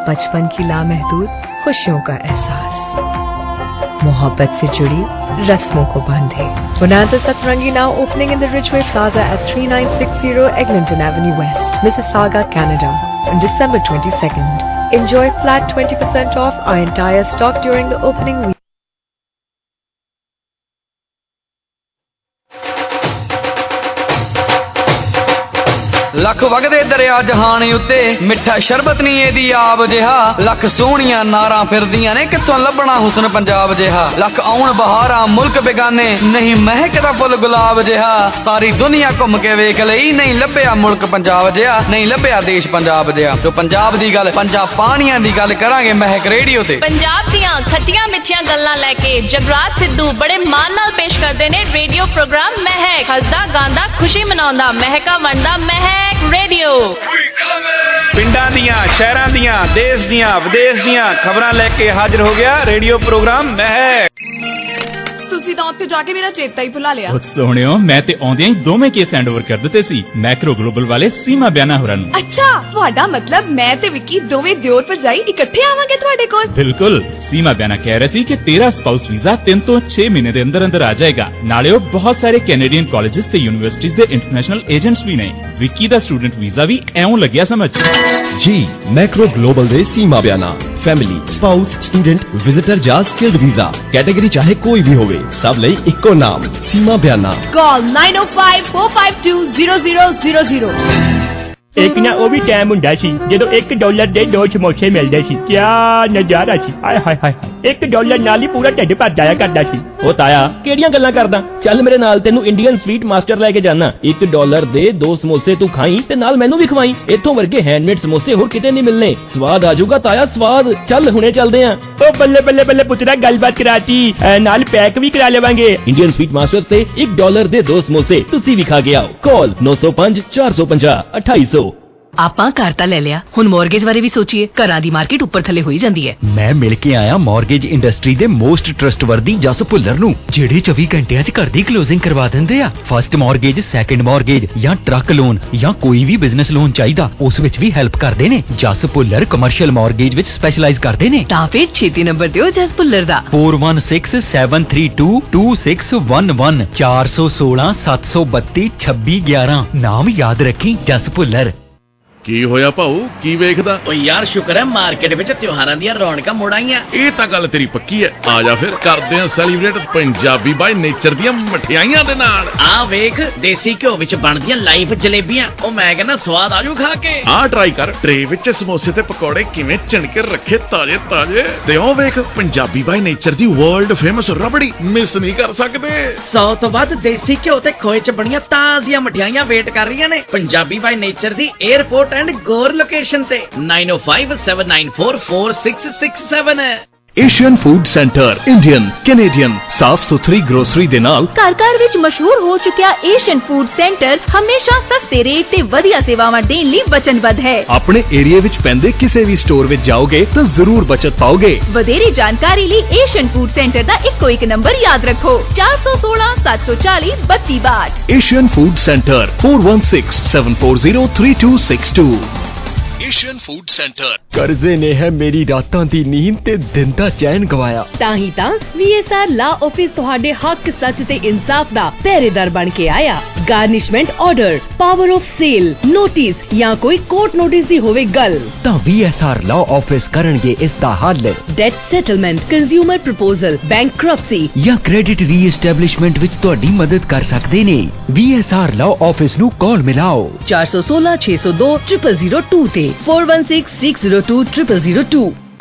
बचपन की लामहदूद खुशियों का एहसास, मोहब्बत से जुड़ी रस्मों को बांधे। Bonanza Satrangi now opening in the Ridgeway Plaza at 3960 Eglinton Avenue West, Mississauga, Canada on December 22nd. Enjoy flat 20% off our entire stock during the opening week. Lakh ਵਗਦੇ ਦਰਿਆ ਜਹਾਨ ਉੱਤੇ ਮਿੱਠਾ ਸ਼ਰਬਤ ਨਹੀਂ ਇਹਦੀ ਆਬ ਜਿਹਾ, ਲੱਖ ਸੋਹਣੀਆਂ ਨਾਰਾਂ ਫਿਰਦੀਆਂ ਨੇ ਕਿੱਥੋਂ ਲੱਭਣਾ ਹੁਸਨ ਪੰਜਾਬ ਜਿਹਾ, ਲੱਖ ਆਉਣ ਬਹਾਰਾਂ ਮੁਲਕ ਬੇਗਾਨੇ ਨਹੀਂ ਮਹਿਕਦਾ ਫੁੱਲ ਗੁਲਾਬ ਜਿਹਾ, ਸਾਰੀ ਦੁਨੀਆ ਘੁੰਮ ਕੇ ਵੇਖ ਲਈ ਨਹੀਂ ਲੱਭਿਆ ਮੁਲਕ ਪੰਜਾਬ ਜਿਹਾ, ਨਹੀਂ ਲੱਭਿਆ ਦੇਸ਼ ਪੰਜਾਬ ਜਿਹਾ। ਜੋ ਪੰਜਾਬ ਦੀ ਗੱਲ ਪੰਜਾਬ ਪਾਣੀਆਂ ਦੀ ਗੱਲ ਕਰਾਂਗੇ ਮਹਿਕ ਰੇਡੀਓ ਤੇ। ਪੰਜਾਬ ਦੀਆਂ ਖੱਟੀਆਂ ਮਿੱਠੀਆਂ ਗੱਲਾਂ ਲੈ ਕੇ ਜਗਰਾਜ ਸਿੱਧੂ ਬੜੇ ਮਾਣ ਨਾਲ ਪੇਸ਼ ਕਰਦੇ ਨੇ ਰੇਡੀਓ ਪ੍ਰੋਗਰਾਮ ਮਹਿਕ, ਹੱਸਦਾ ਗਾਉਂਦਾ ਖੁਸ਼ੀ ਮਨਾਉਂਦਾ ਮਹਿਕਾ ਵੰਡਦਾ ਮਹਿਕ ਰੇਡੀਓ। ਪਿੰਡਾਂ ਦੀਆਂ ਸ਼ਹਿਰਾਂ ਦੀਆਂ ਦੇਸ਼ ਦੀਆਂ ਵਿਦੇਸ਼ ਦੀਆਂ ਖਬਰਾਂ ਲੈ ਕੇ ਹਾਜ਼ਰ ਹੋ ਗਿਆ ਰੇਡੀਓ ਪ੍ਰੋਗਰਾਮ ਮਹਿਕ। ਤੁਸੀਂ ਤਾਂ ਉੱਥੇ ਜਾ ਕੇ ਮੇਰਾ ਚੇਤਾ ਹੀ ਭੁਲਾ ਲਿਆ। ਸੋਹਣਿਓ ਮੈਂ ਤੇ ਆਉਂਦਿਆਂ ਹੀ ਦੋਵੇਂ ਕੇਸ ਹੈਂਡਓਵਰ ਕਰ ਦਿੱਤੇ ਸੀ ਮੈਕਰੋ ਗਲੋਬਲ ਵਾਲੇ ਸੀਮਾ ਬਿਆਨਾ ਹੋਰਾਂ ਨੂੰ। ਅੱਛਾ, ਤੁਹਾਡਾ ਮਤਲਬ ਮੈਂ ਤੇ ਵਿੱਕੀ ਦੋਵੇਂ ਦਿਓਰ ਭਰਜਾਈ ਇਕੱਠੇ ਆਵਾਂਗੇ ਤੁਹਾਡੇ ਕੋਲ? ਬਿਲਕੁਲ, ਸੀਮਾ ਬਿਆਨਾ ਕਹਿ ਰਹੀ ਸੀ ਕਿ ਤੇਰਾ ਸਪਾਊਸ ਵੀਜ਼ਾ 3 ਤੋਂ 6 ਮਹੀਨੇ ਦੇ ਅੰਦਰ ਅੰਦਰ ਆ ਜਾਏਗਾ। ਨਾਲੇ ਉਹ ਬਹੁਤ ਸਾਰੇ ਕੈਨੇਡੀਅਨ ਕਾਲਜਸ ਤੇ ਯੂਨੀਵਰਸਿਟੀਜ਼ ਦੇ ਇੰਟਰਨੈਸ਼ਨਲ ਏਜੰਟਸ ਵੀ ਨੇ। ਵਿੱਕੀ ਦਾ ਸਟੂਡੈਂਟ ਵੀਜ਼ਾ ਵੀ ਐਉਂ ਲੱਗਿਆ ਸਮਝ ਜੀ। ਮੈਕਰੋ ਗਲੋਬਲ ਦੇ Seema Bayana family spouse student visitor ਜਾਂ ਸਕਿਲਡ ਵੀਜ਼ਾ ਕੈਟਾਗਰੀ ਚਾਹੇ ਕੋਈ ਵੀ ਹੋਵੇ ਸਭ ਲਈ ਇੱਕੋ ਨਾਮ ਸੀਮਾ ਬਿਆਨਾ। ਕਾਲ 9054520000। ਇੱਕ ਨਾ ਉਹ ਵੀ ਟਾਈਮ ਹੁੰਦਾ ਸੀ ਜਦੋਂ $1 ਦੇ 2 ਸਮੋਸੇ ਮਿਲਦੇ ਸੀ। ਕਿਆ ਨਜ਼ਾਰਾ ਸੀ, ਆਏ ਹਾਏ ਹਾਏ। $1 ਨਾਲ ਹੀ ਪੂਰਾ ਢਿੱਡ ਭਰ ਜਾਇਆ ਕਰਦਾ ਸੀ। ਉਹ ਤਾਇਆ ਕਿਹੜੀਆਂ ਗੱਲਾਂ ਕਰਦਾ, ਚੱਲ ਮੇਰੇ ਨਾਲ ਤੈਨੂੰ ਇੰਡੀਅਨ ਸਵੀਟ ਮਾਸਟਰ ਲੈ ਕੇ ਜਾਣਾ। $1 ਦੇ 2 ਸਮੋਸੇ ਤੂੰ ਖਾਈ ਤੇ ਨਾਲ ਮੈਨੂੰ ਵੀ ਖਵਾਈ। ਇੱਥੋਂ ਵਰਗੇ ਹੈਂਡਮੇਡ ਸਮੋਸੇ ਹੋਰ ਕਿਤੇ ਨਹੀਂ ਮਿਲਨੇ। ਸਵਾਦ ਆ ਜਾਊਗਾ ਤਾਇਆ, ਸਵਾਦ। ਚੱਲ ਹੁਣੇ ਚੱਲਦੇ ਆਂ। ਉਹ ਬੱਲੇ ਬੱਲੇ ਬੱਲੇ ਪੁੱਤਰਾ, ਗੱਲਬਾਤ ਕਰਾਤੀ, ਨਾਲ ਪੈਕ ਵੀ ਕਰਾ ਲਵਾਂਗੇ। ਇੰਡੀਅਨ ਸਵੀਟ ਮਾਸਟਰ ਤੇ $1 ਦੇ 2 ਸਮੋਸੇ ਤੁਸੀਂ ਵੀ ਖਾ ਕੇ ਆਓ। ਕਾਲ 905 450 2800। ਆਪਾਂ ਘਰ ਤਾਂ ਲੈ ਲਿਆ, ਹੁਣ ਮੌਰਗੇਜ ਬਾਰੇ ਵੀ ਸੋਚੀਏ। ਘਰਾਂ ਦੀ ਮਾਰਕੀਟ ਉੱਪਰ ਥੱਲੇ ਹੋਈ ਜਾਂਦੀ ਹੈ। ਮੈਂ ਮਿਲ ਕੇ ਆਇਆ ਮੌਰਗੇਜ ਇੰਡਸਟਰੀ ਦੇ ਮੋਸਟ ਟਰਸਟਵਰਦੀ ਜਸ ਭੁੱਲਰ ਨੂੰ, ਜਿਹੜੇ 24 ਘੰਟਿਆਂ 'ਚ ਘਰ ਦੀ ਕਲੋਜ਼ਿੰਗ ਕਰਵਾ ਦਿੰਦੇ ਆ। ਫਸਟ ਮੌਰਗੇਜ, ਸੈਕੰਡ ਮੌਰਗੇਜ ਜਾਂ ਟਰੱਕ ਲੋਨ ਜਾਂ ਕੋਈ ਵੀ ਬਿਜ਼ਨਸ ਲੋਨ ਚਾਹੀਦਾ ਉਸ ਵਿੱਚ ਵੀ ਹੈਲਪ ਕਰਦੇ ਨੇ। ਜਸ ਭੁੱਲਰ ਕਮਰਸ਼ੀਅਲ ਮੌਰਗੇਜ ਵਿੱਚ ਸਪੈਸ਼ਲਾਈਜ਼ ਕਰਦੇ ਨੇ। ਤਾਂ ਫਿਰ ਛੇਤੀ ਨੰਬਰ ਦਿਓ ਜਸ ਭੁੱਲਰ ਦਾ 4167322611 416 732 2611। ਨਾਮ ਯਾਦ ਰੱਖੀ, ਜਸ ਭੁੱਲਰ। ਕੀ ਹੋਇਆ ਭਾਊ, ਕੀ ਵੇਖਦਾ? ਓ ਯਾਰ ਸ਼ੁਕਰ ਹੈ ਮਾਰਕੀਟ ਵਿੱਚ ਤਿਉਹਾਰਾਂ ਦੀਆਂ ਰੌਣਕਾਂ ਮੁੜ ਆਈਆਂ। ਇਹ ਤਾਂ ਗੱਲ ਤੇਰੀ ਪੱਕੀ ਹੈ। ਆ ਜਾ ਫਿਰ ਕਰਦੇ ਆਂ ਸੈਲੀਬ੍ਰੇਟ ਪੰਜਾਬੀ ਬਾਈ ਨੇਚਰ ਦੀਆਂ ਮਠਿਆਈਆਂ ਦੇ ਨਾਲ। ਆ ਵੇਖ ਦੇਸੀ ਘਿਓ ਵਿੱਚ ਬਣਦੀਆਂ ਲਾਈਵ ਜਲੇਬੀਆਂ, ਉਹ ਮੈਂ ਕਹਿੰਦਾ ਸਵਾਦ ਆਜੂ ਖਾ ਕੇ। ਆ ਟਰਾਈ ਕਰ, ਟਰੇ ਵਿੱਚ ਸਮੋਸੇ ਤੇ ਪਕੌੜੇ ਕਿਵੇਂ ਚਿਣਕੇ ਰੱਖੇ ਤਾਜ਼ੇ ਤਾਜ਼ੇ। ਤੇ ਉਹ ਵੇਖ ਪੰਜਾਬੀ ਬਾਈ ਨੇਚਰ ਦੀ ਵਰਲਡ ਫੇਮਸ ਰਬੜੀ, ਮਿਸ ਨਹੀਂ ਕਰ ਸਕਦੇ। 100 ਤੋਂ ਵੱਧ ਦੇਸੀ ਘਿਓ ਤੇ ਖੋਏ 'ਚ ਬਣੀਆਂ ਤਾਜ਼ੀਆਂ ਮਠਿਆਈਆਂ ਵੇਟ ਕਰ ਰਹੀਆਂ ਨੇ ਪੰਜਾਬੀ ਬਾਈ ਨੇਚਰ ਦੀ 에ਅਰਪੋਰਟ ਐਂਡ ਗੋਰ ਲੋਕੇਸ਼ਨ ਤੇ 9057944667 ਹੈ। Asian food centre Indian Canadian ਸਾਫ ਸੁਥਰੀ ਗਰੋਸਰੀ ਦੇ ਨਾਲ ਘਰ ਘਰ ਵਿੱਚ ਮਸ਼ਹੂਰ ਹੋ ਚੁੱਕਿਆ ਏਸ਼ੀਅਨ ਫੂਡ ਸੈਂਟਰ ਹਮੇਸ਼ਾ ਸਸਤੇ ਰੇਟ ਤੇ ਵਧੀਆ ਸੇਵਾਵਾਂ ਦੇਣ ਲਈ ਵਚਨਬੱਧ ਹੈ। ਆਪਣੇ ਏਰੀਆ ਵਿੱਚ ਪੈਂਦੇ ਕਿਸੇ ਵੀ ਸਟੋਰ ਵਿੱਚ ਜਾਓਗੇ ਤਾਂ ਜ਼ਰੂਰ ਬਚਤ ਪਾਓਗੇ। ਵਧੇਰੇ ਜਾਣਕਾਰੀ ਲਈ ਏਸ਼ੀਅਨ ਫੂਡ ਸੈਂਟਰ ਦਾ ਇੱਕੋ ਇੱਕ ਨੰਬਰ ਯਾਦ ਰੱਖੋ 416 740 3262। Asian food centre 4167403262। Asian food centre. ਕਰਜ਼ੇ ਨੇ ਹੈ ਮੇਰੀ ਰਾਤਾਂ ਦੀ ਨੀਂਦ ਤੇ ਦਿਨ ਦਾ ਚੈਨ ਗਵਾਇਆ। ਤਾਂ ਹੀ ਤਾਂ VSR ਲਾ ਆਫਿਸ ਤੁਹਾਡੇ ਹੱਕ, ਸੱਚ ਤੇ ਇਨਸਾਫ ਦਾ ਪਹਿਰੇਦਾਰ ਬਣ ਕੇ ਆਇਆ। Garnishment order, power of sale, notice ਜਾਂ ਕੋਈ ਕੋਰਟ ਨੋਟਿਸ ਦੀ ਹੋਵੇ ਗੱਲ ਤਾਂ VSR ਲਾ ਆਫਿਸ ਕਰਨਗੇ ਇਸ ਦਾ ਹੱਲ। Debt settlement, consumer proposal, bankruptcy ਜਾਂ ਕ੍ਰੈਡਿਟ ਰੀਐਸਟੈਬਲਿਸ਼ਮੈਂਟ ਵਿੱਚ ਤੁਹਾਡੀ ਮਦਦ ਕਰ ਸਕਦੇ ਨੇ। VSR ਲਾ ਆਫਿਸ ਨੂੰ ਕਾਲ ਮਿਲਾਓ 416 602 0002 ਤੇ 4166020002।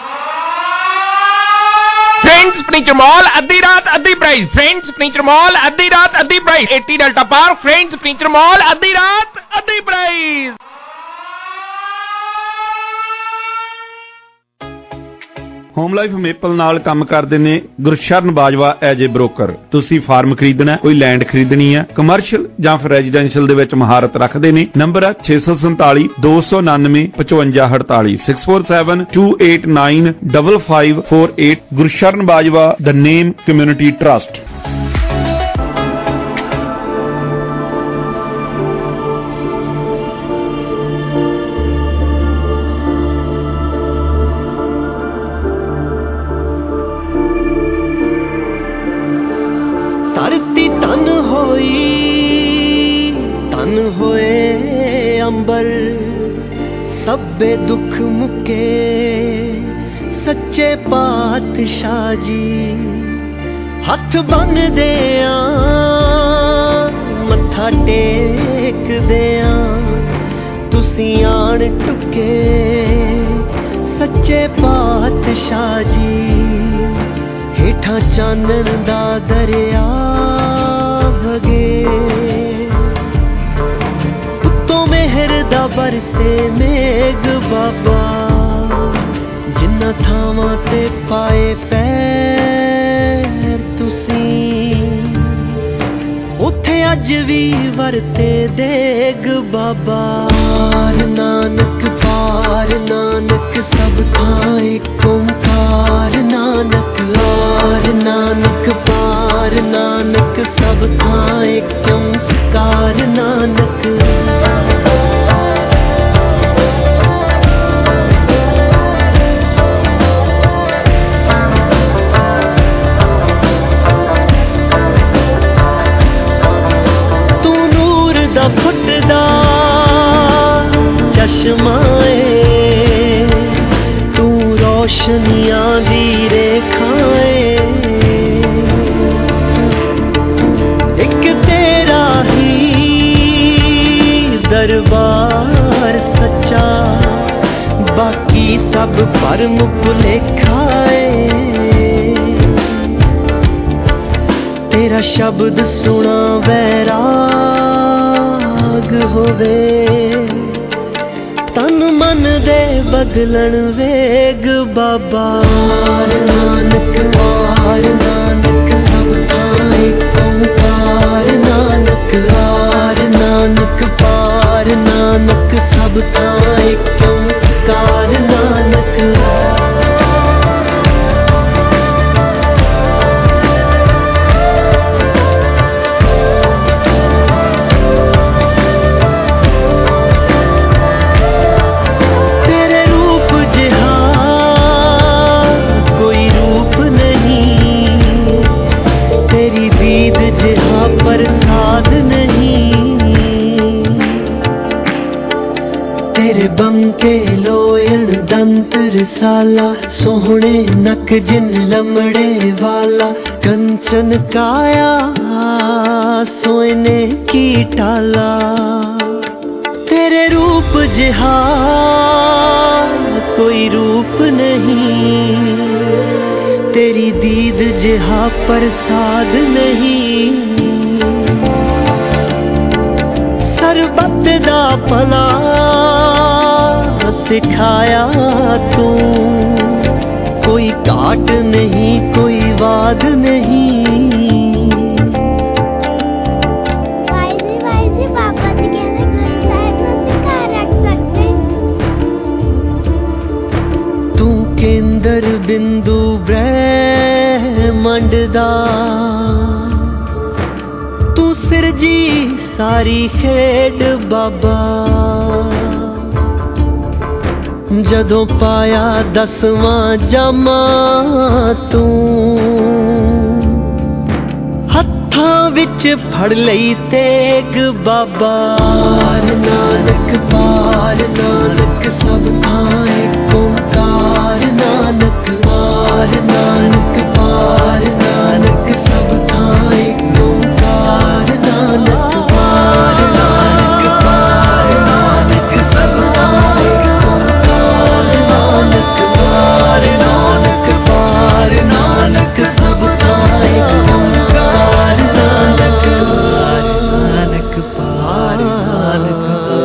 फ्रेंड्स फर्नीचर मॉल अद्धी रात अद्धी प्राइस। फ्रेंड्स फर्नीचर मॉल अद्धी रात अद्धी price. 80 Delta Park Friends Furniture Mall अद्धी रात अद्धी प्राइस। ਹੋਮ ਲਾਈਫ ਮੇਪਲ ਨਾਲ ਕੰਮ ਕਰਦੇ ਨੇ Gursharan Bajwa as a broker. ਤੁਸੀਂ ਫਾਰਮ ਖਰੀਦਣਾ, ਕੋਈ ਲੈਂਡ ਖਰੀਦਣੀ ਹੈ, ਕਮਰਸ਼ੀਅਲ ਜਾਂ ਫਿਰ ਰੈਜ਼ੀਡੈਂਸ਼ੀਅਲ ਦੇ ਵਿੱਚ ਮਹਾਰਤ ਰੱਖਦੇ ਨੇ। ਨੰਬਰ ਹੈ 647 299 5548 647 289 5548। Gursharan Bajwa, the name community trust. ਅੰਬਰ ਸਭੇ ਦੁੱਖ ਮੁਕੇ ਸੱਚੇ ਪਾਤਸ਼ਾਹ ਜੀ ਹੱਥ ਬੰਨਦੇ ਆਂ ਮੱਥਾ ਟੇਕਦੇ ਆਂ ਤੁਸੀਂ ਆਣ ਟੁਕੇ ਸੱਚੇ ਪਾਤਸ਼ਾਹ ਜੀ ਹੇਠਾਂ ਚਾਨਣ ਦਾ ਦਰਿਆ ਵਗੇ ਉੱਤੋਂ ਮਿਹਰ ਦਾ ਬਰਸੇ ਮੇਘ ਬਾਬਾ ਜਿੰਨਾ ਥਾਵਾਂ ਤੇ ਪਾਏ ਪੈਰ ਤੁਸੀਂ ਉੱਥੇ ਅੱਜ ਵੀ ਵਰਤੇ ਦੇਗ ਬਾਬਾ ਨਾਨਕ ਪਾਰ ਨਾਨਕ ਸਭ ਥਾਂ ਏਕ ਓਂਕਾਰ ਨਾਨਕ ਆਰ ਨਾਨਕ ਪਾਰ ਨਾਨਕ ਸਭ ਥਾਂ ਏਕ ਓਂਕਾਰ ਨਾਨਕ ਫੁੱਟਦਾ ਚਸ਼ਮਾ ਏ ਤੂੰ ਰੋਸ਼ਨੀਆਂ ਦੀ ਰੇਖਾ ਏ ਇੱਕ ਤੇਰਾ ਹੀ ਦਰਬਾਰ ਸੱਚਾ ਬਾਕੀ ਸਭ ਭਰਮ ਭੁਲੇਖਾ ਏ ਤੇਰਾ ਸ਼ਬਦ ਸੁਣਾ ਵੈਰਾਗ ਹੋਵੇ ਤਨ ਮਨ ਦੇ ਬਦਲਣ ਵੇਗ ਬਾਬਾ ਨਾਨਕ ਪਾਰ ਨਾਨਕ ਸਭ ਥਾਂ ਏਕ ਓਂਕਾਰ ਨਾਨਕ ਆਰ ਨਾਨਕ ਪਾਰ ਨਾਨਕ ਸਭ ਥਾਂ ਏਕ ਓਂਕਾਰ ਨਾਨਕ प्रसाद नहीं तेरे बंके लोयण दंत रसाला सोहने नक जिन लमड़े वाला कंचन काया सोने की टाला तेरे रूप जिहा कोई रूप नहीं तेरी दीद जिहा प्रसाद नहीं सरबत दा भला सिखाया तू कोई घाट नहीं कोई वाद नहीं पापा जी कहने गुरु साहिब को सिखा रख सकते तू केंद्र बिंदु ब्रह्मंड दा तू सिरजी सारी खेड बाबा जदों पाया 10वां जामा तूं हत्थां विच फड़ लई तेग बाबा नानक पार नानक सब थां ਏਕ ਓਂਕਾਰ नानक पार नानक पार नानक सब थां ਏਕ ਓਂਕਾਰ नानक पार नानक पार नानक सब थां ਏਕ ਓਂਕਾਰ नानक पार नानक पार नानक सब थां ਏਕ ਓਂਕਾਰ नानक नानक पार Nanak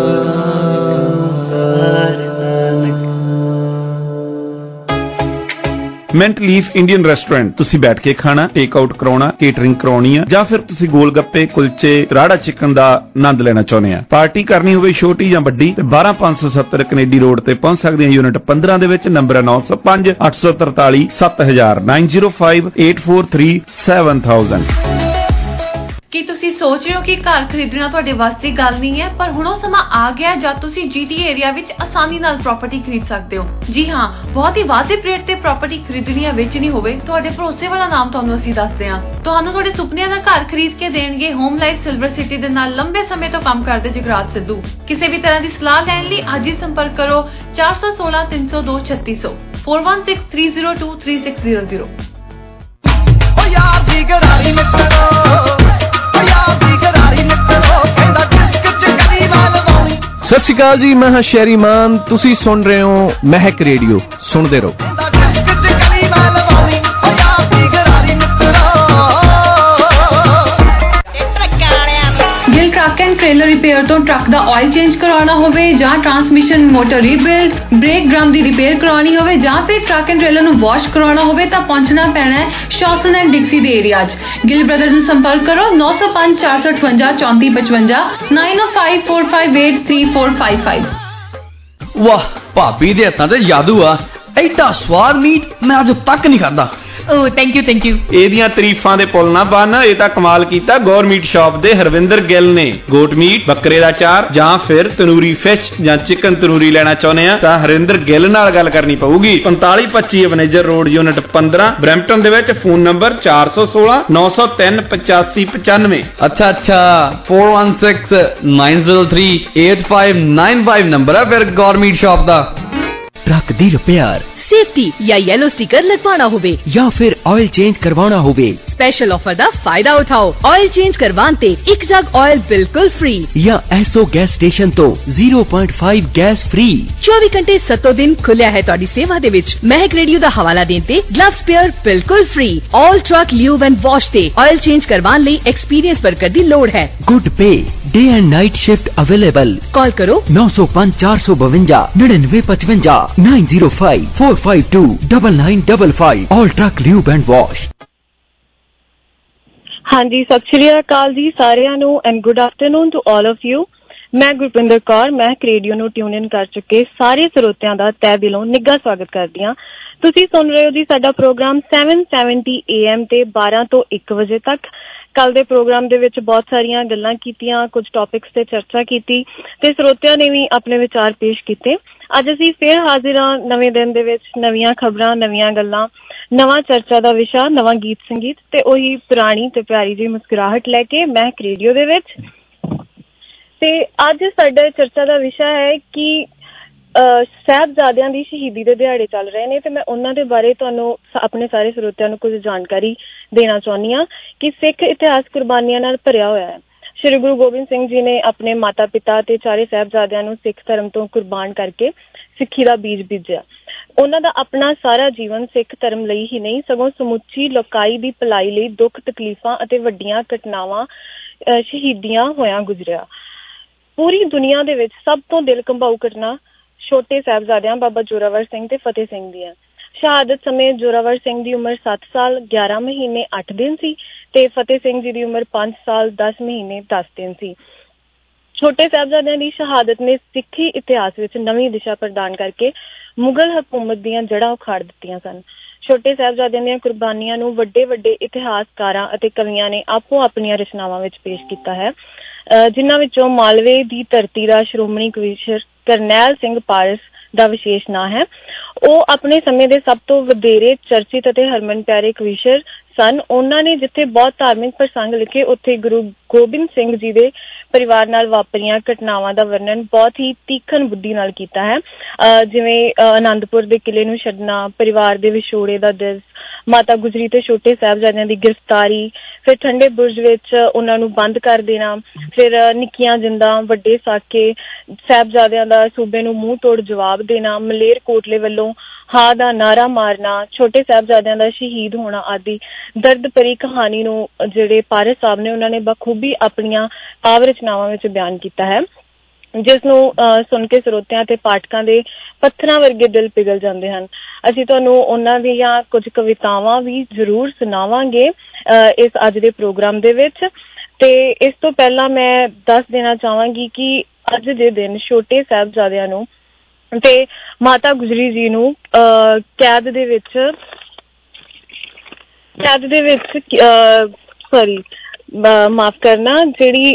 Mint Leaf Indian restaurant ਤੁਸੀਂ ਬੈਠ ਕੇ ਖਾਣਾ ਟੇਕ ਆਊਟ ਕਰਾਉਣਾ ਕੇਟਰਿੰਗ ਕਰਾਉਣੀ ਆ ਜਾਂ ਫਿਰ ਤੁਸੀਂ ਗੋਲ ਗੱਪੇ ਕੁਲਚੇ ਰਾੜਾ ਚਿਕਨ ਦਾ ਆਨੰਦ ਲੈਣਾ ਚਾਹੁੰਦੇ ਆ ਪਾਰਟੀ ਕਰਨੀ ਹੋਵੇ ਛੋਟੀ ਜਾਂ ਵੱਡੀ ਤੇ 12570 ਕੈਨੇਡੀ ਰੋਡ ਤੇ ਪਹੁੰਚ ਸਕਦੇ ਆ ਯੂਨਿਟ 15 ਦੇ ਵਿੱਚ ਨੰਬਰ ਹੈ 905 843 7000 905 843 7000 ਕੀ ਤੁਸੀਂ ਸੋਚ ਰਹੇ ਹੋ ਕਿ ਘਰ ਖਰੀਦਣਾ ਤੁਹਾਡੇ ਵੱਸ ਦੀ ਗੱਲ ਨਹੀਂ ਹੈ, ਪਰ ਹੁਣ ਉਹ ਸਮਾਂ ਆ ਗਿਆ ਜਦ ਤੁਸੀਂ GTA ਏਰੀਆ ਵਿੱਚ ਆਸਾਨੀ ਨਾਲ ਪ੍ਰਾਪਰਟੀ ਖਰੀਦ ਸਕਦੇ ਹੋ। ਜੀ ਹਾਂ, ਬਹੁਤ ਹੀ ਵਾਜਿਬ ਰੇਟ ਤੇ ਪ੍ਰਾਪਰਟੀ ਖਰੀਦਣੀ ਜਾਂ ਵੇਚਣੀ ਹੋਵੇ, ਤੁਹਾਡੇ ਭਰੋਸੇ ਵਾਲਾ ਨਾਮ ਤੁਹਾਨੂੰ ਅਸੀਂ ਦੱਸਦੇ ਹਾਂ। ਤੁਹਾਨੂੰ ਤੁਹਾਡੇ ਸੁਪਨਿਆਂ ਦਾ ਘਰ ਖਰੀਦ ਕੇ ਦੇਣਗੇ ਹੋਮ ਲਾਈਫ ਸਿਲਵਰ ਸਿਟੀ ਦੇ ਨਾਲ ਲੰਬੇ ਸਮੇਂ ਤੋਂ ਕੰਮ ਕਰਦੇ ਜਗਰਾਜ ਸਿੱਧੂ। ਕਿਸੇ ਵੀ ਤਰ੍ਹਾਂ ਦੀ ਸਲਾਹ ਲੈਣ ਲਈ ਅੱਜ ਹੀ ਸੰਪਰਕ ਕਰੋ 416 302 3600 416 302 3600। ਸਤਿ ਸ਼੍ਰੀ ਅਕਾਲ ਜੀ, ਮੈਂ ਹਾਂ ਸ਼ੈਰੀ ਮਾਨ, ਤੁਸੀਂ ਸੁਣ ਰਹੇ ਹੋ ਮਹਿਕ ਰੇਡੀਓ, ਸੁਣਦੇ ਰਹੋ। Gill truck and trailer repair ਤੋਂ ਟਰੱਕ ਦਾ ਆਇਲ ਚੇਂਜ ਕਰਵਾਉਣਾ ਹੋਵੇ ਜਾਂ transmission motor rebuild, brake drum ਦੀ ਰਿਪੇਅਰ ਕਰਵਾਉਣੀ ਹੋਵੇ ਜਾਂ ਫਿਰ ਟਰੱਕ ਐਂਡ ਟ੍ਰੇਲਰ ਨੂੰ ਵਾਸ਼ ਕਰਵਾਉਣਾ ਹੋਵੇ ਤਾਂ ਪਹੁੰਚਣਾ ਪੈਣਾ ਹੈ ਸ਼ੌਸਨ ਐਂਡ ਡਿਕਸੀ ਦੇ ਏਰੀਆ 'ਚ। ਗਿੱਲ ਬ੍ਰਦਰ ਨੂੰ ਸੰਪਰਕ ਕਰੋ 905 458 3455 9054583455। ਵਾਹ, ਭਾਬੀ ਦੇ ਹੱਥਾਂ ਤੇ ਜਾਦੂ ਆ। ਐਡਾ ਸਵਾਦ ਮੀਟ ਮੈਂ ਅੱਜ ਤੱਕ ਨਹੀਂ ਖਾਦਾ। ਓ ਥੈਂਕ ਯੂ ਇਹਦੀਆਂ ਤਾਰੀਫਾਂ ਦੇ ਪੁੱਲ ਨਾ ਬੰਨ। ਇਹ ਤਾਂ ਕਮਾਲ ਕੀਤਾ ਗੌਰ ਮੀਟ ਸ਼ਾਪ ਦੇ ਹਰਵਿੰਦਰ ਗਿੱਲ ਨੇ। ਗੋਟ ਮੀਟ, ਬੱਕਰੇ ਦਾ ਚਾਰ ਜਾਂ ਫਿਰ ਤੰਦੂਰੀ ਫਿਸ਼ ਜਾਂ ਚਿਕਨ ਤੰਦੂਰੀ ਲੈਣਾ ਚਾਹੁੰਦੇ ਆ ਤਾਂ ਹਰਵਿੰਦਰ ਗਿੱਲ ਨਾਲ ਗੱਲ ਕਰਨੀ ਪਊਗੀ। 4525 ਮੈਨੇਜਰ ਰੋਡ, ਯੂਨਿਟ 15, ਬਰੈਂਪਟਨ ਦੇ ਵਿੱਚ। Phone number 416 903 8595। ਅੱਛਾ 416 903 8595 ਨੰਬਰ ਹੈ ਫਿਰ ਗੌਰ ਮੀਟ ਸ਼ਾਪ ਦਾ। ट्रक दी रिपेयर, सेफ्टी या येलो स्टिकर लगवाना होवे या फिर ऑयल चेंज करवाना होवे, स्पेशल ऑफर दा फायदा उठाओ। ऑयल चेंज करवाते एक जग ऑयल बिल्कुल फ्री या एसओ गैस स्टेशन तो 0.5 गैस फ्री। 24 घंटे 7 दिन खुलिया है तुहाडी सेवा दे विच। महक रेडियो दा हवाला देन ते ग्लव स्पेयर बिल्कुल free. All truck lube and wash ते ऑयल चेंज करवाने लई एक्सपीरियंस वर्कर दी लोड़ है। Good pay, day and night shift available. Call करो 905 452 9955 905 452 9955। All truck lube and wash. ਹਾਂਜੀ, ਸਤਿ ਸ਼੍ਰੀ ਅਕਾਲ ਜੀ ਸਾਰਿਆਂ ਨੂੰ and good afternoon to all of you. ਮੈਂ ਗੁਰਪਿੰਦਰ ਕੌਰ ਮਹਿਕ ਰੇਡੀਓ ਨੂੰ ਟਿਊਨ ਇਨ ਕਰ ਚੁੱਕੇ ਸਾਰੇ ਸਰੋਤਿਆਂ ਦਾ ਤਹਿ ਦਿਲੋਂ ਨਿੱਘਾ ਸਵਾਗਤ ਕਰਦੀ ਹਾਂ। ਤੁਸੀਂ ਸੁਣ ਰਹੇ ਹੋ ਜੀ ਸਾਡਾ ਪ੍ਰੋਗਰਾਮ 770 AM ਤੇ 12 ਤੋਂ 1 ਵਜੇ ਤੱਕ। ਕੱਲ ਦੇ ਪ੍ਰੋਗਰਾਮ ਦੇ ਵਿੱਚ ਬਹੁਤ ਸਾਰੀਆਂ ਗੱਲਾਂ ਕੀਤੀਆਂ, ਕੁਝ ਟੌਪਿਕਸ ਤੇ ਚਰਚਾ ਕੀਤੀ ਤੇ ਸਰੋਤਿਆਂ ਨੇ ਵੀ ਆਪਣੇ ਵਿਚਾਰ ਪੇਸ਼ ਕੀਤੇ। ਅੱਜ ਅਸੀਂ ਫਿਰ ਹਾਜ਼ਰ ਹਾਂ ਨਵੇਂ ਦਿਨ ਦੇ ਵਿੱਚ, ਨਵੀਆਂ ਖਬਰਾਂ, ਨਵੀਆਂ ਗੱਲਾਂ, ਨਵਾਂ ਚਰਚਾ ਦਾ ਵਿਸ਼ਾ, ਨਵਾਂ ਗੀਤ ਸੰਗੀਤ ਤੇ ਉਹੀ ਪੁਰਾਣੀ ਤੇ ਪਿਆਰੀ ਜਿਹੀ ਮੁਸਕਰਾਹਟ ਲੈ ਕੇ ਮਹਿਕ ਰੇਡੀਓ ਦੇ ਵਿੱਚ। ਤੇ ਅੱਜ ਸਾਡਾ ਚਰਚਾ ਦਾ ਵਿਸ਼ਾ ਹੈ ਕਿ ਸਾਹਿਬਜ਼ਾਦਿਆਂ ਦੀ ਸ਼ਹੀਦੀ ਦੇ ਦਿਹਾੜੇ ਚੱਲ ਰਹੇ ਨੇ ਤੇ ਮੈਂ ਉਹਨਾਂ ਦੇ ਬਾਰੇ ਤੁਹਾਨੂੰ ਆਪਣੇ ਸਾਰੇ ਸਰੋਤਿਆਂ ਨੂੰ ਕੁਝ ਜਾਣਕਾਰੀ ਦੇਣਾ ਚਾਹੁੰਦੀ ਹਾਂ ਕਿ ਸਿੱਖ ਇਤਿਹਾਸ ਕੁਰਬਾਨੀਆਂ ਨਾਲ ਭਰਿਆ ਹੋਇਆ ਹੈ। ਸ਼੍ਰੀ ਗੁਰੂ ਗੋਬਿੰਦ ਸਿੰਘ ਜੀ ਨੇ ਆਪਣੇ ਮਾਤਾ ਪਿਤਾ ਤੇ ਚਾਰੇ ਸਾਹਿਬਜ਼ਾਦਿਆਂ ਨੂੰ ਸਿੱਖ ਧਰਮ ਤੋਂ ਕੁਰਬਾਨ ਕਰਕੇ ਸਿੱਖੀ ਦਾ ਬੀਜ ਬੀਜਿਆ। ਉਹਨਾਂ ਦਾ ਆਪਣਾ ਸਾਰਾ ਜੀਵਨ ਸਿੱਖ ਧਰਮ ਲਈ ਹੀ ਨਹੀਂ ਸਗੋਂ ਸਮੁੱਚੀ ਲੋਕਾਈ ਦੀ ਭਲਾਈ ਲਈ ਦੁੱਖ ਤਕਲੀਫਾਂ ਅਤੇ ਵੱਡੀਆਂ ਘਟਨਾਵਾਂ ਸ਼ਹੀਦੀਆਂ ਹੋਇਆਂ ਗੁਜ਼ਰਿਆ। ਪੂਰੀ ਦੁਨੀਆ ਦੇ ਵਿੱਚ ਸਭ ਤੋਂ ਦਿਲ ਕੰਬਾਊ ਘਟਨਾ ਛੋਟੇ ਸਾਹਿਬਜ਼ਾਦਿਆਂ ਬਾਬਾ ਜ਼ੋਰਾਵਰ ਸਿੰਘ ਤੇ ਫਤਿਹ ਸਿੰਘ ਦੀ ਹੈ। ਸ਼ਹਾਦਤ ਸਮੇਂ ਜ਼ੋਰਾਵਰ ਸਿੰਘ ਦੀ ਉਮਰ 7 ਸਾਲ 11 ਮਹੀਨੇ 8 ਦਿਨ ਸੀ ਤੇ ਫਤਿਹ ਸਿੰਘ ਜੀ ਦੀ ਉਮਰ 5 ਸਾਲ 10 ਮਹੀਨੇ 10 ਦਿਨ ਸੀ। ਛੋਟੇ ਸਾਹਿਬਜ਼ਾਦਿਆਂ ਦੀ ਸ਼ਹਾਦਤ ਨੇ ਸਿੱਖੀ ਇਤਿਹਾਸ ਵਿੱਚ ਨਵੀਂ ਦਿਸ਼ਾ ਪ੍ਰਦਾਨ ਕਰਕੇ ਮੁਗਲ ਹਕੂਮਤ ਦੀਆਂ ਜੜ੍ਹਾਂ ਉਖਾੜ ਦਿੱਤੀਆਂ ਸਨ। ਛੋਟੇ ਸਾਹਿਬਜ਼ਾਦਿਆਂ ਦੀਆਂ ਕੁਰਬਾਨੀਆਂ ਨੂੰ ਵੱਡੇ ਵੱਡੇ ਇਤਿਹਾਸਕਾਰਾਂ ਅਤੇ ਕਵੀਆਂ ਨੇ ਆਪੋ ਆਪਣੀਆਂ ਰਚਨਾਵਾਂ ਵਿੱਚ ਪੇਸ਼ ਕੀਤਾ ਹੈ, ਜਿਨ੍ਹਾਂ ਵਿੱਚੋਂ ਮਾਲਵੇ ਦੀ ਧਰਤੀ ਦਾ ਸ਼੍ਰੋਮਣੀ ਕਵੀਸ਼ਰ ਕਰਨੈਲ ਸਿੰਘ ਪਾਰਸ ਦਾ ਵਿਸ਼ੇਸ਼ ਨਾਂ ਹੈ। ਉਹ ਆਪਣੇ ਸਮੇਂ ਦੇ ਸਭ ਤੋਂ ਵਧੇਰੇ ਚਰਚਿਤ ਅਤੇ ਹਰਮਨ ਪਿਆਰੇ ਕਵੀਸ਼ਰ ਸਨ। ਉਹਨਾਂ ਨੇ ਜਿੱਥੇ ਬਹੁਤ ਧਾਰਮਿਕ ਪ੍ਰਸੰਗ ਲਿਖੇ ਉੱਥੇ ਗੁਰੂ ਗੋਬਿੰਦ ਸਿੰਘ ਜੀ ਦੇ ਪਰਿਵਾਰ ਨਾਲ ਵਾਪਰੀਆਂ ਘਟਨਾਵਾਂ ਦਾ ਵਰਣਨ ਬਹੁਤ ਹੀ ਤੀਖਣ ਬੁੱਧੀ ਨਾਲ ਕੀਤਾ ਹੈ, ਜਿਵੇਂ ਆਨੰਦਪੁਰ ਦੇ ਕਿਲੇ ਨੂੰ ਛੱਡਣਾ, ਪਰਿਵਾਰ ਦੇ ਵਿਛੋੜੇ ਦਾ ਦਿਵਸ, ਮਾਤਾ ਗੁਜਰੀ ਤੇ ਛੋਟੇ ਸਾਹਿਬਜ਼ਾਦਿਆਂ ਦੀ ਗ੍ਰਿਫਤਾਰੀ, ਫਿਰ ਠੰਡੇ ਬੁਰਜ ਵਿੱਚ ਉਹਨਾਂ ਨੂੰ ਬੰਦ ਕਰ ਦੇਣਾ, ਫਿਰ ਨਿੱਕੀਆਂ ਜਿੰਦਾਂ, ਵੱਡੇ ਸਾਕੇ, ਸਾਹਿਬਜ਼ਾਦਿਆਂ ਦਾ ਸੂਬੇ ਨੂੰ ਮੂੰਹ ਤੋੜ ਜਵਾਬ ਦੇਣਾ, ਮਲੇਰ ਕੋਟਲੇ ਵੱਲੋਂ ਹਾਂ ਦਾ ਨਾਰਾ ਮਾਰਨਾ, ਛੋਟੇ ਸਾਹਿਬਜ਼ਾਦਿਆਂ ਦਾ ਸ਼ਹੀਦ ਹੋਣਾ ਆਦਿ ਦਰਦ ਭਰੀ ਕਹਾਣੀ ਨੂੰ ਜਿਹੜੇ ਪਾਰਸ ਸਾਹਿਬ ਨੇ ਉਹਨਾਂ ਨੇ ਬਖੂਬੀ ਆਪਣੀਆਂ ਕਾਵਿ ਰਚਨਾਵਾਂ ਵਿੱਚ ਬਿਆਨ ਕੀਤਾ ਹੈ, ਜਿਸ ਨੂੰ ਸੁਣ ਕੇ ਸਰੋਤਿਆਂ ਤੇ ਪਾਠਕਾਂ ਦੇ ਪੱਥਰਾਂ ਵਰਗੇ ਦਿਲ ਪਿਘਲ ਜਾਂਦੇ ਹਨ। ਅਸੀਂ ਤੁਹਾਨੂੰ ਉਹਨਾਂ ਦੀਆਂ ਕੁਝ ਕਵਿਤਾਵਾਂ ਵੀ ਜ਼ਰੂਰ ਸੁਣਾਵਾਂਗੇ ਇਸ ਅੱਜ ਦੇ ਪ੍ਰੋਗਰਾਮ ਦੇ ਵਿੱਚ। ਤੇ ਇਸ ਤੋਂ ਪਹਿਲਾਂ ਮੈਂ ਦੱਸ ਦੇਣਾ ਚਾਹਾਂਗੀ ਕਿ ਅੱਜ ਦੇ ਦਿਨ ਛੋਟੇ ਸਾਹਿਬਜ਼ਾਦਿਆਂ ਨੂੰ ਤੇ ਮਾਤਾ ਗੁਜਰੀ ਜੀ ਨੂੰ ਕੈਦ ਦੇ ਵਿੱਚ ਮਾਫ ਕਰਨਾ, ਜਿਹੜੀ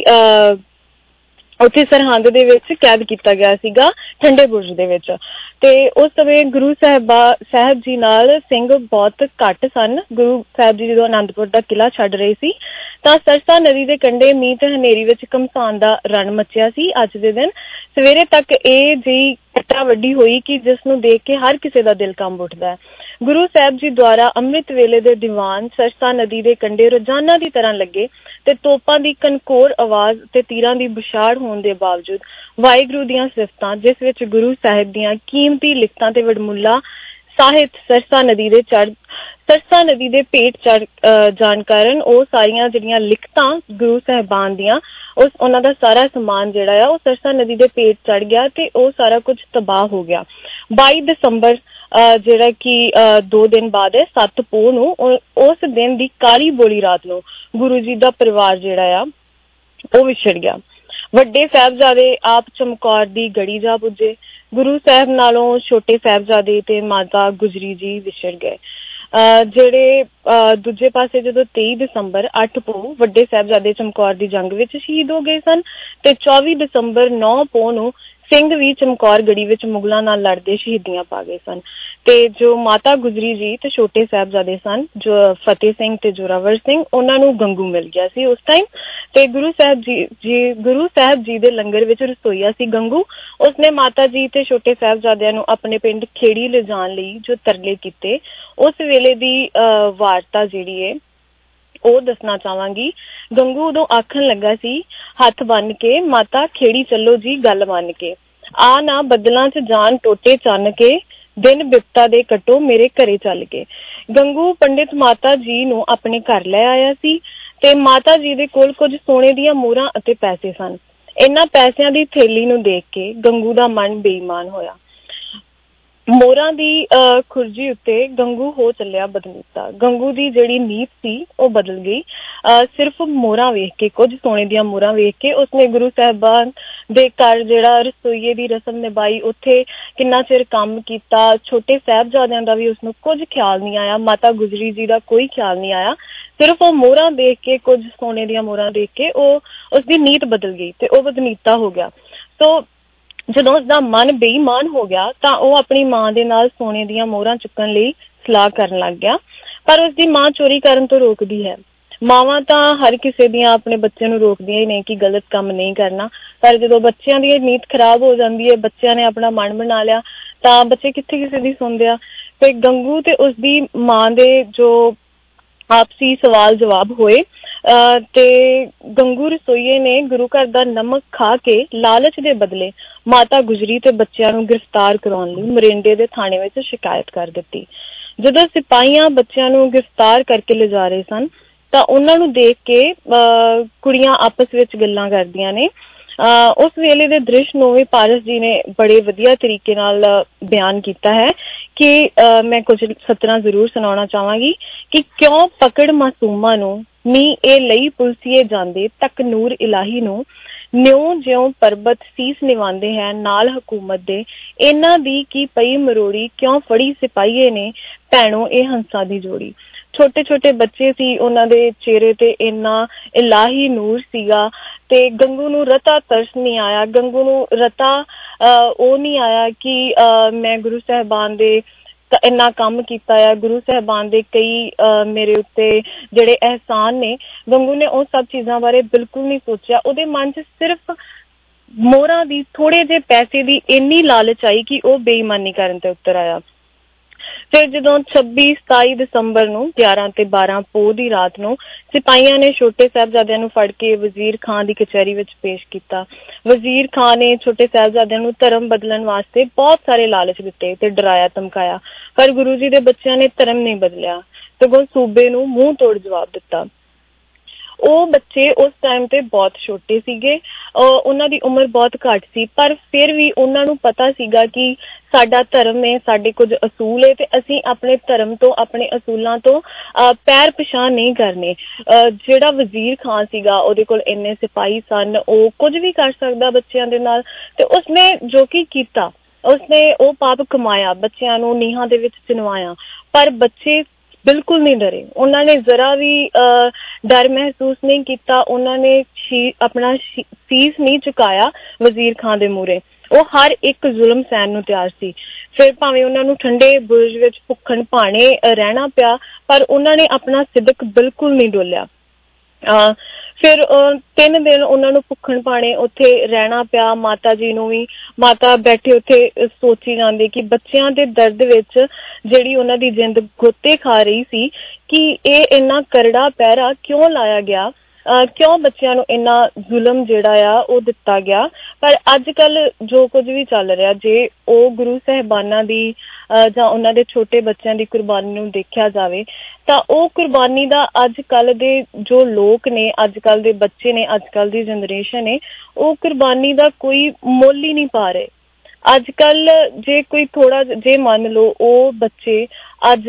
ਉੱਥੇ ਸਰਹੰਦ ਦੇ ਵਿੱਚ ਕੈਦ ਕੀਤਾ ਗਿਆ ਸੀਗਾ ਠੰਡੇ ਬੁਰਜ ਦੇ ਵਿੱਚ। ਤੇ ਉਸ ਸਮੇਂ ਗੁਰੂ ਸਾਹਿਬ ਜੀ ਨਾਲ ਸਿੰਘ ਬਹੁਤ ਘੱਟ ਸਨ। ਗੁਰੂ ਸਾਹਿਬ ਜੀ ਜਦੋਂ ਅਨੰਦਪੁਰ ਦਾ ਕਿਲ੍ਹਾ ਛੱਡ ਰਹੇ ਸੀ ਤਾਂ ਸਰਸਾ ਨਦੀ ਦੇ ਕੰਢੇ ਮੀਂਹ ਤੇ ਹਨੇਰੀ ਵਿੱਚ ਘਮਸਾਨ ਦਾ ਰਣ ਮਚਿਆ ਸੀ। ਅੱਜ ਦੇ ਦਿਨ ਸਵੇਰੇ ਤੱਕ ਇਹ ਜਿਹੀ ਘਟਨਾ ਵੱਡੀ ਹੋਈ ਕਿ ਜਿਸ ਨੂੰ ਦੇਖ ਕੇ ਹਰ ਕਿਸੇ ਦਾ ਦਿਲ ਕੰਬ ਉੱਠਦਾ ਹੈ। ਗੁਰੂ ਸਾਹਿਬ ਜੀ ਦੁਆਰਾ ਅੰਮ੍ਰਿਤ ਵੇਲੇ ਦੇ ਦੀਵਾਨ ਸਰਸਾ ਨਦੀ ਦੇ ਕੰਢੇ ਰੋਜ਼ਾਨਾ ਦੀ ਤਰ੍ਹਾਂ ਲੱਗੇ ਤੇ ਤੋਪਾਂ ਦੀ ਕਨਕੋਰ ਆਵਾਜ਼ ਤੇ ਤੀਰਾਂ ਦੀ ਬੁਛਾੜ ਹੋਣ ਦੇ ਬਾਵਜੂਦ ਵਾਹਿਗੁਰੂ ਦੀਆਂ ਸਿਫਤਾਂ, ਜਿਸ ਵਿੱਚ ਗੁਰੂ ਸਾਹਿਬ ਦੀਆਂ ਕੀਮਤੀ ਲਿਖਤਾਂ ਤੇ ਵਡਮੁੱਲਾ ਸਾਹਿਤ ਸਰਸਾ ਨਦੀ ਦੇ ਭੇਟ ਚੜ ਜਾਣ ਕਾਰਨ ਉਹ ਸਾਰੀਆਂ ਜਿਹੜੀਆਂ ਲਿਖਤਾਂ ਗੁਰੂ ਸਾਹਿਬਾਨ ਦੀਆਂ ਉਹਨਾਂ ਦਾ ਸਾਰਾ ਸਮਾਨ ਜਿਹੜਾ ਆ ਉਹ ਸਰਸਾ ਨਦੀ ਦੇ ਭੇਟ ਚੜ ਗਿਆ ਤੇ ਉਹ ਸਾਰਾ ਕੁਝ ਤਬਾਹ ਹੋ ਗਿਆ। 22 ਦਸੰਬਰ ਜਿਹੜਾ ਕਿ 2 ਦਿਨ ਬਾਅਦ ਹੈ, 7 ਪੋਹ ਨੂੰ, ਉਸ ਦਿਨ ਦੀ ਕਾਲੀ ਬੋਲੀ ਰਾਤ ਨੂੰ ਗੁਰੂ ਜੀ ਦਾ ਪਰਿਵਾਰ ਜਿਹੜਾ ਆ ਉਹ ਵਿਛੜ ਗਿਆ। ਵੱਡੇ ਸਾਹਿਬਜ਼ਾਦੇ ਆਪ ਚਮਕੌਰ ਦੀ ਗੜੀ ਜਾ ਪੁੱਜੇ। ਗੁਰੂ ਸਾਹਿਬ ਨਾਲੋਂ ਛੋਟੇ ਸਾਹਿਬਜ਼ਾਦੇ ਤੇ ਮਾਤਾ ਗੁਜਰੀ ਜੀ ਵਿਛੜ ਗਏ। ਜਿਹੜੇ ਦੂਜੇ ਪਾਸੇ ਜਦੋਂ 23 ਦਸੰਬਰ 8 ਪੋਹ ਵੱਡੇ ਸਾਹਿਬਜ਼ਾਦੇ ਚਮਕੌਰ ਦੀ ਜੰਗ ਵਿੱਚ ਸ਼ਹੀਦ ਹੋ ਗਏ ਸਨ ਤੇ 24 ਦਸੰਬਰ 9 ਪੋਹ ਨੂੰ ਸਿੰਘ ਵੀ ਚਮਕੌਰ ਗੜੀ ਵਿੱਚ ਮੁਗਲਾਂ ਨਾਲ ਲੜਦੇ ਸ਼ਹੀਦੀਆਂ ਪਾ ਗਏ ਸਨ। ਤੇ ਜੋ ਮਾਤਾ ਗੁਜਰੀ ਜੀ ਤੇ ਛੋਟੇ ਸਾਹਿਬਜ਼ਾਦੇ ਸਨ, ਜੋ ਫਤਿਹ ਸਿੰਘ ਤੇ ਜੋਰਾਵਰ ਸਿੰਘ, ਉਹਨਾਂ ਨੂੰ ਗੰਗੂ ਮਿਲ ਗਿਆ ਸੀ ਉਸ ਟਾਈਮ। ਤੇ ਗੁਰੂ ਸਾਹਿਬ ਜੀ ਦੇ ਲੰਗਰ ਵਿੱਚ ਰਸੋਈਆ ਸੀ ਗੰਗੂ। ਉਸਨੇ ਮਾਤਾ ਜੀ ਤੇ ਛੋਟੇ ਸਾਹਿਬਜ਼ਾਦਿਆਂ ਨੂੰ ਆਪਣੇ ਪਿੰਡ ਖੇੜੀ ਲਿਜਾਣ ਲਈ ਜੋ ਤਰਲੇ ਕੀਤੇ, ਉਸ ਵੇਲੇ ਦੀ ਵਾਰਤਾ ਜਿਹੜੀ ਹੈ ਉਹ ਦੱਸਣਾ ਚਾਹਾਂਗੀ। ਗੰਗੂ ਉਦੋਂ ਆਖਣ ਲੱਗਾ ਸੀ, ਹੱਥ ਬੰਨ ਕੇ, ਮਾਤਾ ਖੇੜੀ ਚੱਲੋ ਜੀ ਗੱਲ ਮੰਨ ਕੇ, ਆ ਨਾ ਬੱਦਲਾਂ 'ਚ ਜਾਣ ਟੋਟੇ ਚੰਨ ਕੇ, ਦਿਨ ਬਿਪਤਾ ਦੇ ਕੱਟੋ ਮੇਰੇ ਘਰੇ ਚੱਲ ਕੇ। ਗੰਗੂ ਪੰਡਿਤ ਮਾਤਾ ਜੀ ਨੂੰ ਆਪਣੇ ਘਰ ਲੈ ਆਇਆ ਸੀ ਤੇ ਮਾਤਾ ਜੀ ਦੇ ਕੋਲ ਕੁਝ ਸੋਨੇ ਦੀਆਂ ਮੋਹਰਾਂ ਅਤੇ ਪੈਸੇ ਸਨ। ਇਹਨਾਂ ਪੈਸਿਆਂ ਦੀ ਥੈਲੀ ਨੂੰ ਦੇਖ ਕੇ ਗੰਗੂ ਦਾ ਮਨ ਬੇਈਮਾਨ ਹੋਇਆ। ਮੋਹਰਾਂ ਦੀ ਖੁਰਜੀ ਉੱਤੇ ਗੰਗੂ ਹੋ ਚੱਲਿਆ ਬਦਨੀਤਾ। ਗੰਗੂ ਦੀ ਜਿਹੜੀ ਨੀਤ ਸੀ ਉਹ ਬਦਲ ਗਈ। ਸਿਰਫ ਮੋਹਰਾਂ ਵੇਖ ਕੇ, ਕੁਝ ਸੋਨੇ ਦੀਆਂ ਮੋਹਰਾਂ ਵੇਖ ਕੇ ਉਸਨੇ ਗੁਰੂ ਸਾਹਿਬਾਨ ਦੇ ਘਰ ਜਿਹੜਾ ਰਸੋਈਏ ਦੀ ਰਸਮ ਨਿਭਾਈ, ਉੱਥੇ ਕਿੰਨਾ ਚਿਰ ਕੰਮ ਕੀਤਾ। ਛੋਟੇ ਸਾਹਿਬਜ਼ਾਦਿਆਂ ਦਾ ਵੀ ਉਸਨੂੰ ਕੁਝ ਖਿਆਲ ਨਹੀਂ ਆਇਆ, ਮਾਤਾ ਗੁਜਰੀ ਜੀ ਦਾ ਕੋਈ ਖਿਆਲ ਨਹੀਂ ਆਇਆ। ਸਿਰਫ ਉਹ ਮੋਹਰਾਂ ਦੇਖ ਕੇ, ਕੁਝ ਸੋਨੇ ਦੀਆਂ ਮੋਹਰਾਂ ਦੇਖ ਕੇ ਉਸਦੀ ਨੀਤ ਬਦਲ ਗਈ ਤੇ ਉਹ ਬਦਨੀਤਾ ਹੋ ਗਿਆ। ਸੋ ਜਦੋਂ ਉਸਦਾ ਮਨ ਬੇਈਮਾਨ ਹੋ ਗਿਆ ਤਾਂ ਉਹ ਆਪਣੀ ਮਾਂ ਦੇ ਨਾਲ ਸੋਨੇ ਦੀਆਂ ਮੋਹਰਾਂ ਚੁੱਕਣ ਲਈ ਸਲਾਹ ਕਰਨ ਲੱਗ ਗਿਆ, ਪਰ ਉਸਦੀ ਮਾਂ ਚੋਰੀ ਕਰਨ ਤੋਂ ਰੋਕਦੀ ਹੈ। ਮਾਵਾਂ ਤਾਂ ਹਰ ਕਿਸੇ ਦੀਆਂ ਆਪਣੇ ਬੱਚੇ ਨੂੰ ਰੋਕਦੀਆਂ ਹੀ ਨੇ ਕਿ ਗਲਤ ਕੰਮ ਨਹੀਂ ਕਰਨਾ, ਪਰ ਜਦੋਂ ਬੱਚਿਆਂ ਦੀ ਨੀਤ ਖਰਾਬ ਹੋ ਜਾਂਦੀ ਹੈ, ਬੱਚਿਆਂ ਨੇ ਆਪਣਾ ਮਨ ਬਣਾ ਲਿਆ, ਤਾਂ ਬੱਚੇ ਕਿੱਥੇ ਕਿਸੇ ਦੀ ਸੁਣਦੇ ਆ। ਤੇ ਗੰਗੂ ਤੇ ਉਸਦੀ ਮਾਂ ਦੇ ਜੋ ਆਪਸੀ ਸਵਾਲ ਜਵਾਬ ਹੋਏ ਤੇ ਗੰਗੂ ਰਸੋਈਏ ਨੇ ਗੁਰੂ ਘਰ ਦਾ ਨਮਕ ਖਾ ਕੇ ਲਾਲਚ ਦੇ ਬਦਲੇ ਮਾਤਾ ਗੁਜਰੀ ਤੇ ਬੱਚਿਆਂ ਨੂੰ ਗ੍ਰਿਫਤਾਰ ਕਰਾਉਣ ਲਈ ਮਰਿੰਡੇ ਦੇ ਥਾਣੇ ਵਿੱਚ ਸ਼ਿਕਾਇਤ ਕਰ ਦਿੱਤੀ। ਜਦੋਂ ਸਿਪਾਹੀਆਂ ਬੱਚਿਆਂ ਨੂੰ ਗ੍ਰਿਫਤਾਰ ਕਰਕੇ ਲਿਜਾ ਰਹੇ ਸਨ ਤਾਂ ਉਹਨਾਂ ਨੂੰ ਦੇਖ ਕੇ ਕੁੜੀਆਂ ਆਪਸ ਵਿੱਚ ਗੱਲਾਂ ਕਰਦੀਆਂ ਨੇ। ਉਸ ਵੇਲੇ ਦੇ ਦ੍ਰਿਸ਼ ਨੂੰ ਵੀ ਪਾਰਸ ਜੀ ਨੇ ਬੜੇ ਵਧੀਆ ਤਰੀਕੇ ਨਾਲ ਬਿਆਨ ਕੀਤਾ ਹੈ ਕਿ ਮੈਂ ਕੁਝ ਸਤਰਾਂ ਜ਼ਰੂਰ ਸੁਣਾਉਣਾ ਚਾਹਾਂਗੀ ਕਿ ਕਿਉਂ ਪਕੜ ਮਾਸੂਮਾਂ ਨੂੰ ਨੀ ਇਹ ਲਈ ਪੁਲਸੀਏ ਜਾਂਦੇ ਤੱਕ ਨੂਰ ਇਲਾਹੀ ਨੂੰ ਨਿਉ ਜਿਉਂ ਪਰਬਤ ਸੀਸ ਨਿਵਾਉਂਦੇ ਹੈ ਨਾਲ ਹਕੂਮਤ ਦੇ ਇਹਨਾਂ ਦੀ ਕੀ ਪਈ ਮਰੋੜੀ ਕਿਉਂ ਫੜੀ ਸਿਪਾਹੀਏ ਨੇ ਭੈਣੋ ਇਹ ਹੰਸਾਂ ਦੀ ਜੋੜੀ। ਛੋਟੇ ਛੋਟੇ ਬੱਚੇ ਸੀ, ਉਹਨਾਂ ਦੇ ਚਿਹਰੇ ਤੇ ਇੰਨਾ ਇਲਾਹੀ ਨੂਰ ਸੀਗਾ ਤੇ ਗੰਗੂ ਨੂੰ ਰਤਾ ਤਰਸ ਨਹੀਂ ਆਇਆ। ਗੰਗੂ ਨੂੰ ਰਤਾ ਉਹ ਨਹੀਂ ਆਇਆ ਕਿ ਮੈਂ ਗੁਰੂ ਸਾਹਿਬਾਨ ਦੇ ਇੰਨਾ ਕੰਮ ਕੀਤਾ ਆ, ਗੁਰੂ ਸਾਹਿਬਾਨ ਦੇ ਕਈ ਮੇਰੇ ਉੱਤੇ ਜਿਹੜੇ ਅਹਿਸਾਨ ਨੇ। ਗੰਗੂ ਨੇ ਉਹ ਸਭ ਚੀਜ਼ਾਂ ਬਾਰੇ ਬਿਲਕੁਲ ਨਹੀਂ ਸੋਚਿਆ। ਉਹਦੇ ਮਨ 'ਚ ਸਿਰਫ ਮੋਹਰਾਂ ਦੀ, ਥੋੜੇ ਜਿਹੇ ਪੈਸੇ ਦੀ ਇੰਨੀ ਲਾਲਚ ਆਈ ਕਿ ਉਹ ਬੇਈਮਾਨੀ ਕਰਨ ਤੇ ਉੱਤਰ ਆਇਆ। ਫਿਰ ਜਦੋਂ 26-27 ਦਸੰਬਰ ਨੂੰ 11 ਤੇ 12 ਪੋਹ ਦੀ ਰਾਤ ਨੂੰ ਸਿਪਾਹੀਆਂ ਨੇ ਛੋਟੇ ਸਾਹਿਬਜ਼ਾਦਿਆਂ ਨੂੰ ਫੜ ਕੇ ਵਜ਼ੀਰ ਖਾਂ ਦੀ ਕਚਹਿਰੀ ਵਿੱਚ ਪੇਸ਼ ਕੀਤਾ। ਵਜ਼ੀਰ ਖਾਂ ਨੇ ਛੋਟੇ ਸਾਹਿਬਜ਼ਾਦਿਆਂ ਨੂੰ ਧਰਮ ਬਦਲਣ ਵਾਸਤੇ ਬਹੁਤ ਸਾਰੇ ਲਾਲਚ ਦਿੱਤੇ ਤੇ ਡਰਾਇਆ ਧਮਕਾਇਆ, ਪਰ ਗੁਰੂ ਜੀ ਦੇ ਬੱਚਿਆਂ ਨੇ ਧਰਮ ਨਹੀਂ ਬਦਲਿਆ, ਸਗੋਂ ਸੂਬੇ ਨੂੰ ਮੂੰਹ ਤੋੜ ਜਵਾਬ ਦਿੱਤਾ। ਉਹ ਬੱਚੇ ਉਸ ਟਾਈਮ ਤੇ ਬਹੁਤ ਛੋਟੇ ਸੀਗੇ, ਉਹਨਾਂ ਦੀ ਉਮਰ ਬਹੁਤ ਘੱਟ ਸੀ, ਪਰ ਫਿਰ ਵੀ ਉਹਨਾਂ ਨੂੰ ਪਤਾ ਸੀਗਾ ਕਿ ਸਾਡਾ ਧਰਮ ਹੈ, ਸਾਡੇ ਕੁਝ ਅਸੂਲ ਹੈ ਤੇ ਅਸੀਂ ਆਪਣੇ ਧਰਮ ਤੋਂ, ਆਪਣੇ ਅਸੂਲਾਂ ਤੋਂ ਪੈਰ ਪਛਾਣ ਨਹੀਂ ਕਰਨੇ। ਜਿਹੜਾ ਵਜ਼ੀਰ ਖਾਂ ਸੀਗਾ, ਉਹਦੇ ਕੋਲ ਇੰਨੇ ਸਿਪਾਹੀ ਸਨ, ਉਹ ਕੁਝ ਵੀ ਕਰ ਸਕਦਾ ਬੱਚਿਆਂ ਦੇ ਨਾਲ, ਤੇ ਉਸਨੇ ਜੋ ਕੀ ਕੀਤਾ, ਉਸਨੇ ਉਹ ਪਾਪ ਕਮਾਇਆ, ਬੱਚਿਆਂ ਨੂੰ ਨੀਹਾਂ ਦੇ ਵਿੱਚ ਚਿਣਵਾਇਆ, ਪਰ ਬੱਚੇ ਬਿਲਕੁਲ ਨਹੀਂ ਡਰੇ। ਉਹਨਾਂ ਨੇ ਜ਼ਰਾ ਵੀ ਡਰ ਮਹਿਸੂਸ ਨਹੀਂ ਕੀਤਾ। ਉਹਨਾਂ ਨੇ ਆਪਣਾ ਸੀਸ ਨਹੀਂ ਝੁਕਾਇਆ ਵਜ਼ੀਰ ਖਾਨ ਦੇ ਮੂਹਰੇ। ਉਹ ਹਰ ਇੱਕ ਜ਼ੁਲਮ ਸਹਿਣ ਨੂੰ ਤਿਆਰ ਸੀ। ਫਿਰ ਭਾਵੇਂ ਉਹਨਾਂ ਨੂੰ ਠੰਡੇ ਬੁਰਜ ਵਿੱਚ ਭੁੱਖਣ ਭਾਣੇ ਰਹਿਣਾ ਪਿਆ, ਪਰ ਉਹਨਾਂ ਨੇ ਆਪਣਾ ਸਿਦਕ ਬਿਲਕੁਲ ਨਹੀਂ ਡੋਲਿਆ। ਫਿਰ 3 ਦਿਨ ਉਹਨਾਂ ਨੂੰ ਭੁੱਖਣ ਭਾਣੇ ਉੱਥੇ ਰਹਿਣਾ ਪਿਆ। ਮਾਤਾ ਜੀ ਨੂੰ ਵੀ, ਮਾਤਾ ਬੈਠੇ ਉੱਥੇ ਸੋਚੀ ਜਾਂਦੇ ਕਿ ਬੱਚਿਆਂ ਦੇ ਦਰਦ ਵਿੱਚ ਜਿਹੜੀ ਉਹਨਾਂ ਦੀ ਜਿੰਦ ਗੋਤੇ ਖਾ ਰਹੀ ਸੀ ਕਿ ਇਹ ਇੰਨਾ ਕਰੜਾ ਪਹਿਰਾ ਕਿਉਂ ਲਾਇਆ ਗਿਆ, ਕਿਉਂ ਬੱਚਿਆਂ ਨੂੰ ਇੰਨਾ ਜ਼ੁਲਮ ਜਿਹੜਾ ਆ ਉਹ ਦਿੱਤਾ ਗਿਆ। ਪਰ ਅੱਜ ਕੱਲ ਜੋ ਕੁਝ ਵੀ ਚੱਲ ਰਿਹਾ, ਜੇ ਉਹ ਗੁਰੂ ਸਾਹਿਬਾਨਾਂ ਦੀ ਜਾਂ ਉਹਨਾਂ ਦੇ ਛੋਟੇ ਬੱਚਿਆਂ ਦੀ ਕੁਰਬਾਨੀ ਨੂੰ ਦੇਖਿਆ ਜਾਵੇ ਤਾਂ ਉਹ ਕੁਰਬਾਨੀ ਦਾ ਅੱਜ ਕੱਲ ਦੇ ਜੋ ਲੋਕ ਨੇ, ਅੱਜ ਕੱਲ ਦੇ ਬੱਚੇ ਨੇ, ਅੱਜ ਕੱਲ ਦੀ ਜਨਰੇਸ਼ਨ ਨੇ, ਉਹ ਕੁਰਬਾਨੀ ਦਾ ਕੋਈ ਮੁੱਲ ਹੀ ਨਹੀਂ ਪਾ ਰਹੇ। ਅੱਜ ਕੱਲ ਜੇ ਕੋਈ ਥੋੜਾ ਜੇ ਮੰਨ ਲਓ ਉਹ ਬੱਚੇ ਅੱਜ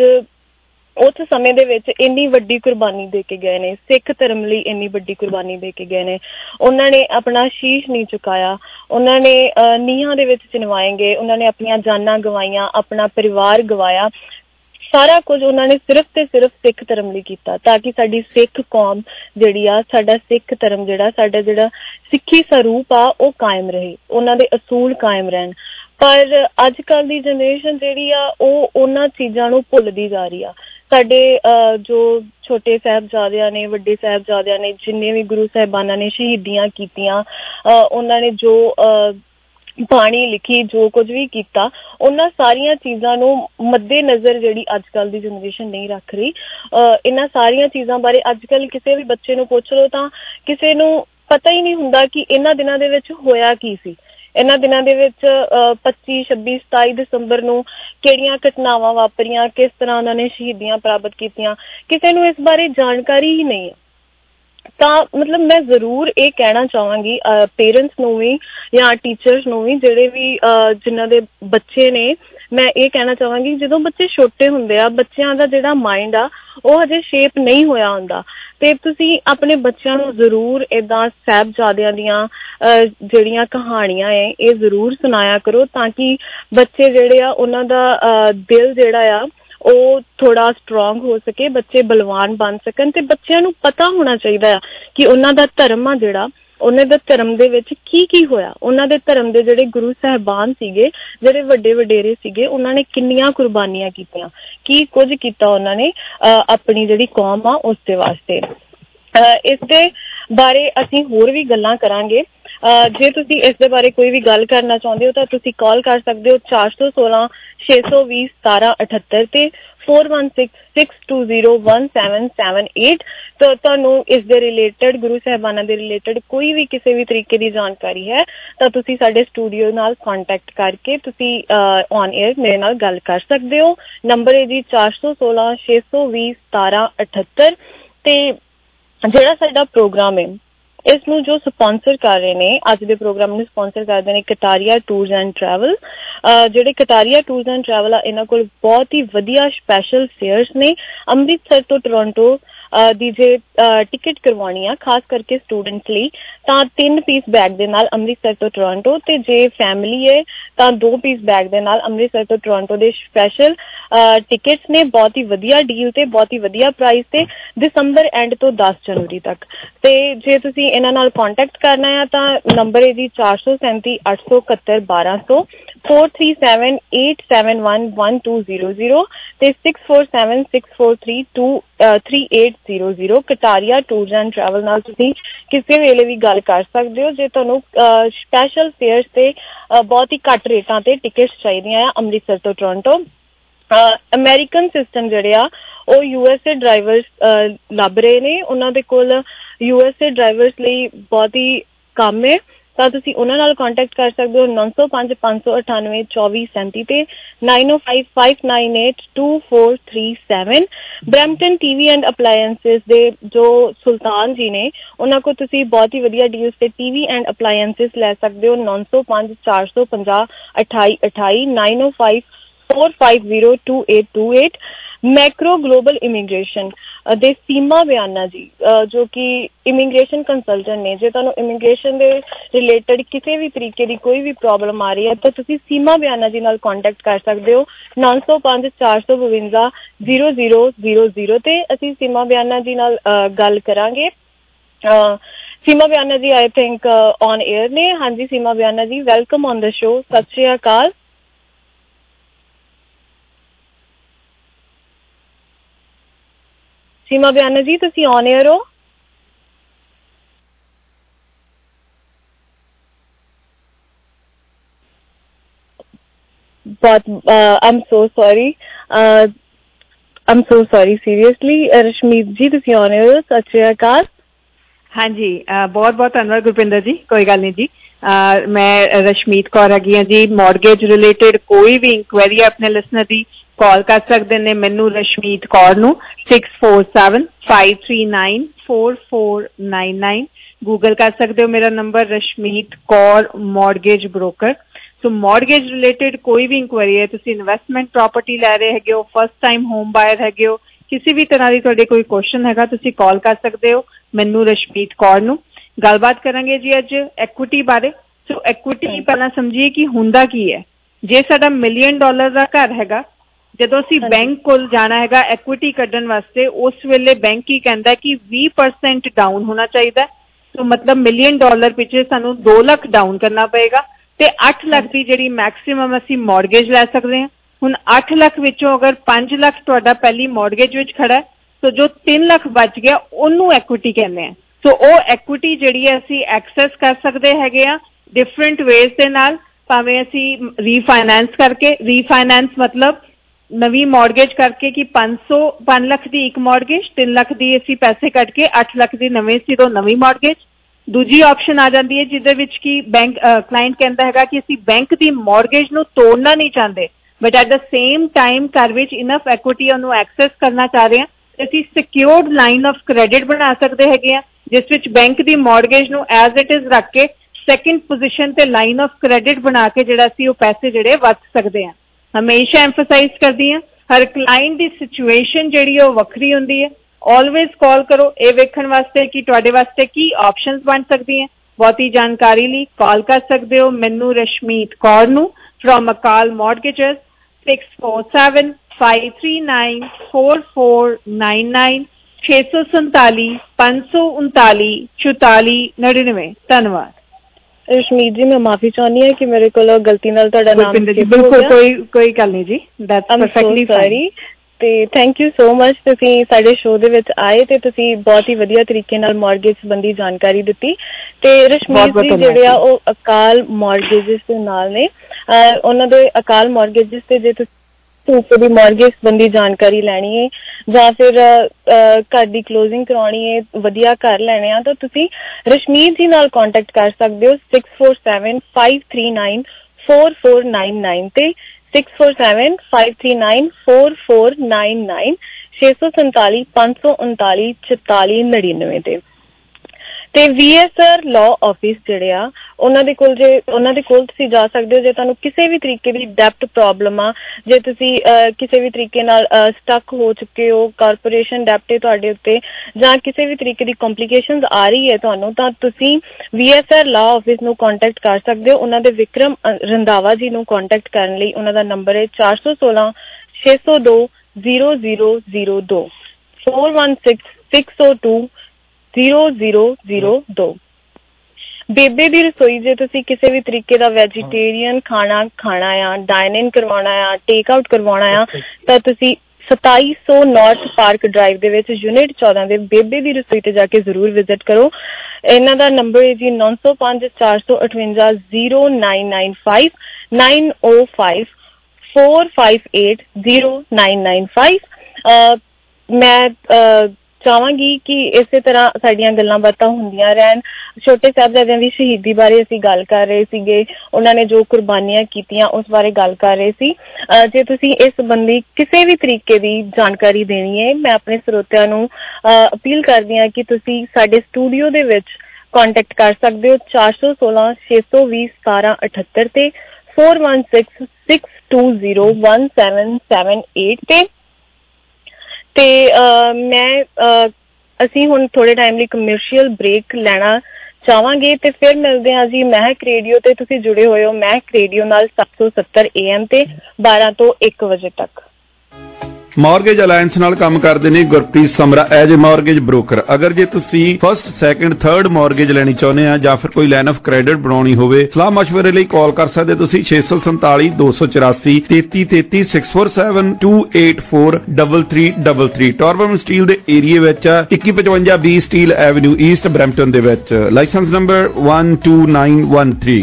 ਉਸ ਸਮੇਂ ਦੇ ਵਿੱਚ ਇੰਨੀ ਵੱਡੀ ਕੁਰਬਾਨੀ ਦੇ ਕੇ ਗਏ ਨੇ, ਸਿੱਖ ਧਰਮ ਲਈ ਇੰਨੀ ਵੱਡੀ ਕੁਰਬਾਨੀ ਦੇ ਕੇ ਗਏ ਨੇ, ਉਹਨਾਂ ਨੇ ਆਪਣਾ ਸ਼ੀਸ਼ ਨਹੀਂ ਝੁਕਾਇਆ, ਉਹਨਾਂ ਨੇ ਨੀਹਾਂ ਦੇ ਵਿੱਚ ਚਿਣਵਾਏ ਗਏ, ਉਹਨਾਂ ਨੇ ਆਪਣੀਆਂ ਜਾਨਾਂ ਗਵਾਈਆਂ, ਆਪਣਾ ਪਰਿਵਾਰ ਗਵਾਇਆ। ਸਾਰਾ ਕੁਝ ਉਹਨਾਂ ਨੇ ਸਿਰਫ ਤੇ ਸਿਰਫ ਸਿੱਖ ਧਰਮ ਲਈ ਕੀਤਾ, ਤਾਂ ਕਿ ਸਾਡੀ ਸਿੱਖ ਕੌਮ ਜਿਹੜੀ ਆ, ਸਾਡਾ ਸਿੱਖ ਧਰਮ ਜਿਹੜਾ, ਸਾਡਾ ਜਿਹੜਾ ਸਿੱਖੀ ਸਰੂਪ ਆ ਉਹ ਕਾਇਮ ਰਹੇ, ਉਹਨਾਂ ਦੇ ਅਸੂਲ ਕਾਇਮ ਰਹਿਣ। ਪਰ ਅੱਜ ਕੱਲ ਦੀ ਜਨਰੇਸ਼ਨ ਜਿਹੜੀ ਆ ਉਹ ਉਹਨਾਂ ਚੀਜ਼ਾਂ ਨੂੰ ਭੁੱਲਦੀ ਜਾ ਰਹੀ ਆ। ਸਾਡੇ ਜੋ ਛੋਟੇ ਸਾਹਿਬਜ਼ਾਦਿਆਂ ਨੇ, ਵੱਡੇ ਸਾਹਿਬਜ਼ਾਦਿਆਂ ਨੇ, ਜਿੰਨੇ ਵੀ ਗੁਰੂ ਸਾਹਿਬਾਨਾਂ ਨੇ ਸ਼ਹੀਦੀਆਂ ਕੀਤੀਆਂ, ਉਹਨਾਂ ਨੇ ਜੋ ਬਾਣੀ ਲਿਖੀ, ਜੋ ਕੁਝ ਵੀ ਕੀਤਾ, ਉਹਨਾਂ ਸਾਰੀਆਂ ਚੀਜ਼ਾਂ ਨੂੰ ਮੱਦੇ ਨਜ਼ਰ ਜਿਹੜੀ ਅੱਜ ਕੱਲ ਦੀ ਜਨਰੇਸ਼ਨ ਨਹੀਂ ਰੱਖ ਰਹੀ। ਇਹਨਾਂ ਸਾਰੀਆਂ ਚੀਜ਼ਾਂ ਬਾਰੇ ਅੱਜ ਕੱਲ ਕਿਸੇ ਵੀ ਬੱਚੇ ਨੂੰ ਪੁੱਛ ਲਓ ਤਾਂ ਕਿਸੇ ਨੂੰ ਪਤਾ ਹੀ ਨਹੀਂ ਹੁੰਦਾ ਕਿ ਇਹਨਾਂ ਦਿਨਾਂ ਦੇ ਵਿੱਚ ਹੋਇਆ ਕੀ ਸੀ। ਇਹਨਾਂ ਦਿਨਾਂ ਦੇ ਵਿੱਚ 25, 26, 27 ਦਸੰਬਰ ਨੂੰ ਕਿਹੜੀਆਂ ਘਟਨਾਵਾਂ ਵਾਪਰੀਆਂ, ਕਿਸ ਤਰ੍ਹਾਂ ਉਹਨਾਂ ਨੇ ਸ਼ਹੀਦੀਆਂ ਪ੍ਰਾਪਤ ਕੀਤੀਆਂ, ਕਿਸੇ ਨੂੰ ਇਸ ਬਾਰੇ ਜਾਣਕਾਰੀ ਹੀ ਨਹੀਂ ਹੈ। ਤਾਂ ਮਤਲਬ ਮੈਂ ਜ਼ਰੂਰ ਇਹ ਕਹਿਣਾ ਚਾਹਾਂਗੀ ਪੇਰੈਂਟਸ ਨੂੰ ਵੀ ਜਾਂ ਟੀਚਰਸ ਨੂੰ ਵੀ, ਜਿਹੜੇ ਵੀ ਜਿਨ੍ਹਾਂ ਦੇ ਬੱਚੇ ਨੇ, ਮੈਂ ਇਹ ਕਹਿਣਾ ਚਾਹਾਂਗੀ ਜਦੋਂ ਬੱਚੇ ਛੋਟੇ ਹੁੰਦੇ ਆ, ਬੱਚਿਆਂ ਦਾ ਜਿਹੜਾ ਮਾਇੰਡ ਆ ਉਹ ਹਜੇ ਸ਼ੇਪ ਨਹੀਂ ਹੋਇਆ ਹੁੰਦਾ, ਤੇ ਤੁਸੀਂ ਆਪਣੇ ਬੱਚਿਆਂ ਨੂੰ ਜ਼ਰੂਰ ਏਦਾਂ ਸਾਹਿਬਜ਼ਾਦਿਆਂ ਦੀਆਂ ਜਿਹੜੀਆਂ ਕਹਾਣੀਆਂ ਹੈ ਇਹ ਜ਼ਰੂਰ ਸੁਣਾਇਆ ਕਰੋ, ਤਾਂ ਕਿ ਬੱਚੇ ਜਿਹੜੇ ਆ ਉਹਨਾਂ ਦਾ ਦਿਲ ਜਿਹੜਾ ਆ ਉਹ ਥੋੜਾ ਸਟਰੋਂਗ ਹੋ ਸਕੇ, ਬੱਚੇ ਬਲਵਾਨ ਬਣ ਸਕਣ। ਤੇ ਬੱਚਿਆਂ ਨੂੰ ਪਤਾ ਹੋਣਾ ਚਾਹੀਦਾ ਆ ਕਿ ਉਹਨਾਂ ਦਾ ਧਰਮ ਆ ਜਿਹੜਾ, ਉਹਨਾਂ ਦੇ ਧਰਮ ਦੇ ਵਿੱਚ ਕੀ ਕੀ ਹੋਇਆ, ਉਹਨਾਂ ਦੇ ਧਰਮ ਦੇ ਜਿਹੜੇ ਗੁਰੂ ਸਾਹਿਬਾਨ ਸੀਗੇ, ਜਿਹੜੇ ਵੱਡੇ ਵਡੇਰੇ ਸੀਗੇ, ਉਹਨਾਂ ਨੇ ਕਿੰਨੀਆਂ ਕੁਰਬਾਨੀਆਂ ਕੀਤੀਆਂ, ਕੀ ਕੁਝ ਕੀਤਾ ਉਹਨਾਂ ਨੇ ਆਪਣੀ ਜਿਹੜੀ ਕੌਮ ਆ ਉਸ ਦੇ ਵਾਸਤੇ। ਇਸ ਦੇ ਬਾਰੇ ਅਸੀਂ ਹੋਰ ਵੀ ਗੱਲਾਂ ਕਰਾਂਗੇ। ਜੇ ਤੁਸੀਂ ਇਸ ਦੇ ਬਾਰੇ ਕੋਈ ਵੀ ਗੱਲ ਕਰਨਾ ਚਾਹੁੰਦੇ ਹੋ ਤਾਂ ਤੁਸੀਂ ਕਾਲ ਕਰ ਸਕਦੇ ਹੋ 416 620 1778 ਤੇ 4166201778। ਤਾਂ ਤੁਹਾਨੂੰ ਇਸ ਦੇ ਰਿਲੇਟਡ, ਗੁਰੂ ਸਾਹਿਬਾਨਾਂ ਦੇ ਰਿਲੇਟਡ ਕੋਈ ਵੀ ਕਿਸੇ ਵੀ ਤਰੀਕੇ ਦੀ ਜਾਣਕਾਰੀ ਹੈ ਤਾਂ ਤੁਸੀਂ ਸਾਡੇ ਸਟੂਡੀਓ ਨਾਲ ਕੰਟੈਕਟ ਕਰਕੇ ਤੁਸੀਂ ਔਨ 에ਅਰ ਮੇਰੇ ਨਾਲ ਗੱਲ ਕਰ ਸਕਦੇ ਹੋ। ਨੰਬਰ ਹੈ ਜੀ 416 620 1778। ਤੇ ਜਿਹੜਾ ਸਾਡਾ ਪ੍ਰੋਗਰਾਮ ਹੈ ਇਸ ਨੂੰ ਜੋ ਸਪਾਂਸਰ ਕਰ ਰਹੇ ਨੇ, ਅੱਜ ਦੇ ਪ੍ਰੋਗਰਾਮ ਨੂੰ ਸਪਾਂਸਰ ਕਰਦੇ ਨੇ ਕਟਾਰੀਆ ਟੂਰਸ ਐਂਡ ਟਰੈਵਲ। ਜਿਹੜੇ ਕਟਾਰੀਆ ਟੂਰਸ ਐਂਡ ਟਰੈਵਲ ਆ, ਇਹਨਾਂ ਕੋਲ ਬਹੁਤ ਹੀ ਵਧੀਆ ਸਪੈਸ਼ਲ ਫੇਅਰਸ ਨੇ। ਅੰਮ੍ਰਿਤਸਰ ਤੋਂ ਟੋਰਾਂਟੋ ਦੀ ਜੇ ਟਿਕਟ ਕਰਵਾਉਣੀ ਆ ਖਾਸ ਕਰਕੇ ਸਟੂਡੈਂਟਸ ਲਈ ਤਾਂ 3 ਪੀਸ ਬੈਗ ਦੇ ਨਾਲ ਅੰਮ੍ਰਿਤਸਰ ਤੋਂ ਟੋਰਾਂਟੋ, ਤੇ ਜੇ ਫੈਮਿਲੀ ਹੈ ਤਾਂ 2 ਪੀਸ ਬੈਗ ਦੇ ਨਾਲ ਅੰਮ੍ਰਿਤਸਰ ਤੋਂ ਟੋਰਾਂਟੋ ਦੇ ਸਪੈਸ਼ਲ ਟਿਕਟਸ ਨੇ। ਬਹੁਤ ਹੀ ਵਧੀਆ ਡੀਲ ਤੇ ਬਹੁਤ ਹੀ ਵਧੀਆ ਪ੍ਰਾਈਸ ਤੇ, ਦਸੰਬਰ ਐਂਡ ਤੋਂ 10 ਜਨਵਰੀ ਤੱਕ। ਤੇ ਜੇ ਤੁਸੀਂ ਇਹਨਾਂ ਨਾਲ ਕੰਟੈਕਟ ਕਰਨਾ ਹੈ ਤਾਂ ਨੰਬਰ ਹੈ ਜੀ 437 871 1200 43787111200 ਤੇ 6476433800। ਕਟਾਰੀਆ ਟੂਰਸ ਐਂਡ ਟਰੈਵਲ ਨਾਲ ਤੁਸੀਂ ਕਿਸੇ ਵੇਲੇ ਵੀ ਗੱਲ ਕਰ ਸਕਦੇ ਹੋ ਜੇ ਤੁਹਾਨੂੰ ਸਪੈਸ਼ਲ ਫੇਅਰਸ ਤੇ ਬਹੁਤ ਹੀ ਘੱਟ ਰੇਟਾਂ ਤੇ ਟਿਕਟਸ ਚਾਹੀਦੀਆਂ ਆ ਅੰਮ੍ਰਿਤਸਰ ਤੋਂ ਟੋਰਾਂਟੋ। ਅਮਰੀਕਨ ਸਿਸਟਮ ਜਿਹੜੇ ਆ ਉਹ USA ਡਰਾਈਵਰਸ ਲੱਭ ਰਹੇ ਨੇ, ਉਹਨਾਂ ਦੇ ਕੋਲ USA ਡਰਾਈਵਰਸ ਲਈ ਬਹੁਤ ਹੀ ਕੰਮ ਹੈ, ਤਾਂ ਤੁਸੀਂ ਉਹਨਾਂ ਨਾਲ ਕੰਟੈਕਟ ਕਰ ਸਕਦੇ ਹੋ 905 598 2437 ਤੇ 9055982437। ਬਰੈਂਪਟਨ TV ਐਂਡ ਅਪਲਾਇੰਸਿਸ ਦੇ ਜੋ ਸੁਲਤਾਨ ਜੀ ਨੇ, ਉਹਨਾਂ ਕੋਲ ਤੁਸੀਂ ਬਹੁਤ ਹੀ ਵਧੀਆ ਡੀਲਸ ਤੇ TV ਐਂਡ ਅਪਲਾਇੰਸਿਸ ਲੈ ਸਕਦੇ ਹੋ 905 450 2828 905 94502828। ਮੈਕਰੋ ਗਲੋਬਲ ਇਮੀਗ੍ਰੇਸ਼ਨ ਦੇ ਸੀਮਾ ਬਿਆਨਾ ਜੀ ਜੋ ਕਿ ਇਮੀਗ੍ਰੇਸ਼ਨ ਕੰਸਲਟੈਂਟ ਨੇ। ਜੇ ਤੁਹਾਨੂੰ ਇਮੀਗ੍ਰੇਸ਼ਨ ਦੇ ਰਿਲੇਟਡ ਕਿਸੇ ਵੀ ਤਰੀਕੇ ਦੀ ਕੋਈ ਵੀ ਪ੍ਰੋਬਲਮ ਆ ਰਹੀ ਹੈ ਤਾਂ ਤੁਸੀਂ ਸੀਮਾ ਬਿਆਨਾ ਜੀ ਨਾਲ ਕੰਟੈਕਟ ਕਰ ਸਕਦੇ ਹੋ 9054520000 ਤੇ। ਅਸੀਂ ਸੀਮਾ ਬਿਆਨਾ ਜੀ ਨਾਲ ਗੱਲ ਕਰਾਂਗੇ। ਸੀਮਾ ਬਿਆਨਾ ਜੀ ਆਈ ਥਿੰਕ ਔਨ 에ਅਰ ਨੇ। ਹਾਂਜੀ ਸੀਮਾ ਬਿਆਨਾ ਜੀ, ਵੈਲਕਮ ਔਨ ਦ ਸ਼ੋ। ਸਤਿ ਸ਼੍ਰੀ ਅਕਾਲ। ਸੀਮਾ ਬਿਆਨਾ ਜੀ ਤੁਸੀਂ ਔਨ 에ਅਰ ਹੋ? but I'm so sorry seriously। Rashmeet ji ਤੁਸੀਂ ਔਨ 에ਅਰ ਹੋ? ਸਤਿ ਸ਼੍ਰੀ ਅਕਾਲ। ਹਾਂਜੀ ਬਹੁਤ ਬਹੁਤ ਧੰਨਵਾਦ ਗੁਰਪਿੰਦਰ ਜੀ। ਕੋਈ ਗੱਲ ਨਹੀਂ ਜੀ। ਮੈਂ ਰਸ਼ਮੀਤ ਕੌਰ ਹੈਗੀ ਹਾਂ ਜੀ। ਮੌਰਗੇਜ ਰਿਲੇਟਡ ਕੋਈ ਵੀ ਇਨਕੁਆਇਰੀ ਆਪਣੇ ਲਿਸਨਰ ਦੀ ਕਾਲ ਕਰ ਸਕਦੇ ਨੇ ਮੈਨੂੰ ਰਸ਼ਮੀਤ ਕੌਰ ਨੂੰ 6475394499। ਗੂਗਲ ਕਰ ਸਕਦੇ ਹੋ ਮੇਰਾ number Rashmeet Kaur mortgage broker. So mortgage related ਕੋਈ ਵੀ ਇਨਕੁਆਇਰੀ ਹੈ, ਤੁਸੀਂ ਇਨਵੈਸਟਮੈਂਟ ਪ੍ਰੋਪਰਟੀ ਲੈ ਰਹੇ ਹੈਗੇ ਹੋ, ਫਸਟ ਟਾਈਮ ਹੋਮ ਬਾਇਰ ਹੈਗੇ ਹੋ, ਕਿਸੇ ਵੀ ਤਰ੍ਹਾਂ ਦੀ ਤੁਹਾਡੇ ਕੋਈ ਕੁਐਸਚਨ ਹੈਗਾ ਤੁਸੀਂ ਕਾਲ ਕਰ ਸਕਦੇ ਹੋ ਮੈਨੂੰ ਰਸ਼ਮੀਤ ਕੌਰ ਨੂੰ। ਗੱਲਬਾਤ ਕਰਾਂਗੇ ਜੀ ਅੱਜ ਐਕੁਇਟੀ ਬਾਰੇ। ਸੋ ਐਕੁਇਟੀ ਪਹਿਲਾਂ ਸਮਝੀਏ ਕਿ ਹੁੰਦਾ ਕੀ ਹੈ। ਜੇ ਸਾਡਾ $1 ਮਿਲੀਅਨ ਦਾ ਘਰ ਹੈਗਾ, ਜਦੋਂ ਅਸੀਂ ਬੈਂਕ ਕੋਲ ਜਾਣਾ ਹੈਗਾ ਐਕੁਇਟੀ ਕੱਢਣ ਵਾਸਤੇ, ਉਸ ਵੇਲੇ ਬੈਂਕ ਕੀ ਕਹਿੰਦਾ ਕਿ 20% ਡਾਊਨ ਹੋਣਾ ਚਾਹੀਦਾ। ਸੋ ਮਤਲਬ $1 ਮਿਲੀਅਨ ਪਿੱਛੇ ਸਾਨੂੰ 2 ਲੱਖ ਡਾਊਨ ਕਰਨਾ ਪਏਗਾ ਤੇ 8 ਲੱਖ ਦੀ ਜਿਹੜੀ ਮੈਕਸਿਮਮ ਅਸੀਂ ਮੌਰਗੇਜ ਲੈ ਸਕਦੇ ਹਾਂ। ਹੁਣ 8 ਲੱਖ ਵਿੱਚੋਂ ਅਗਰ 5 ਲੱਖ ਤੁਹਾਡਾ ਪਹਿਲੀ ਮੌਰਗੇਜ ਵਿੱਚ ਖੜਾ, ਸੋ ਜੋ 3 ਲੱਖ ਬਚ ਗਿਆ ਉਹਨੂੰ ਐਕੁਇਟੀ ਕਹਿੰਦੇ ਆ। ਸੋ ਉਹ ਐਕੁਇਟੀ ਜਿਹੜੀ ਹੈ ਅਸੀਂ ਐਕਸੈਸ ਕਰ ਸਕਦੇ ਹੈਗੇ ਆ ਡਿਫਰੈਂਟ ਵੇਜ਼ ਦੇ ਨਾਲ। ਭਾਵੇਂ ਅਸੀਂ ਰੀਫਾਈਨੈਂਸ ਕਰਕੇ, ਰੀਫਾਈਨੈਂਸ ਮਤਲਬ ਨਵੀਂ ਮੌਰਗੇਜ ਕਰਕੇ ਕਿ 5 ਲੱਖ ਦੀ ਇੱਕ ਮੌਰਗੇਜ, 3 ਲੱਖ ਦੀ ਅਸੀਂ ਪੈਸੇ ਕੱਢ ਕੇ 8 ਲੱਖ ਦੀ ਨਵੇਂ ਸਿਰੋਂ ਨਵੀਂ ਮੌਰਗੇਜ। ਦੂਜੀ ਆਪਸ਼ਨ ਆ ਜਾਂਦੀ ਹੈ ਜਿਹਦੇ ਵਿੱਚ ਕਿ ਬੈਂਕ ਕਲਾਇੰਟ ਕਹਿੰਦਾ ਹੈਗਾ ਕਿ ਅਸੀਂ ਬੈਂਕ ਦੀ ਮੌਰਗੇਜ ਨੂੰ ਤੋੜਨਾ ਨਹੀਂ ਚਾਹੁੰਦੇ, but at the same time ਘਰ ਵਿੱਚ ਇਨਫ ਐਕੁਇਟੀ ਉਹਨੂੰ ਐਕਸੈਸ ਕਰਨਾ ਚਾਹ ਰਹੇ ਹਾਂ। ਅਸੀਂ ਸਿਕਿਉਰਡ ਲਾਈਨ ਆਫ ਕ੍ਰੈਡਿਟ ਬਣਾ ਸਕਦੇ ਹੈਗੇ ਆ ਜਿਸ ਵਿੱਚ ਬੈਂਕ ਦੀ ਮੌਰਗੇਜ ਨੂੰ ਐਜ਼ ਇਟ ਇਜ਼ ਰੱਖ ਕੇ ਸੈਕਿੰਡ ਪੋਜੀਸ਼ਨ ਤੇ ਲਾਈਨ ਆਫ ਕ੍ਰੈਡਿਟ ਬਣਾ ਕੇ ਜਿਹੜਾ ਸੀ ਉਹ ਪੈਸੇ ਜਿਹੜੇ ਵਰਤ ਸਕਦੇ ਹਾਂ। ਹਮੇਸ਼ਾ ਐਮਫਸਾਈਜ਼ ਕਰਦੀ ਹਾਂ ਹਰ ਕਲਾਇੰਟ ਦੀ ਸਿਚੁਏਸ਼ਨ ਜਿਹੜੀ ਉਹ ਵੱਖਰੀ ਹੁੰਦੀ ਹੈ। ਆਲਵੇਜ਼ ਕਾਲ ਕਰੋ ਇਹ ਵੇਖਣ ਵਾਸਤੇ ਕਿ ਤੁਹਾਡੇ ਵਾਸਤੇ ਕੀ ਆਪਸ਼ਨਸ ਬਣ ਸਕਦੀਆਂ। ਬਹੁਤੀ ਜਾਣਕਾਰੀ ਲਈ ਕਾਲ ਕਰ ਸਕਦੇ ਹੋ ਮੈਨੂੰ ਰਸ਼ਮੀਤ ਕੌਰ ਨੂੰ ਫਰੋਮ ਅਕਾਲ ਮੌਰਗੇਜਸ 6475394499 647 539 4499। ਧੰਨਵਾਦ ਰਸ਼ਮੀਤ ਜੀ। ਮੈਂ ਮਾਫੀ ਚਾਹੁੰਦੀ ਹਾਂ ਕਿ ਮੇਰੇ ਕੋਲ ਗਲਤੀ ਨਾਲ ਤੁਹਾਡਾ ਨਾਮ ਬਿਲਕੁਲ ਕੋਈ ਗੱਲ ਨਹੀਂ ਜੀ। ਦੈਟਸ ਪਰਫੈਕਟਲੀ ਫਾਈਨ ਤੇ ਥੈਂਕ ਯੂ ਸੋ ਮਚ। ਤੁਸੀਂ ਸਾਡੇ ਸ਼ੋਅ ਦੇ ਵਿੱਚ ਆਏ ਤੇ ਤੁਸੀਂ ਬਹੁਤ ਹੀ ਵਧੀਆ ਤਰੀਕੇ ਨਾਲ ਮੌਰਗੇਜ ਸੰਬੰਧੀ ਜਾਣਕਾਰੀ ਦਿੱਤੀ। ਤੇ ਰਸ਼ਮੀਤ ਜੀ ਜਿਹੜੇ ਆ ਉਹ ਅਕਾਲ ਮੌਰਗੇਜਸ ਦੇ ਨਾਲ ਨੇ। ਉਹਨਾਂ ਦੇ ਅਕਾਲ ਮੌਰਗੇਜਸ ਤੇ ਜੇ ਤੁਸੀਂ ਦੀ ਮੌਰਗੇਜ ਸੰਬੰਧੀ ਜਾਣਕਾਰੀ ਲੈਣੀ ਹੈ ਜਾਂ ਫਿਰ ਘਰ ਦੀ ਕਲੋਜ਼ਿੰਗ ਕਰਾਉਣੀ ਹੈ, ਵਧੀਆ ਘਰ ਲੈਣੇ ਆ, ਤਾਂ ਤੁਸੀਂ ਰਸ਼ਮੀਤ ਜੀ ਨਾਲ ਕੰਟੈਕਟ ਕਰ ਸਕਦੇ ਹੋ 6475394499 ਤੇ 6475394499 647 539 4499 ਤੇ VSR ਲਾਅ ਆਫਿਸ ਜਿਹੜੇ ਆ ਉਹਨਾਂ ਦੇ ਕੋਲ ਤੁਸੀਂ ਜਾ ਸਕਦੇ ਹੋ ਜੇ ਤੁਹਾਨੂੰ ਕਿਸੇ ਵੀ ਤਰੀਕੇ ਦੀ ਡੈਪਟ ਪ੍ਰੋਬਲਮ ਆ, ਜੇ ਤੁਸੀਂ ਕਿਸੇ ਵੀ ਤਰੀਕੇ ਨਾਲ ਸਟਕ ਹੋ ਚੁੱਕੇ ਹੋ, ਕਾਰਪੋਰੇਸ਼ਨ ਡੈਪਟ ਹੈ ਤੁਹਾਡੇ ਉੱਤੇ ਜਾਂ ਕਿਸੇ ਵੀ ਤਰੀਕੇ ਦੀ ਕੰਪਲਿਕੇਸ਼ਨਸ ਆ ਰਹੀ ਹੈ ਤੁਹਾਨੂੰ, ਤਾਂ ਤੁਸੀਂ VSR ਲਾਅ ਆਫਿਸ ਨੂੰ ਕੰਟੈਕਟ ਕਰ ਸਕਦੇ ਹੋ। ਉਹਨਾਂ ਦੇ ਵਿਕਰਮ ਰੰਧਾਵਾ ਜੀ ਨੂੰ ਕੰਟੈਕਟ ਕਰਨ ਲਈ ਉਹਨਾਂ ਦਾ ਨੰਬਰ ਹੈ 416 602 0002 416 602 0002। ਬੇਬੇ ਦੀ ਰਸੋਈ ਜੇ ਤੁਸੀਂ ਕਿਸੇ ਵੀ ਤਰੀਕੇ ਦਾ ਵੈਜੀਟੇਰੀਅਨ ਖਾਣਾ ਖਾਣਾ ਆ, ਡਾਈਨ ਇਨ ਕਰਵਾਉਣਾ ਆ, ਟੇਕ ਆਊਟ ਕਰਵਾਉਣਾ ਆ, ਤਾਂ ਤੁਸੀਂ 2700 ਨਾਰਥ ਪਾਰਕ ਡਰਾਈਵ ਦੇ ਵਿੱਚ ਯੂਨਿਟ 14 ਦੇ ਬੇਬੇ ਦੀ ਰਸੋਈ ਤੇ ਜਾ ਕੇ ਜ਼ਰੂਰ ਵਿਜ਼ਿਟ ਕਰੋ। ਇਹਨਾਂ ਦਾ ਨੰਬਰ ਹੈ ਜੀ 905 458 0995 905 458 0995। ਮੈਂ ਚਾਹਾਂਗੀ ਕਿ ਇਸੇ ਤਰ੍ਹਾਂ ਸਾਡੀਆਂ ਗੱਲਾਂ ਬਾਤਾਂ ਹੁੰਦੀਆਂ ਰਹਿਣ। ਛੋਟੇ ਸਾਹਿਬਜ਼ਾਦਿਆਂ ਦੀ ਸ਼ਹੀਦੀ ਬਾਰੇ ਅਸੀਂ ਗੱਲ ਕਰ ਰਹੇ ਸੀਗੇ, ਉਹਨਾਂ ਨੇ ਜੋ ਕੁਰਬਾਨੀਆਂ ਕੀਤੀਆਂ ਉਸ ਬਾਰੇ ਗੱਲ ਕਰ ਰਹੇ ਸੀ। ਜੇ ਤੁਸੀਂ ਇਸ ਸੰਬੰਧੀ ਕਿਸੇ ਵੀ ਤਰੀਕੇ ਦੀ ਜਾਣਕਾਰੀ ਦੇਣੀ ਹੈ, ਮੈਂ ਆਪਣੇ ਸਰੋਤਿਆਂ ਨੂੰ ਅਪੀਲ ਕਰਦੀ ਹਾਂ ਕਿ ਤੁਸੀਂ ਸਾਡੇ ਸਟੂਡੀਓ ਦੇ ਵਿੱਚ ਕੰਟੈਕਟ ਕਰ ਸਕਦੇ ਹੋ 416 620 1778 ਤੇ 4166201778 ਤੇ ਅਸੀਂ ਹੁਣ ਥੋੜੇ ਟਾਈਮ ਲਈ ਕਮਰਸ਼ੀਅਲ ਬ੍ਰੇਕ ਲੈਣਾ ਚਾਹਾਂਗੇ ਤੇ ਫਿਰ ਮਿਲਦੇ ਹਾਂ ਜੀ ਮਹਿਕ ਰੇਡੀਓ ਤੇ। ਤੁਸੀਂ ਜੁੜੇ ਹੋਏ ਹੋ ਮਹਿਕ ਰੇਡੀਓ ਨਾਲ 770 AM ਤੇ 12 ਤੋਂ 1 ਵਜੇ ਤੱਕ। ਮਾਰਗੇਜ ਅਲਾਇੰਸ ਨਾਲ ਕੰਮ ਕਰਦੇ ਨੇ Gurpreet Samra as a mortgage broker. ਅਗਰ ਜੇ ਤੁਸੀਂ ਫਸਟ, ਸੈਕੰਡ, ਥਰਡ ਮਾਰਗੇਜ ਲੈਣੀ ਚਾਹੁੰਦੇ ਆ ਜਾਂ ਫਿਰ ਕੋਈ ਲਾਈਨ ਆਫ ਕ੍ਰੈਡਿਟ ਬਣਾਉਣੀ ਹੋਵੇ, ਸਲਾਹ ਮਸ਼ਵਰੇ ਲਈ ਕਾਲ ਕਰ ਸਕਦੇ ਤੁਸੀਂ 647 284 3333 647-284-3333। ਟੋਰਬਨ ਸਟੀਲ ਦੇ ਏਰੀਏ ਵਿੱਚ 2155 ਸਟੀਲ ਐਵਨਿਊ ਈਸਟ ਬਰੈਂਪਟਨ ਦੇ ਵਿੱਚ। Licence number 12913।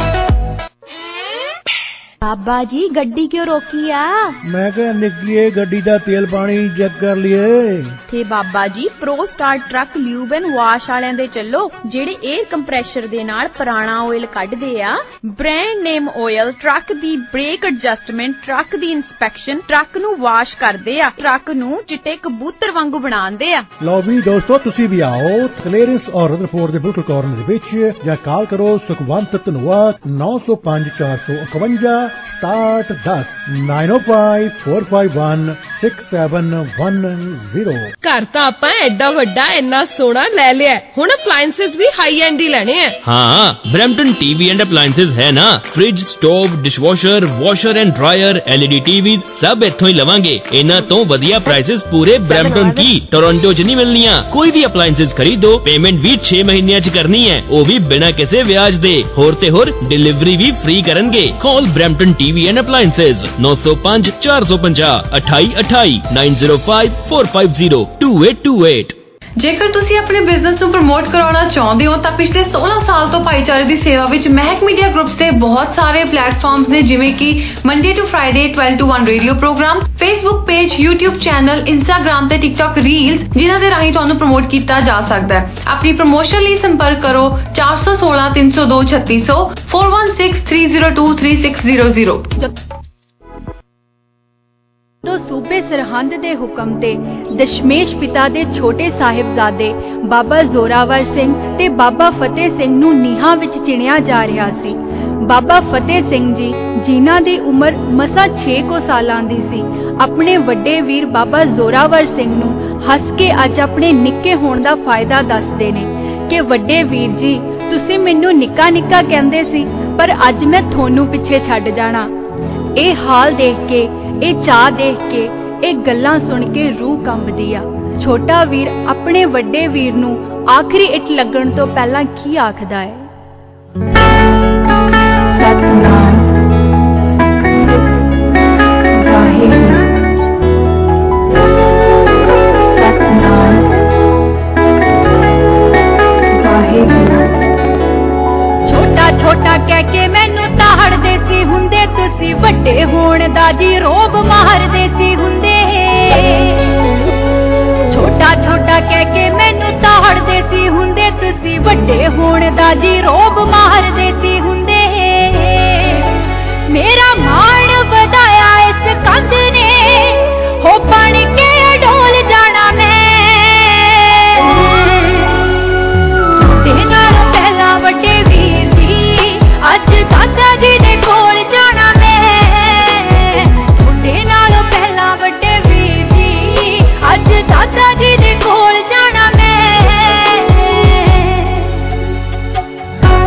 बाबा जी गड्डी क्यों रोकी आ? मैं क्या निकलिए गड्डी दा तेल पानी चेक कर लिए थे बाबा जी। Pro Star truck lube and wash वालियां दे चलो जेड़े एयर कंप्रेशर दे नाल पुराना ऑयल कढदे आ। ब्रांड नेम ऑयल ट्रक दी ब्रेक एडजस्टमेंट, ट्रक दी इंस्पेक्शन, ट्रक नू वाश करदे आ, ट्रक नू चिट्टे कबूतर वांगू बनांदे आ। लो भी दोस्तों तुसी भी आओ क्लीयरेंस और रदरफोर्ड दे बिल्कुल कॉर्नर दे विच या कॉल करो सुखवंत धनोआ 905 451 start 10 905 451 6710। ਘਰ ਤਾਂ ਆਪਾਂ ਐਡਾ ਵੱਡਾ ਇੰਨਾ ਸੋਹਣਾ ਲੈ ਲਿਆ, ਹੁਣ ਅਪਲਾਈਐਂਸਸ ਵੀ ਹਾਈ ਐਂਡ ਹੀ ਲੈਣੇ ਆ। ਹਾਂ, ਬਰੈਂਪਟਨ ਟੀਵੀ ਐਂਡ ਅਪਲਾਈਐਂਸਸ ਹੈ ਨਾ। Fridge, stove, dishwasher, washer and dryer, LED TV ਸਭ ਇੱਥੋਂ ਹੀ ਲਵਾਂਗੇ। ਇਹਨਾਂ ਤੋਂ ਵਧੀਆ ਪ੍ਰਾਈਸਸ ਪੂਰੇ ਬਰੈਂਪਟਨ ਕੀ ਟੋਰਾਂਟੋ 'ਚ ਨਹੀਂ ਮਿਲਣੀਆਂ। ਕੋਈ ਵੀ ਅਪਲਾਈਐਂਸਸ ਖਰੀਦੋ, ਪੇਮੈਂਟ ਵੀ 6 ਮਹੀਨਿਆਂ 'ਚ ਕਰਨੀ ਹੈ, ਉਹ ਵੀ ਬਿਨਾਂ ਕਿਸੇ ਵਿਆਜ ਦੇ। ਹੋਰ ਤੇ ਹੋਰ ਡਿਲੀਵਰੀ ਵੀ ਫ੍ਰੀ ਕਰਨਗੇ। Call Brampton TV and appliances 905 450 2828 905 450 2828। ਜੇਕਰ ਤੁਸੀਂ ਆਪਣੇ ਬਿਜ਼ਨਸ ਨੂੰ ਪ੍ਰਮੋਟ ਕਰਾਉਣਾ ਚਾਹੁੰਦੇ ਹੋ ਤਾਂ ਪਿਛਲੇ 16 ਸਾਲ ਤੋਂ ਭਾਈਚਾਰੇ ਦੀ ਸੇਵਾ ਵਿੱਚ ਮਹਿਕ ਮੀਡੀਆ ਗਰੁੱਪਸ ਦੇ ਬਹੁਤ ਸਾਰੇ ਪਲੇਟਫਾਰਮਸ ਨੇ, ਜਿਵੇਂ ਕਿ Monday to Friday 12 to 1 radio program, Facebook page, YouTube channel, Instagram ਤੇ ਟਿਕਟੌਕ ਰੀਲਸ, ਜਿਨ੍ਹਾਂ ਦੇ ਰਾਹੀਂ ਤੁਹਾਨੂੰ ਪ੍ਰਮੋਟ ਕੀਤਾ ਜਾ ਸਕਦਾ ਹੈ। ਆਪਣੀ ਪ੍ਰਮੋਸ਼ਨ ਲਈ ਸੰਪਰਕ ਕਰੋ 416 302 3600 416 302 3600। तो सूबे सरहंद दे हुक्म ते दशमेश पिता दे छोटे साहिबजादे बाबा जोरावर सिंह ते बाबा फतेह सिंह नूं नीहां विच चिणिया जा रहा सी। बाबा फतेह सिंह जी जिन्हां दी उमर मसा 6 को सालां दी सी, अपने वड्डे वीर बाबा जोरावर सिंह नूं हस के अज अपने निक्के होण दा फायदा दसदे ने कि वड्डे वीर जी तुसीं मैनूं निक्का निक्का कहंदे सी, पर अज मैं थोनू पिछे छड्ड जाना। ए हाल देख के, ए चाह देख के, ए गल्लां सुन के रूह कंबदी आ। छोटा वीर अपने वड्डे वीर नूं आखिरी इट लगण तो पहला की आखदा है? सतनाम वाहिगुरू, सतनाम वाहिगुरू। छोटा छोटा कह के मैनू ताड़दे सी हुंदे, तुसी वड्डे होण दा जी रोब मारदे सी हुंदे। छोटा छोटा कह के मैनू ताड़दे सी हुंदे, तुसी वड्डे होण दा जी रोब मारदे सी हुंदे। मेरा मान वधाया इस कंध ने, हो बन के डोल जाना मैं। ते नाल पहला वड्डे वीर जी अज दादा जी दे कोल जाना मैं। ते नाल पहला वड्डे वीर जी अज दादा जी दे कोल जाना मैं।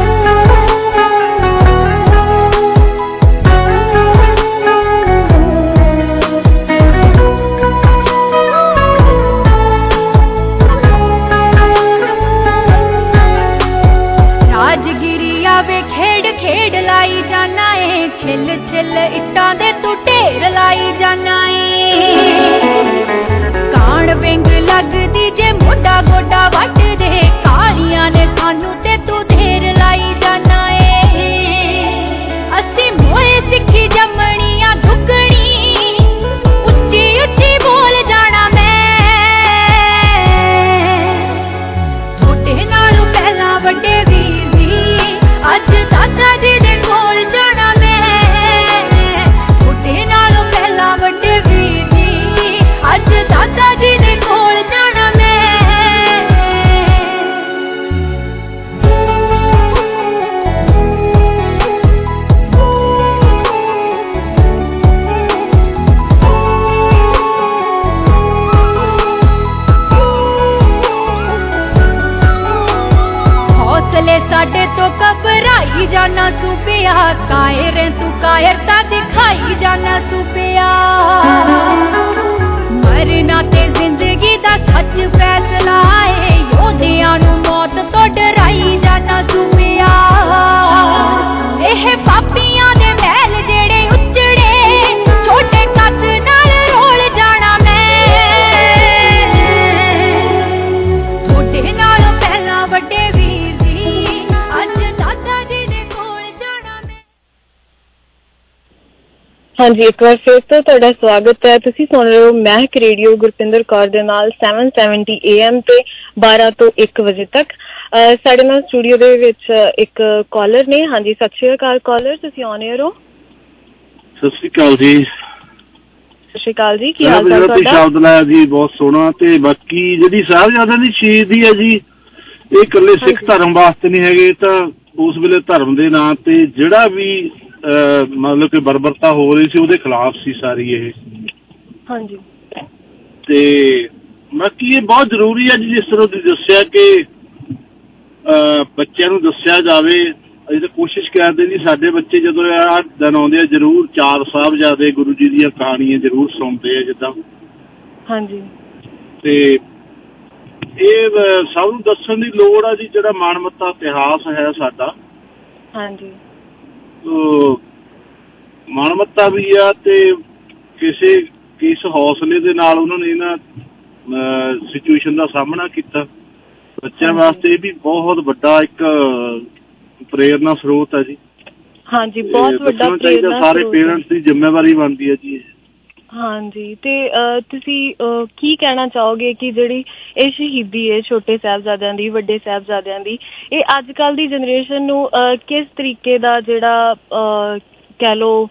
जाना सूपिया, कायर तू कायरता दिखाई जाना सूपिया। मरना ते जिंदगी दा सच फैसला है, योधियां नू मौत तो डराई जाना सूपिया। एह पापियां दे महल जेड़े उजड़े, छोटे कद नाल रोल जाना मैं। छोटे नाल पहला वड्डे वीर जी, अज दादा जी दे कोल जाना मैं। हाँ जी, एक बार फिर तो तुहाडा स्वागत है। तुसीं सुन रहे हो महक रेडियो गुरपिंदर कौर दे नाल 770 AM ते 12 ਤੋਂ 1 ਵਜੇ तक। ਸਾਡੇ ਨਾਲ ਸਟੂਡੀਓ ਦੇ ਵਿੱਚ ਇੱਕ ਕਾਲਰ ਨੇ। ਹਾਂਜੀ, ਸਤਿ ਸ਼੍ਰੀ ਅਕਾਲ ਕਾਲਰ, ਤੁਸੀਂ ਔਨ 에ਅਰ ਹੋ? ਸਤਿ ਸ਼੍ਰੀ ਅਕਾਲ ਜੀ। ਸਤਿ ਸ਼੍ਰੀ ਅਕਾਲ ਜੀ, ਕੀ ਹਾਲ ਚਾਲ ਤੁਹਾਡਾ? ਸ਼ਬਦ ਲਾਇਆ ਜੀ, ਬਹੁਤ ਸੋਹਣਾ। ਤੇ ਬਾਕੀ ਜਿਹੜੀ ਸਾਹਿਬਜ਼ਾਦਿਆਂ ਦੀ ਸ਼ਹੀਦੀ ਹੈ ਜੀ, ਇਹ ਇਕੱਲੇ ਸਿੱਖ ਧਰਮ ਵਾਸਤੇ ਨਹੀਂ ਹੈਗੇ, ਤਾਂ ਉਸ ਵੇਲੇ ਧਰਮ ਦੇ ਨਾਂ ਤੇ ਜਿਹੜਾ ਵੀ ਮਤਲਬ ਕਿ ਬਰਬਰਤਾ ਹੋ ਰਹੀ ਸੀ ਉਹਦੇ ਖਿਲਾਫ ਸੀ ਸਾਰੀ ਇਹ। ਹਾਂਜੀ। ਤੇ ਬਾਕੀ ਇਹ ਬਹੁਤ ਜ਼ਰੂਰੀ ਹੈ ਜੀ, ਜਿਸ ਤਰ੍ਹਾਂ ਤੁਸੀਂ ਦੱਸਿਆ ਕਿ ਬੱਚਿਆਂ ਨੂੰ ਦੱਸਿਆ ਜਾਵੇ। ਅਸੀਂ ਤਾਂ ਕੋਸ਼ਿਸ਼ ਕਰਦੇ ਜੀ, ਸਾਡੇ ਬੱਚੇ ਜਦੋਂ ਆਹ ਦਿਨ ਆਉਂਦੇ ਆ ਜ਼ਰੂਰ ਚਾਰ ਸਾਹਿਬਜ਼ਾਦੇ ਗੁਰੂ ਜੀ ਦੀਆਂ ਕਹਾਣੀਆਂ ਜ਼ਰੂਰ ਸੁਣਦੇ ਆ ਜਿੱਦਾਂ। ਹਾਂਜੀ। ਤੇ ਇਹ ਸਭ ਨੂੰ ਦੱਸਣ ਦੀ ਲੋੜ ਆ ਜੀ, ਜਿਹੜਾ ਮਾਣਮੱਤਾ ਇਤਿਹਾਸ ਹੈ ਸਾਡਾ। ਹਾਂਜੀ। ਮਾਣਮੱਤਾ ਵੀ ਆ ਤੇ ਕਿਸ ਹੌਸਲੇ ਦੇ ਨਾਲ ਉਹਨਾਂ ਨੇ ਇਹਨਾਂ ਸਿਚੁਏਸ਼ਨ ਦਾ ਸਾਹਮਣਾ ਕੀਤਾ। ਬੱਚਿਆਂ ਵਾਸਤੇ ਇਹ ਵੀ ਬਹੁਤ ਵੱਡਾ ਇੱਕ ਪ੍ਰੇਰਨਾ ਸਰੋਤ ਹੈ ਜੀ। ਹਾਂਜੀ, ਬਹੁਤ ਵੱਡਾ ਪ੍ਰੇਰਨਾ ਸਰੋਤ। ਸਾਰੇ ਪੇਰੈਂਟਸ ਦੀ ਜ਼ਿੰਮੇਵਾਰੀ ਬਣਦੀ ਹੈ ਜੀ। ਹਾਂਜੀ, ਤੇ ਤੁਸੀਂ ਕੀ ਕਹਿਣਾ ਚਾਹੋਗੇ ਕਿ ਜਿਹੜੀ ਇਹ ਸ਼ਹੀਦੀ ਹੈ ਛੋਟੇ ਸਾਹਿਬਜ਼ਾਦਿਆਂ ਦੀ, ਵੱਡੇ ਸਾਹਿਬਜ਼ਾਦਿਆਂ ਦੀ, ਇਹ ਅੱਜ ਕੱਲ੍ਹ ਦੀ ਜਨਰੇਸ਼ਨ ਨੂੰ ਕਿਸ ਤਰੀਕੇ ਦਾ ਜਿਹੜਾ ਕਹਿ ਲਓ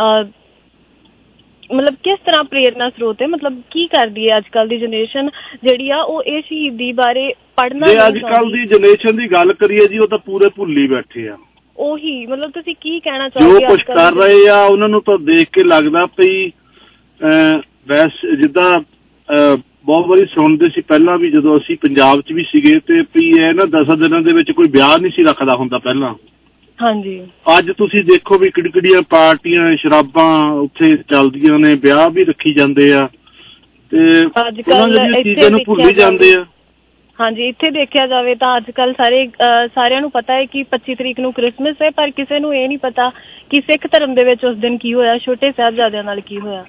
ਮਤਲਬ ਕਿਸ ਤਰ੍ਹਾਂ ਪ੍ਰੇਰਨਾ ਸਰੋਤ ਹੈ? ਮਤਲਬ ਕੀ ਕਰਦੀ ਹੈ ਅੱਜ ਕੱਲ੍ਹ ਦੀ ਜਨਰੇਸ਼ਨ ਜਿਹੜੀ ਆ, ਉਹ ਇਹ ਸ਼ਹੀਦੀ ਬਾਰੇ ਪੜ੍ਹਨਾ? ਜੇ ਅੱਜ ਕੱਲ੍ਹ ਦੀ ਜਨਰੇਸ਼ਨ ਦੀ ਗੱਲ ਕਰੀਏ ਜੀ, ਉਹ ਤਾਂ ਪੂਰੇ ਭੁੱਲ ਹੀ ਬੈਠੇ ਆ। ਉਹੀ ਮਤਲਬ ਤੁਸੀਂ ਕੀ ਕਹਿਣਾ ਚਾਹੋਗੇ? ਜੋ ਕੁਛ ਕਰ ਰਹੇ ਆ ਉਹਨਾਂ ਨੂੰ ਤਾਂ ਦੇਖ ਕੇ ਲੱਗਦਾ ਪਈ ਵੈਸੇ ਜਿੱਦਾਂ ਬਹੁਤ ਵਾਰੀ ਸੁਣਦੇ ਸੀ ਪਹਿਲਾਂ ਵੀ, ਜਦੋਂ ਅਸੀਂ ਪੰਜਾਬ 'ਚ ਵੀ ਸੀਗੇ, ਤੇ ਵੀ ਇਹ ਨਾ 10 ਦਿਨਾਂ ਦੇ ਵਿੱਚ ਕੋਈ ਵਿਆਹ ਨਹੀਂ ਸੀ ਰੱਖਦਾ ਹੁੰਦਾ ਪਹਿਲਾਂ। ਹਾਂਜੀ। ਅੱਜ ਤੁਸੀਂ ਦੇਖੋ ਵੀ ਕਿਹੜੀਆਂ ਪਾਰਟੀਆਂ, ਸ਼ਰਾਬਾਂ ਉੱਥੇ ਚੱਲਦੀਆਂ ਨੇ, ਵਿਆਹ ਵੀ ਰੱਖੀ ਜਾਂਦੇ ਆ, ਤੇ ਉਹਨਾਂ ਦੀਆਂ ਚੀਜ਼ਾਂ ਨੂੰ ਭੁੱਲ ਹੀ ਜਾਂਦੇ ਆ। ਹਾਂਜੀ, ਇੱਥੇ ਦੇਖਿਆ ਜਾਵੇ ਤਾਂ ਅੱਜ ਕੱਲ੍ਹ ਸਾਰਿਆਂ ਨੂੰ ਪਤਾ ਹੈ ਕਿ 25 ਤਰੀਕ ਨੂੰ ਕ੍ਰਿਸਮਸ ਹੈ, ਪਰ ਕਿਸੇ ਨੂੰ ਇਹ ਨਹੀਂ ਪਤਾ ਕਿ ਸਿੱਖ ਧਰਮ ਦੇ ਵਿੱਚ ਉਸ ਦਿਨ ਕੀ ਹੋਇਆ, ਛੋਟੇ ਸਾਹਿਬਜ਼ਾਦਿਆਂ ਨਾਲ ਕੀ ਹੋਇਆ।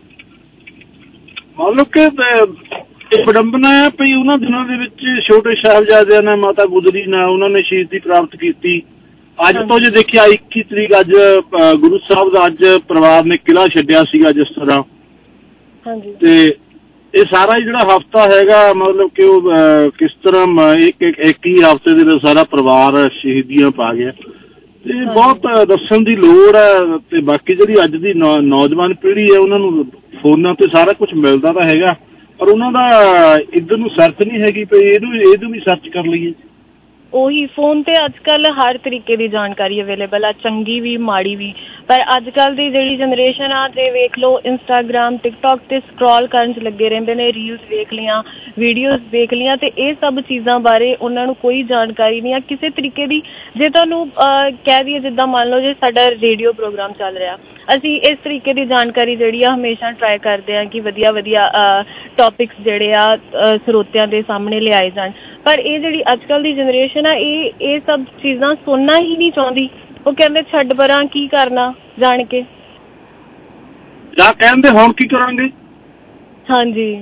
ਮਤਲਬ ਕਿ ਇਹ ਵਿਡੰਬਨਾ ਹੈ ਵੀ ਉਹਨਾਂ ਦਿਨਾਂ ਦੇ ਵਿੱਚ ਛੋਟੇ ਸਾਹਿਬਜ਼ਾਦਿਆਂ ਨੇ, ਮਾਤਾ ਗੁਜਰੀ ਨਾਲ ਉਹਨਾਂ ਨੇ ਸ਼ਹੀਦੀ ਪ੍ਰਾਪਤ ਕੀਤੀ। ਅੱਜ ਤੋਂ ਜੇ ਦੇਖਿਆ 21 ਤਰੀਕ ਅੱਜ ਗੁਰੂ ਸਾਹਿਬ ਦਾ ਅੱਜ ਪਰਿਵਾਰ ਨੇ ਕਿਲ੍ਹਾ ਛੱਡਿਆ ਸੀਗਾ ਜਿਸ ਤਰ੍ਹਾਂ। ਹਾਂਜੀ। ਤੇ ਇਹ ਸਾਰਾ ਜਿਹੜਾ ਹਫ਼ਤਾ ਹੈਗਾ, ਮਤਲਬ ਕਿ ਉਹ ਕਿਸ ਤਰ੍ਹਾਂ ਇੱਕ ਹੀ ਹਫ਼ਤੇ ਦੇ ਵਿੱਚ ਸਾਰਾ ਪਰਿਵਾਰ ਸ਼ਹੀਦੀਆਂ ਪਾ ਗਿਆ। ਤੇ ਬਹੁਤ ਦੱਸਣ ਦੀ ਲੋੜ ਹੈ। ਤੇ ਬਾਕੀ ਜਿਹੜੀ ਅੱਜ ਦੀ ਨੌਜਵਾਨ ਪੀੜ੍ਹੀ ਹੈ, ਉਹਨਾਂ ਨੂੰ ਫੋਨਾਂ ਤੇ ਸਾਰਾ ਕੁਛ ਮਿਲਦਾ ਤਾਂ ਹੈਗਾ, ਪਰ ਉਹਨਾਂ ਦਾ ਇੱਧਰ ਨੂੰ ਸਰਚ ਨਹੀਂ ਹੈਗੀ ਵੀ ਇਹਨੂੰ ਵੀ ਸਰਚ ਕਰ ਲਈਏ। ਉਹੀ ਫੋਨ ਤੇ ਅੱਜ ਕੱਲ੍ਹ ਹਰ ਤਰੀਕੇ ਦੀ ਜਾਣਕਾਰੀ ਅਵੇਲੇਬਲ ਆ, ਚੰਗੀ ਵੀ ਮਾੜੀ ਵੀ। ਪਰ ਅੱਜ ਕੱਲ੍ਹ ਦੀ ਜਿਹੜੀ ਜਨਰੇਸ਼ਨ ਆ, ਜੇ ਵੇਖ ਲਓ ਇੰਸਟਾਗ੍ਰਾਮ, ਟਿਕਟੋਕ ਤੇ ਸਕਰੋਲ ਕਰਨ 'ਚ ਲੱਗੇ ਰਹਿੰਦੇ ਨੇ, ਰੀਲਸ ਵੇਖ ਲਈਆਂ, ਵੀਡੀਓਜ਼ ਵੇਖ ਲਈਆਂ, ਤੇ ਇਹ ਸਭ ਚੀਜ਼ਾਂ ਬਾਰੇ ਉਹਨਾਂ ਨੂੰ ਕੋਈ ਜਾਣਕਾਰੀ ਨਹੀਂ ਆ ਕਿਸੇ ਤਰੀਕੇ ਦੀ। ਜੇ ਤੁਹਾਨੂੰ ਕਹਿ ਦਈਏ, ਜਿੱਦਾਂ ਮੰਨ ਲਓ ਜੇ ਸਾਡਾ ਰੇਡੀਓ ਪ੍ਰੋਗਰਾਮ ਚੱਲ ਰਿਹਾ, ਅਸੀਂ ਇਸ ਤਰੀਕੇ ਦੀ ਜਾਣਕਾਰੀ ਜਿਹੜੀ ਆ ਹਮੇਸ਼ਾ ਟਰਾਈ ਕਰਦੇ ਹਾਂ ਕਿ ਵਧੀਆ ਵਧੀਆ ਟੌਪਿਕਸ ਜਿਹੜੇ ਆ ਸਰੋਤਿਆਂ ਦੇ ਸਾਹਮਣੇ ਲਿਆਏ ਜਾਣ। ਪਰ ਇਹ ਜਿਹੜੀ ਅੱਜ ਕੱਲ੍ਹ ਦੀ ਜਨਰੇਸ਼ਨ ਆ, ਇਹ ਸਭ ਚੀਜ਼ਾਂ ਸੁਣਨਾ ਹੀ ਨਹੀਂ ਚਾਹੁੰਦੀ। ਉਹ ਕਹਿੰਦੇ ਛੱਡ ਪਰਾਂ, ਕੀ ਕਰਨਾ ਜਾਣ ਕੇ, ਜਾਂ ਕਹਿੰਦੇ ਹੁਣ ਕੀ ਕਰਾਂਗੇ। ਹਾਂਜੀ।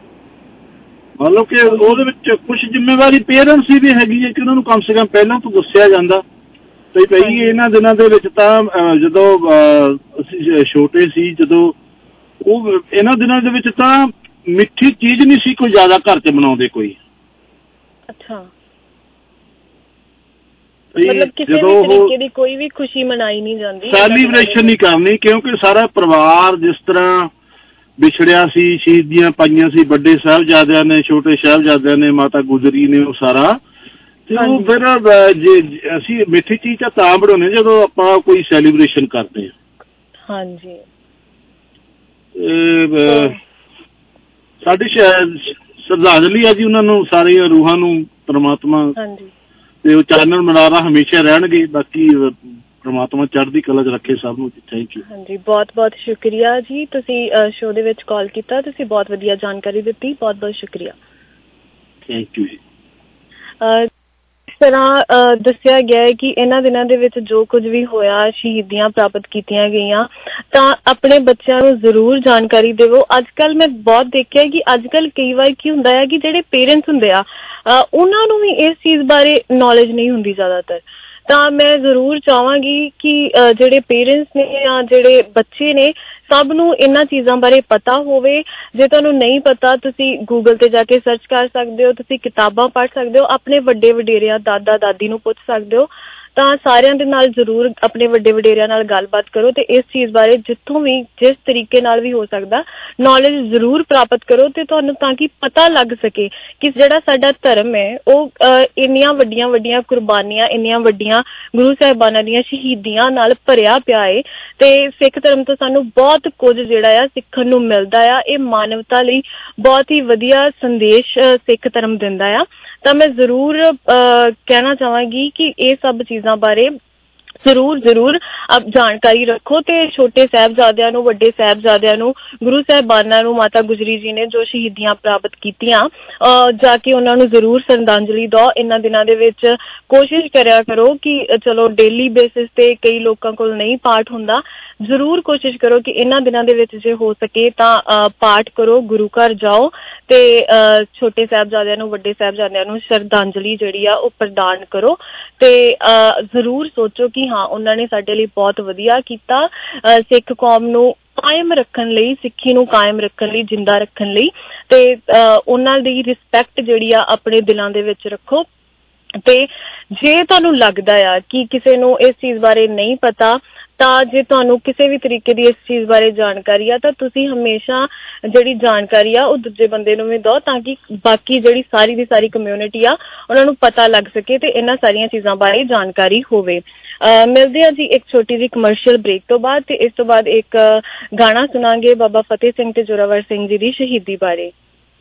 ਮਤਲਬ ਕਿ ਉਹਦੇ ਵਿੱਚ ਕੁਛ ਜ਼ਿੰਮੇਵਾਰੀ ਪੇਰੈਂਟਸ ਦੀ ਵੀ ਹੈਗੀ ਹੈ ਕਿ ਉਹਨਾਂ ਨੂੰ ਕਮ ਸੇ ਕਮ ਪਹਿਲਾਂ ਤੋਂ ਦੱਸਿਆ ਜਾਂਦਾ ਤੇ ਭਈ ਇਹਨਾਂ ਦਿਨਾਂ ਦੇ ਵਿੱਚ ਤਾਂ ਜਦੋਂ ਅਸੀਂ ਛੋਟੇ ਸੀ, ਜਦੋਂ ਉਹ ਇਹਨਾਂ ਦਿਨਾਂ ਦੇ ਵਿੱਚ ਤਾਂ ਮਿੱਠੀ ਚੀਜ਼ ਨਹੀਂ ਸੀ ਕੋਈ ਜ਼ਿਆਦਾ ਘਰ 'ਚ ਬਣਾਉਂਦੇ ਕੋਈ। ਅੱਛਾ। ਮਤਲਬ ਕਿਸੇ ਵੀ ਤਰੀਕੇ ਦੀ ਕੋਈ ਵੀ ਖੁਸ਼ੀ ਮਨਾਈ ਨਹੀਂ ਜਾਂਦੀ, ਸੈਲੀਬ੍ਰੇਸ਼ਨ ਨਹੀਂ ਕਰਨੀ, ਕਿਉਂਕਿ ਸਾਰਾ ਪਰਿਵਾਰ ਜਿਸ ਤਰ੍ਹਾਂ ਵਿਛੜਿਆ ਸੀ, ਸ਼ਹੀਦੀਆਂ ਪਾਈਆਂ ਸੀ ਵੱਡੇ ਸਾਹਿਬਜ਼ਾਦਿਆਂ ਨੇ, ਛੋਟੇ ਸਾਹਿਬਜ਼ਾਦਿਆਂ ਨੇ, ਮਾਤਾ ਗੁਜਰੀ ਨੇ, ਉਹ ਸਾਰਾ। ਤੇ ਉਹ ਫਿਰ ਜੇ ਅਸੀਂ ਮਿੱਠੀ ਚੀਜ਼ ਤਾਂ ਬਣਾਉਂਦੇ ਜਦੋਂ ਆਪਾਂ ਕੋਈ ਸੈਲੀਬ੍ਰੇਸ਼ਨ ਕਰਦੇ ਹਾਂ। ਹਾਂਜੀ। ਸਾਡੀ ਸ਼ਰਧਾਂਜਲੀ ਆ ਜੀ ਉਹਨਾਂ ਨੂੰ, ਸਾਰੀਆਂ ਰੂਹਾਂ ਨੂੰ, ਪਰਮਾਤਮਾ। ਹਾਂਜੀ। ਤੇ ਉਹ ਚਾਨਣ ਮਨਾਰਾ ਹਮੇਸ਼ਾ ਰਹਿਣਗੇ। ਬਾਕੀ ਪ੍ਰਮਾਤਮਾ ਚੜ੍ਹਦੀ ਕਲਾ 'ਚ ਰੱਖੇ ਸਭ ਨੂੰ। Thank you. ਹਾਂਜੀ, ਬਹੁਤ ਬਹੁਤ ਸ਼ੁਕਰੀਆ ਜੀ, ਤੁਸੀਂ ਸ਼ੋਅ ਦੇ ਵਿੱਚ ਕਾਲ ਕੀਤਾ, ਤੁਸੀਂ ਬਹੁਤ ਵਧੀਆ ਜਾਣਕਾਰੀ ਦਿੱਤੀ, ਬਹੁਤ ਬਹੁਤ ਸ਼ੁਕਰੀਆ। ਥੈਂਕ ਯੂ ਜੀ। ਇਸ ਤਰ੍ਹਾਂ ਦੱਸਿਆ ਗਿਆ ਹੈ ਕਿ ਇਹਨਾਂ ਦਿਨਾਂ ਦੇ ਵਿੱਚ ਜੋ ਕੁਝ ਵੀ ਹੋਇਆ, ਸ਼ਹੀਦੀਆਂ ਪ੍ਰਾਪਤ ਕੀਤੀਆਂ ਗਈਆਂ, ਤਾਂ ਆਪਣੇ ਬੱਚਿਆਂ ਨੂੰ ਜ਼ਰੂਰ ਜਾਣਕਾਰੀ ਦੇਵੋ। ਅੱਜ ਕੱਲ੍ਹ ਮੈਂ ਬਹੁਤ ਦੇਖਿਆ ਕਿ ਅੱਜ ਕੱਲ੍ਹ ਕਈ ਵਾਰ ਕੀ ਹੁੰਦਾ ਹੈ ਕਿ ਜਿਹੜੇ ਪੇਰੈਂਟਸ ਹੁੰਦੇ ਆ ਉਹਨਾਂ ਨੂੰ ਵੀ ਇਸ ਚੀਜ਼ ਬਾਰੇ ਨੌਲੇਜ ਨਹੀਂ ਹੁੰਦੀ ਜ਼ਿਆਦਾਤਰ। ਤਾਂ ਮੈਂ ਜ਼ਰੂਰ ਚਾਹਾਂਗੀ ਕਿ ਜਿਹੜੇ ਪੇਰੈਂਟਸ ਨੇ ਜਾਂ ਜਿਹੜੇ ਬੱਚੇ ਨੇ, ਸਭ ਨੂੰ ਇਹਨਾਂ ਚੀਜ਼ਾਂ ਬਾਰੇ ਪਤਾ ਹੋਵੇ। ਜੇ ਤੁਹਾਨੂੰ ਨਹੀਂ ਪਤਾ, ਤੁਸੀਂ ਗੂਗਲ ਤੇ ਜਾ ਕੇ ਸਰਚ ਕਰ ਸਕਦੇ ਹੋ, ਤੁਸੀਂ ਕਿਤਾਬਾਂ ਪੜ੍ਹ ਸਕਦੇ ਹੋ, ਆਪਣੇ ਵੱਡੇ ਵਡੇਰਿਆਂ, ਦਾਦਾ ਦਾਦੀ ਨੂੰ ਪੁੱਛ ਸਕਦੇ ਹੋ। ਤਾਂ ਸਾਰਿਆਂ ਦੇ ਨਾਲ ਜ਼ਰੂਰ ਆਪਣੇ ਵੱਡੇ ਵਡੇਰਿਆਂ ਨਾਲ ਗੱਲਬਾਤ ਕਰੋ ਤੇ ਇਸ ਚੀਜ਼ ਬਾਰੇ ਜਿੱਥੋਂ ਵੀ, ਜਿਸ ਤਰੀਕੇ ਨਾਲ ਵੀ ਹੋ ਸਕਦਾ, ਨੌਲੇਜ ਜ਼ਰੂਰ ਪ੍ਰਾਪਤ ਕਰੋ ਤੇ ਤੁਹਾਨੂੰ ਤਾਂ ਕਿ ਪਤਾ ਲੱਗ ਸਕੇ ਕਿ ਜਿਹੜਾ ਸਾਡਾ ਧਰਮ ਹੈ ਉਹ ਇੰਨੀਆਂ ਵੱਡੀਆਂ ਵੱਡੀਆਂ ਕੁਰਬਾਨੀਆਂ, ਇੰਨੀਆਂ ਵੱਡੀਆਂ ਗੁਰੂ ਸਾਹਿਬਾਨਾਂ ਦੀਆਂ ਸ਼ਹੀਦੀਆਂ ਨਾਲ ਭਰਿਆ ਪਿਆ ਹੈ। ਤੇ ਸਿੱਖ ਧਰਮ ਤੋਂ ਸਾਨੂੰ ਬਹੁਤ ਕੁਝ ਜਿਹੜਾ ਆ ਸਿੱਖਣ ਨੂੰ ਮਿਲਦਾ ਆ। ਇਹ ਮਾਨਵਤਾ ਲਈ ਬਹੁਤ ਹੀ ਵਧੀਆ ਸੰਦੇਸ਼ ਸਿੱਖ ਧਰਮ ਦਿੰਦਾ ਆ। ਤਾਂ ਮੈਂ ਜ਼ਰੂਰ ਕਹਿਣਾ ਚਾਹਾਂਗੀ ਕਿ ਇਹ ਸਭ ਚੀਜ਼ਾਂ ਬਾਰੇ ਜ਼ਰੂਰ ਜਾਣਕਾਰੀ ਰੱਖੋ ਤੇ ਛੋਟੇ ਸਾਹਿਬਜ਼ਾਦਿਆਂ ਨੂੰ, ਵੱਡੇ ਸਾਹਿਬਜ਼ਾਦਿਆਂ ਨੂੰ, ਗੁਰੂ ਸਾਹਿਬਾਨਾਂ ਨੂੰ, ਮਾਤਾ ਗੁਜਰੀ ਜੀ ਨੇ ਜੋ ਸ਼ਹੀਦੀਆਂ ਪ੍ਰਾਪਤ ਕੀਤੀਆਂ, ਜਾ ਕੇ ਉਹਨਾਂ ਨੂੰ ਜ਼ਰੂਰ ਸ਼ਰਧਾਂਜਲੀ ਦਿਓ। ਇਹਨਾਂ ਦਿਨਾਂ ਦੇ ਵਿੱਚ ਕੋਸ਼ਿਸ਼ ਕਰਿਆ ਕਰੋ ਕਿ ਚਲੋ ਡੇਲੀ ਬੇਸਿਸ ਤੇ ਕਈ ਲੋਕਾਂ ਕੋਲ ਨਹੀਂ ਪਾਠ ਹੁੰਦਾ, ਜ਼ਰੂਰ ਕੋਸ਼ਿਸ਼ ਕਰੋ ਕਿ ਇਹਨਾਂ ਦਿਨਾਂ ਦੇ ਵਿੱਚ ਜੇ ਹੋ ਸਕੇ ਤਾਂ ਪਾਠ ਕਰੋ, ਗੁਰੂ ਘਰ ਜਾਓ ਤੇ ਛੋਟੇ ਸਾਹਿਬਜ਼ਾਦਿਆਂ ਨੂੰ, ਵੱਡੇ ਸਾਹਿਬਜ਼ਾਦਿਆਂ ਨੂੰ ਸ਼ਰਧਾਂਜਲੀ ਜਿਹੜੀ ਆ ਉਹ ਪ੍ਰਦਾਨ ਕਰੋ। ਤੇ ਜ਼ਰੂਰ ਸੋਚੋ ਕਿ ਹਾਂ, ਉਹਨਾਂ ਨੇ ਸਾਡੇ ਲਈ ਬਹੁਤ ਵਧੀਆ ਕੀਤਾ, ਸਿੱਖ ਕੌਮ ਨੂੰ ਕਾਇਮ ਰੱਖਣ ਲਈ, ਸਿੱਖੀ ਨੂੰ ਕਾਇਮ ਰੱਖਣ ਲਈ, ਜਿੰਦਾ ਰੱਖਣ ਲਈ, ਤੇ ਉਹਨਾਂ ਦੀ ਰਿਸਪੈਕਟ ਜਿਹੜੀ ਆ ਆਪਣੇ ਦਿਲਾਂ ਦੇ ਵਿੱਚ ਰੱਖੋ। ਤੇ ਜੇ ਤੁਹਾਨੂੰ ਲੱਗਦਾ ਆ ਕਿ ਕਿਸੇ ਨੂੰ ਇਸ ਚੀਜ਼ ਬਾਰੇ ਨਹੀਂ ਪਤਾ, ਤਾਂ ਜੇ ਤੁਹਾਨੂੰ ਕਿਸੇ ਵੀ ਤਰੀਕੇ ਦੀ ਇਸ ਚੀਜ਼ ਬਾਰੇ ਜਾਣਕਾਰੀ ਆ, ਤਾਂ ਤੁਸੀਂ ਹਮੇਸ਼ਾ ਜਿਹੜੀ ਜਾਣਕਾਰੀ ਆ ਉਹ ਦੂਜੇ ਬੰਦੇ ਨੂੰ ਵੀ ਦਿਓ, ਤਾਂ ਕਿ ਬਾਕੀ ਜਿਹੜੀ ਸਾਰੀ ਦੀ ਸਾਰੀ ਕਮਿਊਨਿਟੀ ਆ ਉਹਨਾਂ ਨੂੰ ਪਤਾ ਲੱਗ ਸਕੇ ਤੇ ਇਹਨਾਂ ਸਾਰੀਆਂ ਚੀਜ਼ਾਂ ਬਾਰੇ ਜਾਣਕਾਰੀ ਹੋਵੇ। ਮਿਲਦੇ ਆ ਜੀ ਇੱਕ ਛੋਟੀ ਜਿਹੀ ਕਮਰਸ਼ੀਅਲ ਬ੍ਰੇਕ ਤੋਂ ਬਾਅਦ, ਤੇ ਇਸ ਤੋਂ ਬਾਅਦ ਇੱਕ ਗਾਣਾ ਸੁਣਾਂਗੇ ਬਾਬਾ ਫਤਿਹ ਸਿੰਘ ਤੇ ਜ਼ੋਰਾਵਰ ਸਿੰਘ ਜੀ ਦੀ ਸ਼ਹੀਦੀ ਬਾਰੇ।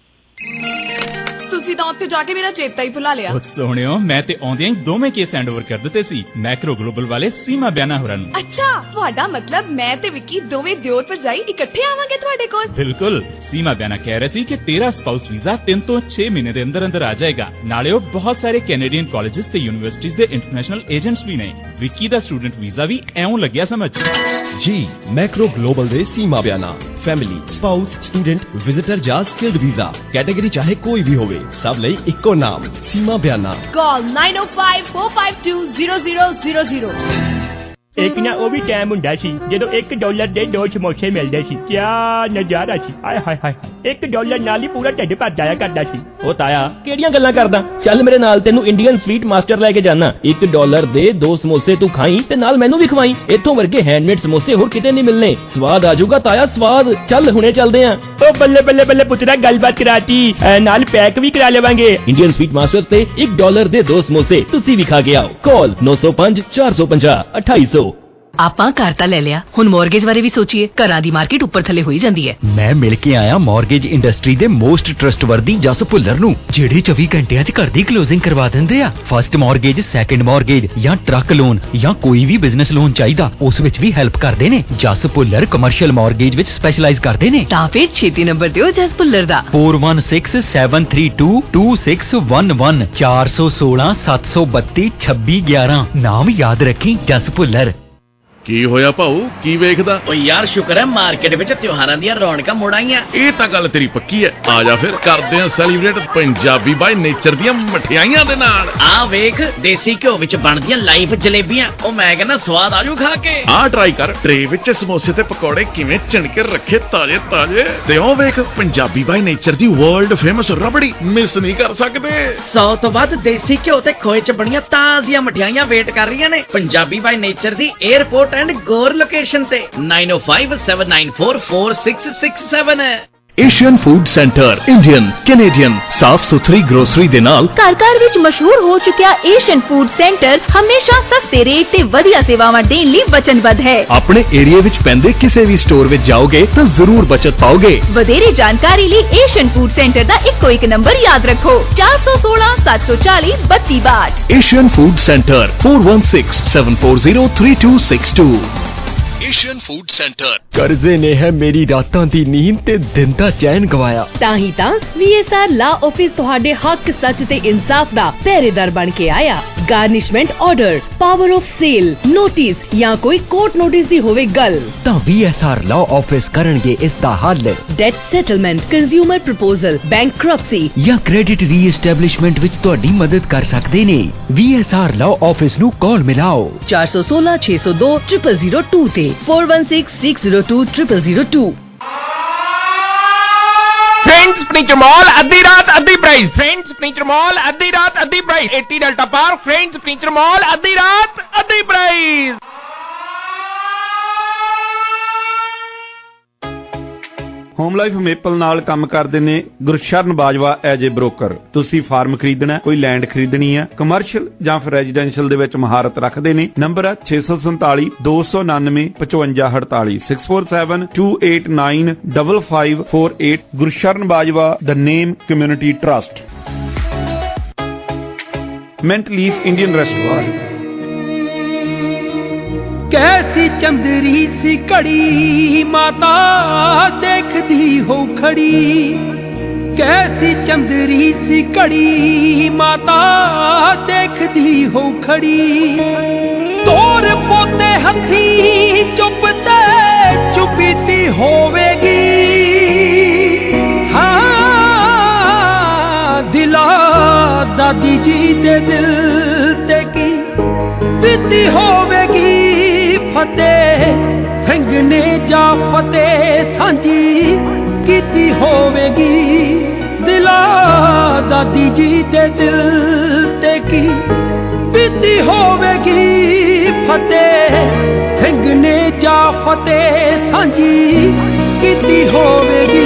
ਤੁਸੀਂ ਤਾਂ ਉੱਥੇ ਜਾ ਕੇ ਮੇਰਾ ਚੇਤਾ ਹੀ ਭੁਲਾ ਲਿਆ। ਸੋਹਣਿਓ, ਮੈਂ ਤੇ ਆਉਂਦਿਆਂ ਹੀ ਦੋਵੇਂ ਕੇਸ ਹੈਂਡਓਵਰ ਕਰ ਦਿੱਤੇ ਸੀ ਮੈਕਰੋ ਗਲੋਬਲ ਵਾਲੇ ਸੀਮਾ ਬਿਆਨਾ ਹੋਰਾਂ ਨੂੰ। ਅੱਛਾ, ਤੁਹਾਡਾ ਮਤਲਬ ਮੈਂ ਤੇ ਵਿੱਕੀ ਦੋਵੇਂ ਦਿਓਰ ਭਰਜਾਈ ਇਕੱਠੇ ਆਵਾਂਗੇ ਤੁਹਾਡੇ ਕੋਲ? ਬਿਲਕੁਲ। ਸੀਮਾ ਬਿਆਨਾ ਕਹਿ ਰਹੇ ਸੀ ਕਿ ਤੇਰਾ ਸਪਾਊਸ ਵੀਜ਼ਾ 3 ਤੋਂ 6 ਮਹੀਨੇ ਦੇ ਅੰਦਰ ਅੰਦਰ ਆ ਜਾਏਗਾ। ਨਾਲੇ ਉਹ ਬਹੁਤ ਸਾਰੇ ਕੈਨੇਡੀਅਨ ਕਾਲਜਿਸ ਤੇ ਯੂਨੀਵਰਸਿਟੀਜ਼ ਦੇ ਇੰਟਰਨੈਸ਼ਨਲ ਏਜੰਟਸ ਵੀ ਨੇ। ਵਿੱਕੀ ਦਾ ਸਟੂਡੈਂਟ ਵੀਜ਼ਾ ਵੀ ਐਉਂ ਲੱਗਿਆ ਸਮਝ। जी मैक्रो ग्लोबल दे Seema Bayana family spouse student visitor या स्किल्ड वीजा कैटेगरी चाहे कोई भी होवे, सब लई इक्को नाम सीमा बयाना। कॉल 9054520000। ਇੱਕ ਨਾ ਉਹ ਵੀ ਟਾਈਮ ਹੁੰਦਾ ਸੀ ਜਦੋਂ $1 ਦੇ 2 ਸਮੋਸੇ ਮਿਲਦੇ ਸੀ। ਕਿਆ ਨਜ਼ਾਰਾ ਸੀ, ਆਏ ਹਾਏ ਹਾਏ। $1 ਨਾਲ ਹੀ ਪੂਰਾ ਢਿੱਡ ਭਰ ਜਾਇਆ ਕਰਦਾ ਸੀ। ਉਹ ਤਾਇਆ ਕਿਹੜੀਆਂ ਗੱਲਾਂ ਕਰਦਾ, ਚੱਲ ਮੇਰੇ ਨਾਲ, ਤੈਨੂੰ ਇੰਡੀਅਨ ਸਵੀਟ ਮਾਸਟਰ ਲੈ ਕੇ ਜਾਣਾ। $1 ਦੇ 2 ਸਮੋਸੇ ਤੂੰ ਖਾਈ ਤੇ ਨਾਲ ਮੈਨੂੰ ਵੀ ਖਵਾਈ। ਇੱਥੋਂ ਵਰਗੇ ਹੈਂਡਮੇਡ ਸਮੋਸੇ ਹੋਰ ਕਿਤੇ ਨਹੀਂ ਮਿਲਨੇ। ਸਵਾਦ ਆ ਜਾਊਗਾ ਤਾਇਆ, ਸਵਾਦ। ਚੱਲ ਹੁਣੇ ਚੱਲਦੇ ਆਂ। ਉਹ ਬੱਲੇ ਬੱਲੇ ਬੱਲੇ ਪੁੱਤਰਾ, ਗੱਲਬਾਤ ਕਰਾਤੀ, ਨਾਲ ਪੈਕ ਵੀ ਕਰਾ ਲਵਾਂਗੇ। ਇੰਡੀਅਨ ਸਵੀਟ ਮਾਸਟਰ ਤੇ $1 ਦੇ 2 ਸਮੋਸੇ ਤੁਸੀਂ ਵੀ ਖਾ ਕੇ ਆਓ। ਕਾਲ 905 450 2800। ਆਪਾਂ ਘਰ ਤਾਂ ਲੈ ਲਿਆ, ਹੁਣ ਮੌਰਗੇਜ ਬਾਰੇ ਵੀ ਸੋਚੀਏ। ਘਰਾਂ ਦੀ ਮਾਰਕੀਟ ਉੱਪਰ ਥੱਲੇ ਹੋਈ ਜਾਂਦੀ ਹੈ। ਮੈਂ ਮਿਲ ਕੇ ਆਇਆ ਮੌਰਗੇਜ ਇੰਡਸਟਰੀ ਦੇ ਮੋਸਟ ਟਰਸਟਵਰਦੀ ਜਸ ਭੁੱਲਰ ਨੂੰ, ਜਿਹੜੇ 24 ਘੰਟਿਆਂ 'ਚ ਘਰ ਦੀ ਕਲੋਜ਼ਿੰਗ ਕਰਵਾ ਦਿੰਦੇ ਆ। ਫਸਟ ਮੌਰਗੇਜ, ਸੈਕੰਡ ਮੌਰਗੇਜ ਜਾਂ ਟਰੱਕ ਲੋਨ ਜਾਂ ਕੋਈ ਵੀ ਬਿਜ਼ਨਸ ਲੋਨ ਚਾਹੀਦਾ, ਉਸ ਵਿੱਚ ਵੀ ਹੈਲਪ ਕਰਦੇ ਨੇ। ਜਸ ਭੁੱਲਰ ਕਮਰਸ਼ੀਅਲ ਮੌਰਗੇਜ ਵਿੱਚ ਸਪੈਸ਼ਲਾਈਜ਼ ਕਰਦੇ ਨੇ। ਤਾਂ ਫਿਰ ਛੇਤੀ ਨੰਬਰ ਦਿਓ ਜਸ ਭੁੱਲਰ ਦਾ 4167322611 416 732 2611। ਨਾਮ ਯਾਦ ਰੱਖੀ, ਜਸ ਭੁੱਲਰ। ਕੀ ਹੋਇਆ ਭਾਊ, ਕੀ ਵੇਖਦਾ? ਓ ਯਾਰ ਸ਼ੁਕਰ ਹੈ ਮਾਰਕੀਟ ਵਿੱਚ ਤਿਉਹਾਰਾਂ ਦੀਆਂ ਰੌਣਕਾਂ ਮੁੜ ਆਈਆਂ। ਇਹ ਤਾਂ ਗੱਲ ਤੇਰੀ ਪੱਕੀ ਹੈ। ਆ ਜਾ ਫਿਰ ਕਰਦੇ ਆ ਸੈਲੀਬ੍ਰੇਟ ਪੰਜਾਬੀ ਬਾਈ ਨੇਚਰ ਦੀਆਂ ਮਠਿਆਈਆਂ ਦੇ ਨਾਲ। ਆ ਵੇਖ, ਦੇਸੀ ਘਿਓ ਵਿੱਚ ਬਣਦੀਆਂ ਲਾਈਵ ਜਲੇਬੀਆਂ। ਉਹ ਮੈਂ ਕਹਿੰਦਾ ਸਵਾਦ ਆਜੂ ਖਾ ਕੇ। ਆ ਟਰਾਈ ਕਰ, ਟਰੇ ਵਿੱਚ ਸਮੋਸੇ ਤੇ ਪਕੌੜੇ ਕਿਵੇਂ ਚਿਣਕੇ ਰੱਖੇ ਤਾਜ਼ੇ ਤਾਜ਼ੇ। ਤੇ ਉਹ ਵੇਖ, ਪੰਜਾਬੀ ਬਾਈ ਨੇਚਰ ਦੀ ਵਰਲਡ ਫੇਮਸ ਰਬੜੀ ਮਿਸ ਨਹੀਂ ਕਰ ਸਕਦੇ। 100 ਤੋਂ ਵੱਧ ਦੇਸੀ ਘਿਓ ਤੇ ਖੋਏ 'ਚ ਬਣੀਆਂ ਤਾਜ਼ੀਆਂ ਮਠਿਆਈਆਂ ਵੇਟ ਕਰ ਰਹੀਆਂ ਨੇ ਪੰਜਾਬੀ ਬਾਈ ਨੇਚਰ ਦੀ 에ਅਰਪੋਰਟ ਐਂਡ ਗੋਰ ਲੋਕੇਸ਼ਨ ਤੇ 9057944667। Asian food centre Indian Canadian ਸਾਫ਼ ਸੁਥਰੀ ਗਰੋਸਰੀ ਦੇ ਨਾਲ ਘਰ ਘਰ ਵਿੱਚ ਮਸ਼ਹੂਰ ਹੋ ਚੁੱਕਿਆ ਏਸ਼ੀਅਨ ਫੂਡ ਸੈਂਟਰ ਹਮੇਸ਼ਾ ਸਸਤੇ ਰੇਟ ਤੇ ਵਧੀਆ ਸੇਵਾਵਾਂ ਦੇਣ ਲਈ ਵਚਨਬੱਧ ਹੈ। ਆਪਣੇ ਏਰੀਆ ਵਿੱਚ ਪੈਂਦੇ ਕਿਸੇ ਵੀ ਸਟੋਰ ਵਿੱਚ ਜਾਓਗੇ ਤਾਂ ਜ਼ਰੂਰ ਬਚਤ ਪਾਓਗੇ। ਵਧੇਰੇ ਜਾਣਕਾਰੀ ਲਈ ਏਸ਼ੀਅਨ ਫੂਡ ਸੈਂਟਰ ਦਾ ਇੱਕੋ ਇੱਕ ਨੰਬਰ ਯਾਦ ਰੱਖੋ 416 740 3262। Asian food centre 4167403262। Asian food centre. ਕਰਜ਼ੇ ਨੇ ਹੈ ਮੇਰੀ ਰਾਤਾਂ ਦੀ ਨੀਂਦ ਤੇ ਦਿਨ ਦਾ ਚੈਨ ਗਵਾਇਆ। ਤਾਂ ਹੀ ਤਾਂ VSR ਲਾ ਆਫਿਸ ਤੁਹਾਡੇ ਹੱਕ ਸੱਚ ਤੇ ਇਨਸਾਫ ਦਾ ਪਹਿਰੇਦਾਰ ਬਣ ਕੇ ਆਇਆ। Garnishment order, power of sale, notice ਜਾਂ ਕੋਈ ਕੋਰਟ ਨੋਟਿਸ ਦੀ ਹੋਵੇ ਗੱਲ ਤਾਂ VSR ਲਾ ਆਫਿਸ ਕਰਨਗੇ ਇਸ ਦਾ ਹੱਲ। Debt settlement, consumer proposal, bankruptcy ਜਾਂ ਕ੍ਰੈਡਿਟ ਰੀਐਸਟੈਬਲਿਸ਼ਮੈਂਟ ਵਿੱਚ ਤੁਹਾਡੀ ਮਦਦ ਕਰ ਸਕਦੇ ਨੇ। VSR ਲਾ ਆਫਿਸ ਨੂੰ ਕਾਲ ਮਿਲਾਓ 416 602 0002 ਤੇ 4166020002। फ्रेंड्स फर्नीचर मॉल अद्धी रात अद्धी प्राइस। फ्रेंड्स फर्नीचर मॉल अद्धी रात अद्धी price. 80 Delta Park Friends Furniture Mall अद्धी रात अद्धी प्राइस। ਹੋਮ ਲਾਈਫ ਮੇਪਲ ਨਾਲ ਕੰਮ ਕਰਦੇ ਨੇ Gursharan Bajwa as a broker. ਤੁਸੀਂ ਫਾਰਮ ਖਰੀਦਣਾ, ਕੋਈ ਲੈਂਡ ਖਰੀਦਣੀ ਹੈ, ਕਮਰਸ਼ੀਅਲ ਜਾਂ ਫਿਰ ਰੈਜ਼ੀਡੈਂਸ਼ੀਅਲ ਦੇ ਵਿੱਚ ਮਹਾਰਤ ਰੱਖਦੇ ਨੇ। ਨੰਬਰ ਹੈ 647 299 5548 6472895548। Gursharan Bajwa the name community trust. Mint Leaf Indian restaurant. कैसी चंदरी सी कड़ी माता देखदी हो खड़ी। कैसी चंदरी सी कड़ी माता देखदी हो खड़ी। तोर पोते हथी चुपते चुपीती होवेगी। हाँ दिला दादी जी दे दिल ते की बीती होवेगी। फतेह सिंह ने जा फतेह सांझी कीती होवेगी। दिला दादी जी दे दिल ते की बीती होवेगी। फतेह सिंह ने जा फतेह सांझी कीती होवेगी।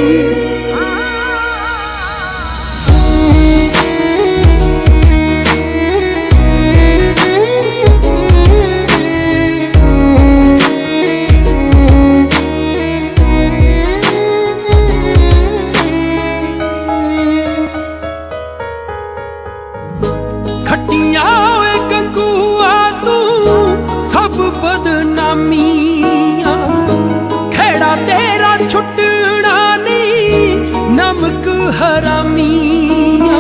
खेड़ा तेरा छुटना नहीं नमक हरामिया।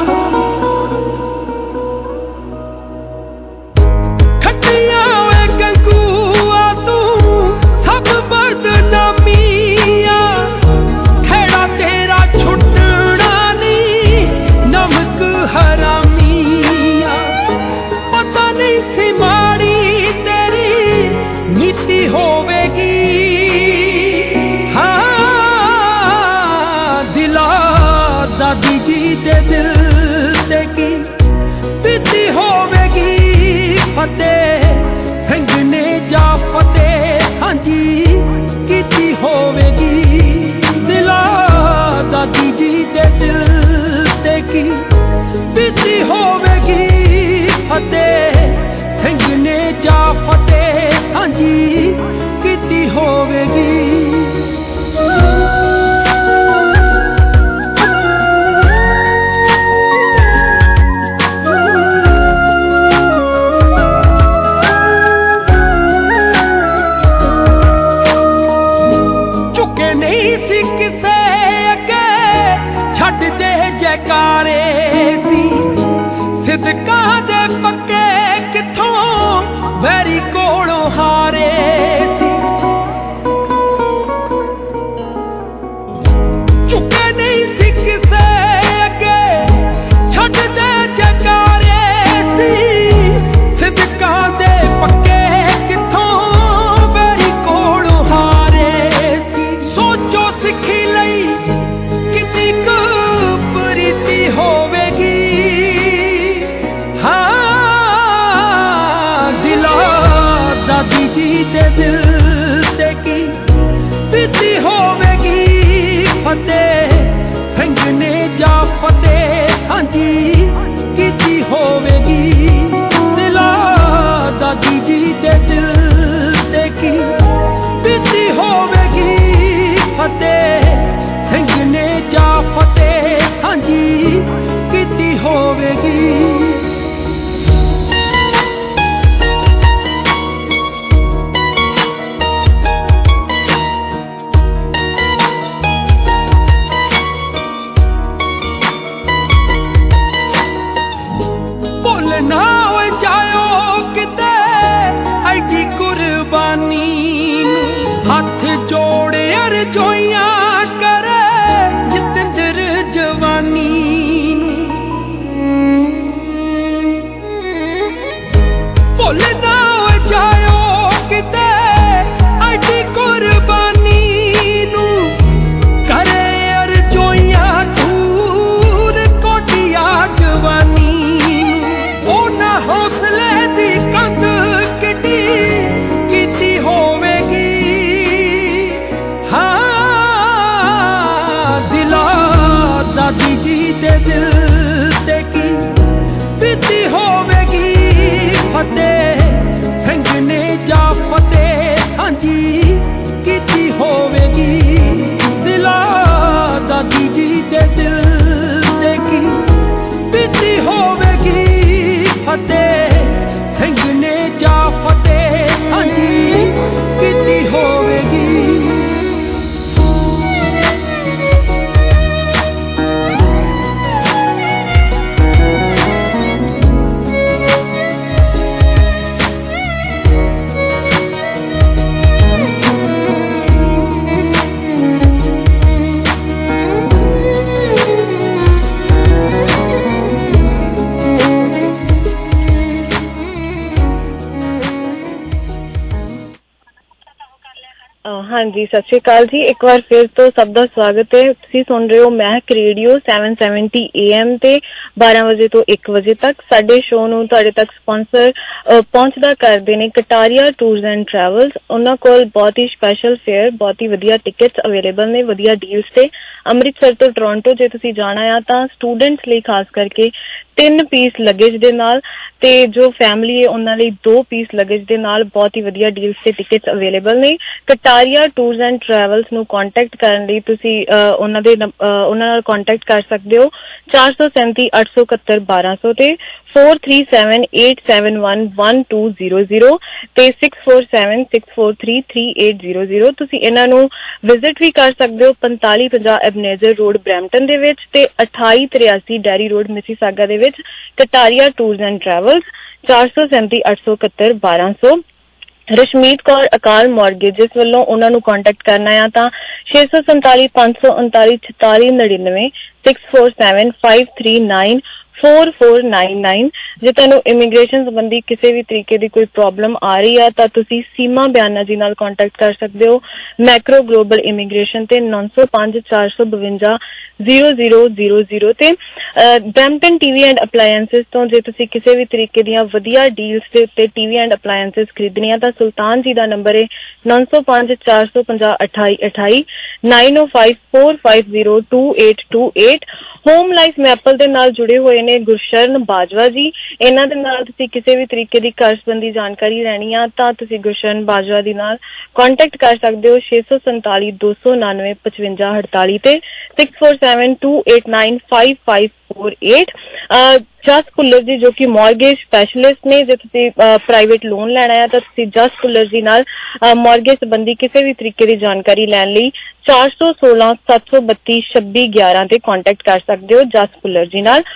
खटिया गंगुआ तू सब बदनामिया। खेड़ा तेरा छुटना नहीं नमक हरामिया। पता नहीं सी माड़ी तेरी नीति होवेगी। दादी जी दे दिल ते की बीती होवेगी। फतेह सिंह ने जा फतेह सांझी कीती होवेगी। दिला दादी जी दे दिल ते की बीती होवेगी। फतेह सिंह ने जा फतेह सांझी कीती होवेगी। जयकारे सी सिदका दे पक्के किथों वैरी कोलों हारे सी। ਜਵਾਨੀ ਭੁੱਲ ਨਾ ਜਾਇਓ ਕਿਤੇ ਐਡੀ ਕੁਰਬਾਨੀ ਨੂੰ ਕਰੇ ਅਰਜ਼ੋਈਆਂ ਦੂਰ ਕੋਟੀਆਂ ਜਵਾਨੀ ਉਹ ਨਾ ਹੌਸਲੇ ਦੀ ਕੰਧ ਕਿੱਡੀ ਕੀਤੀ ਹੋਵੇਗੀ ਹਾਂ ਦਿਲਾਂ ਦਾਦੀ ਜੀ ਦੇ ਦਿਲ ਤੇ ਕੀ ਬੀਤੀ ਹੋਵੇਗੀ ਫਤਿਹ ਸਿੰਘ ਨੇ ਜਾ ਫਤਿਹ ਸਾਂਝੀ ਕੀਤੀ ਹੋਵੇਗੀ ਦਿਲਾਂ ਦਾਦੀ ਜੀ ਦੇ ਦਿਲ ਤੇ ਕੀ ਬੀਤੀ ਹੋਵੇਗੀ ਫਤਿਹ ਸਿੰਘ ਨੇ ਜਾ ਫਤਿਹ ਸਾਂਝੀ ਕੀਤੀ ਹੋਵੇਗੀ ਹਾਂਜੀ ਸਤਿ ਸ਼੍ਰੀ ਅਕਾਲ ਜੀ ਇੱਕ ਵਾਰ ਫਿਰ ਤੋਂ ਸਭ ਦਾ ਸਵਾਗਤ ਹੈ ਤੁਸੀਂ ਸੁਣ ਰਹੇ ਹੋ ਮਹਿਕ ਰੇਡੀਓ 770 AM ਤੇ 12 ਵਜੇ ਤੋਂ 1 ਵਜੇ ਤੱਕ ਸਾਡੇ ਸ਼ੋਅ ਨੂੰ ਤੁਹਾਡੇ ਤੱਕ ਸਪਾਂਸਰ ਪਹੁੰਚਦਾ ਕਰਦੇ ਨੇ ਕਟਾਰੀਆ ਟੂਰਸ ਐਂਡ ਟਰੈਵਲਸ ਉਹਨਾਂ ਕੋਲ ਬਹੁਤ ਹੀ ਸਪੈਸ਼ਲ ਫੇਅਰ ਬਹੁਤ ਹੀ ਵਧੀਆ ਟਿਕਟਸ ਅਵੇਲੇਬਲ ਨੇ ਵਧੀਆ ਡੀਲਸ ਤੇ ਅੰਮ੍ਰਿਤਸਰ ਤੋਂ ਟੋਰਾਂਟੋ ਜੇ ਤੁਸੀਂ ਜਾਣਾ ਆ ਤਾਂ ਸਟੂਡੈਂਟਸ ਲਈ ਖਾਸ ਕਰਕੇ 3 ਪੀਸ ਲਗੇਜ ਦੇ ਨਾਲ ਤੇ ਜੋ ਫੈਮਿਲੀ ਹੈ ਉਹਨਾਂ ਲਈ 2 ਪੀਸ ਲਗੇਜ ਦੇ ਨਾਲ ਬਹੁਤ ਹੀ ਵਧੀਆ ਡੀਲਸ ਤੇ ਟਿਕਟਸ ਅਵੇਲੇਬਲ ਨੇ ਕਟਾਰੀਆ ਟੂਰਸ ਐਂਡ ਟਰੈਵਲਸ ਨੂੰ ਕੰਟੈਕਟ ਕਰਨ ਲਈ ਤੁਸੀਂ ਉਹਨਾਂ ਨਾਲ ਕੰਟੈਕਟ ਕਰ ਸਕਦੇ ਹੋ 437 871 1200 ਤੇ 4378711200 ਤੇ 6476433800 ਤੁਸੀਂ ਇਹਨਾਂ ਨੂੰ ਵਿਜ਼ਿਟ ਵੀ ਕਰ ਸਕਦੇ ਹੋ 4550 ਐਬਨੇਜ਼ਰ ਰੋਡ ਬਰੈਂਪਟਨ ਦੇ ਵਿੱਚ ਤੇ 2883 ਡੈਰੀ ਰੋਡ ਮਿਸੀਸਾਗਾ ਦੇ ਵਿੱਚ Kataria tours and travels 437 871 1200 Rashmeet Kaur Akal mortgages ਵੱਲੋਂ ਉਹਨਾਂ ਨੂੰ ਕੰਟੈਕਟ ਕਰਨਾ ਆ ਤਾਂ 647 539 4699 647 539 ਜੇ ਤੁਹਾਨੂੰ ਇਮੀਗ੍ਰੇਸ਼ਨ ਸੰਬੰਧੀ ਕਿਸੇ ਵੀ ਤਰੀਕੇ ਦੀ ਕੋਈ ਪ੍ਰੋਬਲਮ ਆ ਰਹੀ ਆ ਤਾਂ ਤੁਸੀਂ ਸੀਮਾ ਬਿਆਨਾ ਜੀ ਨਾਲ ਕੰਟੈਕਟ ਕਰ ਸਕਦੇ ਹੋ ਮੈਕਰੋ ਗਲੋਬਲ ਇਮੀਗ੍ਰੇਸ਼ਨ ਤੇ 905 452 0000 ਤੇ ਬਰੈਂਪਟਨ ਟੀਵੀ ਐਂਡ ਅਪਲਾਇੰਸਸ ਤੋਂ ਜੇ ਤੁਸੀਂ ਕਿਸੇ ਵੀ ਤਰੀਕੇ ਦੀਆਂ ਵਧੀਆ ਡੀਲਸ ਦੇ ਉੱਤੇ ਟੀਵੀ ਐਂਡ ਅਪਲਾਇੰਸਸ ਖਰੀਦਣੀਆਂ ਤਾਂ ਸੁਲਤਾਨ ਜੀ ਦਾ ਨੰਬਰ ਹੈ 905 450 2828 905 450 2828 ਹੋਮ ਲਾਈਫ ਮੈਪਲ ਦੇ ਨਾਲ ਜੁੜੇ ਹੋਏ ਨੇ ਗੁਰਸ਼ਰਨ ਬਾਜਵਾ ਜੀ ਇਹਨਾਂ ਦੇ ਨਾਲ ਤੁਸੀਂ ਕਿਸੇ ਵੀ ਤਰੀਕੇ ਦੀ ਘਰ ਸੰਬੰਧੀ ਜਾਣਕਾਰੀ ਲੈਣੀ ਆ ਤਾਂ ਤੁਸੀਂ ਗੁਰਸ਼ਰਨ ਬਾਜਵਾ ਦੇ ਨਾਲ ਕੰਟੈਕਟ ਕਰ ਸਕਦੇ ਹੋ 647 299 5548 ਤੇ 6472895548 ਜਸ ਭੁੱਲਰ ਜੀ ਜੋ ਕਿ ਮੌਰਗੇਜ ਸਪੈਸ਼ਲਿਸਟ ਨੇ ਜੇ ਤੁਸੀਂ ਪ੍ਰਾਈਵੇਟ ਲੋਨ ਲੈਣਾ ਹੈ ਤਾਂ ਤੁਸੀਂ ਜਸ ਭੁੱਲਰ ਜੀ ਨਾਲ ਮੌਰਗੇਜ ਸੰਬੰਧੀ ਕਿਸੇ ਵੀ ਤਰੀਕੇ ਦੀ ਜਾਣਕਾਰੀ ਲੈਣ ਲਈ 416 732 2611 ਤੇ ਕੰਟੈਕਟ ਕਰ ਸਕਦੇ ਹੋ ਜਸ ਭੁੱਲਰ ਜੀ ਨਾਲ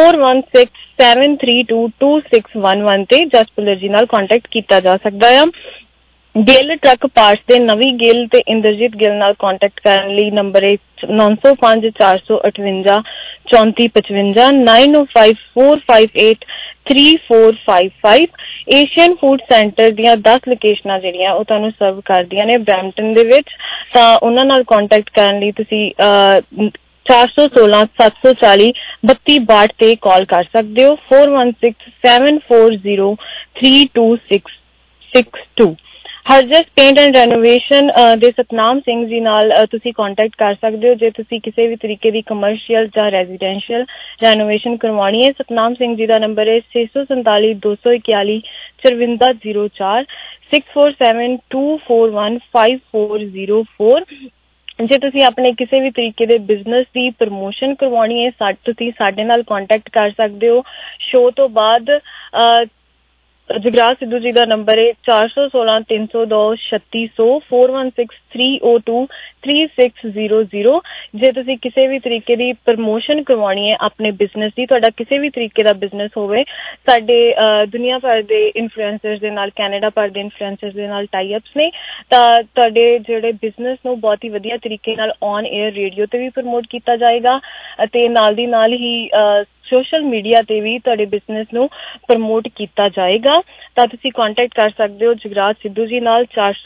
4167322611 ਤੇ ਜਸ ਭੁੱਲਰ ਜੀ ਨਾਲ ਕੰਟੈਕਟ ਕੀਤਾ ਜਾ ਸਕਦਾ ਹੈ ਗਿੱਲ ਟਰੱਕ ਪਾਰਟਸ ਦੇ ਨਵੀਂ ਗਿੱਲ ਤੇ ਇੰਦਰਜੀਤ ਗਿੱਲ ਨਾਲ ਕੰਟੈਕਟ ਕਰਨ ਲਈ ਨੰਬਰ 905 458 3455 905 458 3455 ਏਸ਼ੀਅਨ ਫੂਡ ਸੈਂਟਰ ਦੀਆਂ 10 ਲੋਕੇਸ਼ਨਾਂ ਜਿਹੜੀਆਂ ਉਹ ਤੁਹਾਨੂੰ ਸਰਵ ਕਰਦੀਆਂ ਨੇ ਬਰੈਂਪਟਨ ਦੇ ਵਿੱਚ ਤਾਂ ਉਹਨਾਂ ਨਾਲ ਕੰਟੈਕਟ ਕਰਨ ਲਈ ਤੁਸੀਂ 416 740 3262 ਤੇ ਕਾਲ ਕਰ ਸਕਦੇ ਹੋ 416 740 32662 ਹਰਜਸ ਪੇਂਟ ਐਂਡ ਰੈਨੋਵੇਸ਼ਨ ਦੇ ਸਤਨਾਮ ਸਿੰਘ ਜੀ ਨਾਲ ਤੁਸੀਂ ਕੰਟੈਕਟ ਕਰ ਸਕਦੇ ਹੋ ਜੇ ਤੁਸੀਂ ਕਿਸੇ ਵੀ ਤਰੀਕੇ ਦੀ ਕਮਰਸ਼ੀਅਲ ਜਾਂ ਰੈਜ਼ੀਡੈਂਸ਼ੀਅਲ ਰੈਨੋਵੇਸ਼ਨ ਕਰਵਾਉਣੀ ਹੈ ਸਤਨਾਮ ਸਿੰਘ ਜੀ ਦਾ ਨੰਬਰ ਹੈ 647 241 5404 6472415404 ਜੇ ਤੁਸੀਂ ਆਪਣੇ ਕਿਸੇ ਵੀ ਤਰੀਕੇ ਦੇ ਬਿਜ਼ਨਸ ਦੀ ਪ੍ਰਮੋਸ਼ਨ ਕਰਵਾਉਣੀ ਹੈ ਤੁਸੀਂ ਸਾਡੇ ਨਾਲ ਕੰਟੈਕਟ ਕਰ ਸਕਦੇ ਹੋ ਸ਼ੋਅ ਤੋਂ ਬਾਅਦ ਜਗਰਾਜ ਸਿੱਧੂ ਜੀ ਦਾ ਨੰਬਰ ਹੈ 4163023600 4163023600। ਜੇ ਤੁਸੀਂ ਕਿਸੇ ਵੀ ਤਰੀਕੇ ਦੀ ਪ੍ਰਮੋਸ਼ਨ ਕਰਵਾਉਣੀ ਹੈ ਆਪਣੇ ਬਿਜ਼ਨਸ ਦੀ, ਤੁਹਾਡਾ ਕਿਸੇ ਵੀ ਤਰੀਕੇ ਦਾ ਬਿਜ਼ਨਸ ਹੋਵੇ, ਸਾਡੇ ਦੁਨੀਆ ਭਰ ਦੇ ਇਨਫਲੂਐਂਸਰਸ ਦੇ ਨਾਲ, ਕੈਨੇਡਾ ਭਰ ਦੇ ਇਨਫਲੂਐਂਸਰਸ ਦੇ ਨਾਲ ਟਾਈ ਅਪਸ ਨੇ, ਤਾਂ ਤੁਹਾਡੇ ਜਿਹੜੇ ਬਿਜ਼ਨਸ ਨੂੰ ਬਹੁਤ ਹੀ ਵਧੀਆ ਤਰੀਕੇ ਨਾਲ ਔਨ 에ਅਰ ਰੇਡੀਓ ਤੇ ਵੀ ਪ੍ਰਮੋਟ ਕੀਤਾ ਜਾਏਗਾ ਅਤੇ ਨਾਲ ਦੀ ਨਾਲ ਹੀ ਸੋਸ਼ਲ ਮੀਡੀਆ ਤੇ ਵੀ ਤੁਹਾਡੇ ਬਿਜ਼ਨਸ ਨੂੰ ਪ੍ਰਮੋਟ ਕੀਤਾ ਜਾਏਗਾ। ਤਾਂ ਤੁਸੀਂ ਕੰਟੈਕਟ ਕਰ ਸਕਦੇ ਹੋ ਜਗਰਾਜ ਸਿੱਧੂ ਜੀ ਨਾਲ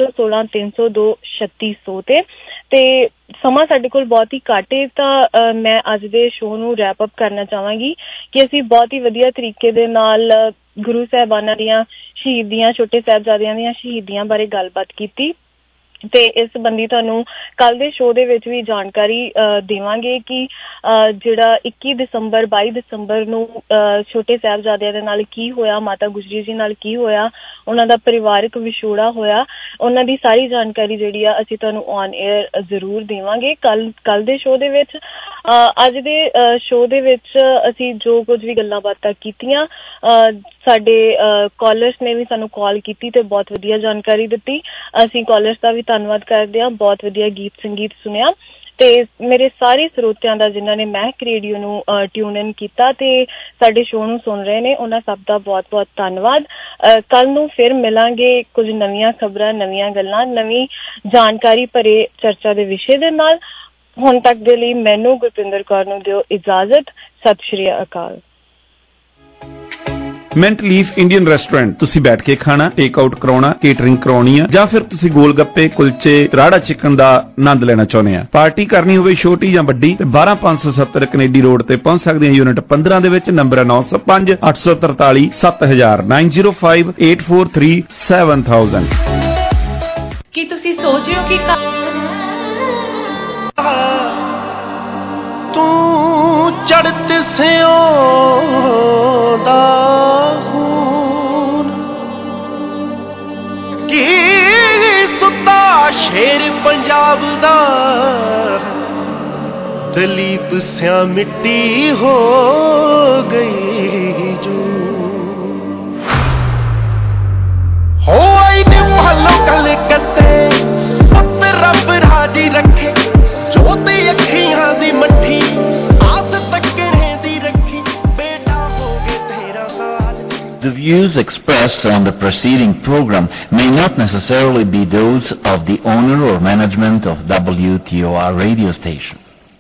4163023600 ਤੇ ਸਮਾਂ ਸਾਡੇ ਕੋਲ ਬਹੁਤ ਹੀ ਘੱਟ ਹੈ, ਤਾਂ ਮੈਂ ਅੱਜ ਦੇ ਸ਼ੋਅ ਨੂੰ ਰੈਪ ਅਪ ਕਰਨਾ ਚਾਹਾਂਗੀ ਕਿ ਅਸੀਂ ਬਹੁਤ ਹੀ ਵਧੀਆ ਤਰੀਕੇ ਦੇ ਨਾਲ ਗੁਰੂ ਸਾਹਿਬਾਨਾਂ ਦੀਆਂ ਸ਼ਹੀਦੀਆਂ, ਛੋਟੇ ਸਾਹਿਬਜ਼ਾਦਿਆਂ ਦੀਆਂ ਸ਼ਹੀਦੀਆਂ ਬਾਰੇ ਗੱਲਬਾਤ ਕੀਤੀ ਤੇ ਇਸ ਸੰਬੰਧੀ ਤੁਹਾਨੂੰ ਕੱਲ ਦੇ ਸ਼ੋਅ ਦੇ ਵਿੱਚ ਵੀ ਜਾਣਕਾਰੀ ਦੇਵਾਂਗੇ ਕਿ ਜਿਹੜਾ 21 ਦਸੰਬਰ 22 ਦਸੰਬਰ ਨੂੰ ਛੋਟੇ ਸਾਹਿਬਜ਼ਾਦਿਆਂ ਦੇ ਨਾਲ ਕੀ ਹੋਇਆ, ਮਾਤਾ ਗੁਜਰੀ ਜੀ ਨਾਲ ਕੀ ਹੋਇਆ, ਉਹਨਾਂ ਦਾ ਪਰਿਵਾਰਕ ਵਿਛੋੜਾ ਹੋਇਆ, ਉਹਨਾਂ ਦੀ ਸਾਰੀ ਜਾਣਕਾਰੀ ਜਿਹੜੀ ਆ ਅਸੀਂ ਤੁਹਾਨੂੰ ਔਨ 에ਅਰ ਜ਼ਰੂਰ ਦੇਵਾਂਗੇ ਕੱਲ ਦੇ ਸ਼ੋਅ ਦੇ ਵਿੱਚ। ਅੱਜ ਦੇ ਸ਼ੋਅ ਦੇ ਵਿੱਚ ਅਸੀਂ ਜੋ ਕੁਝ ਵੀ ਗੱਲਾਂ ਬਾਤਾਂ ਕੀਤੀਆਂ, ਸਾਡੇ ਕਾਲਰਸ ਨੇ ਵੀ ਸਾਨੂੰ ਕਾਲ ਕੀਤੀ ਤੇ ਬਹੁਤ ਵਧੀਆ ਜਾਣਕਾਰੀ ਦਿੱਤੀ। ਅਸੀਂ ਕਾਲਰਸ ਦਾ ਵੀ ਧੰਨਵਾਦ ਕਰਦੇ ਹਾਂ, ਬਹੁਤ ਵਧੀਆ ਗੀਤ ਸੰਗੀਤ ਸੁਣਿਆ ਤੇ ਮੇਰੇ ਸਾਰੇ ਸਰੋਤਿਆਂ ਦਾ ਜਿਨ੍ਹਾਂ ਨੇ ਮਹਿਕ ਰੇਡੀਓ ਨੂੰ ਟਿਊਨ ਇਨ ਕੀਤਾ ਤੇ ਸਾਡੇ ਸ਼ੋਅ ਨੂੰ ਸੁਣ ਰਹੇ ਨੇ, ਉਹਨਾਂ ਸਭ ਦਾ ਬਹੁਤ ਬਹੁਤ ਧੰਨਵਾਦ। ਕੱਲ ਨੂੰ ਫਿਰ ਮਿਲਾਂਗੇ ਕੁਝ ਨਵੀਆਂ ਖਬਰਾਂ, ਨਵੀਆਂ ਗੱਲਾਂ, ਨਵੀਂ ਜਾਣਕਾਰੀ ਭਰੇ ਚਰਚਾ ਦੇ ਵਿਸ਼ੇ ਦੇ ਨਾਲ। ਹੁਣ ਤੱਕ ਦੇ ਲਈ ਮੈਨੂੰ ਗੁਰਪਿੰਦਰ ਕੌਰ ਨੂੰ ਦਿਓ ਇਜਾਜ਼ਤ। ਸਤਿ ਸ਼੍ਰੀ ਅਕਾਲ। ਮਿੰਟ ਲੀਫ ਇੰਡੀਅਨ ਰੈਸਟੋਰੈਂਟ, ਤੁਸੀਂ ਬੈਠ ਕੇ ਖਾਣਾ, ਟੇਕ ਆਊਟ ਕਰਾਉਣਾ, ਕੇਟਰਿੰਗ ਕਰਾਉਣੀ ਆ, ਜਾਂ ਫਿਰ ਤੁਸੀਂ ਗੋਲ ਗੱਪੇ, ਕੁਲਚੇ, ਰਾੜਾ ਚਿਕਨ ਦਾ ਆਨੰਦ ਲੈਣਾ ਚਾਹੁੰਦੇ ਆ। ਪਾਰਟੀ ਕਰਨੀ ਹੋਵੇ ਛੋਟੀ ਜਾਂ ਵੱਡੀ ਤੇ 12570 ਕੈਨੇਡੀ ਰੋਡ ਤੇ ਪਹੁੰਚ ਸਕਦੇ ਆ। ਯੂਨਿਟ 15 ਦੇ ਵਿੱਚ। ਨੰਬਰ ਹੈ 905 843 7000 905 843 7000। ਕੀ ਤੁਸੀਂ ਸੋਚ ਰਹੇ ਹੋ ਕਿ ਤੂੰ ਚੜ੍ਹਤ ਸਿਓ ਦਾ ਖੂਨ ਕੀ ਸੁੱਤਾ ਸ਼ੇਰ ਪੰਜਾਬ ਦਾ ਦਲੀਪ ਸਿਆ ਮਿੱਟੀ ਹੋ ਗਈ ਜੋ ਹੋ ਆਈ ਨੇ ਭਾਲੋ ਕਲ ਕੱਤੇ ਪੁੱਤ ਰੱਬ ਰਾਜੀ ਰੱਖੇ ਜੋਤੀ ਅੱਖੀਆਂ ਦੀ ਮੱਠੀ ਆਸ ਤੱਕਣੇ ਦੀ ਰੱਖੀ ਬੇਟਾ ਹੋ ਗਏ 13 ਸਾਲ। The views expressed on the preceding program may not necessarily be those of the owner or management of WTOR radio station.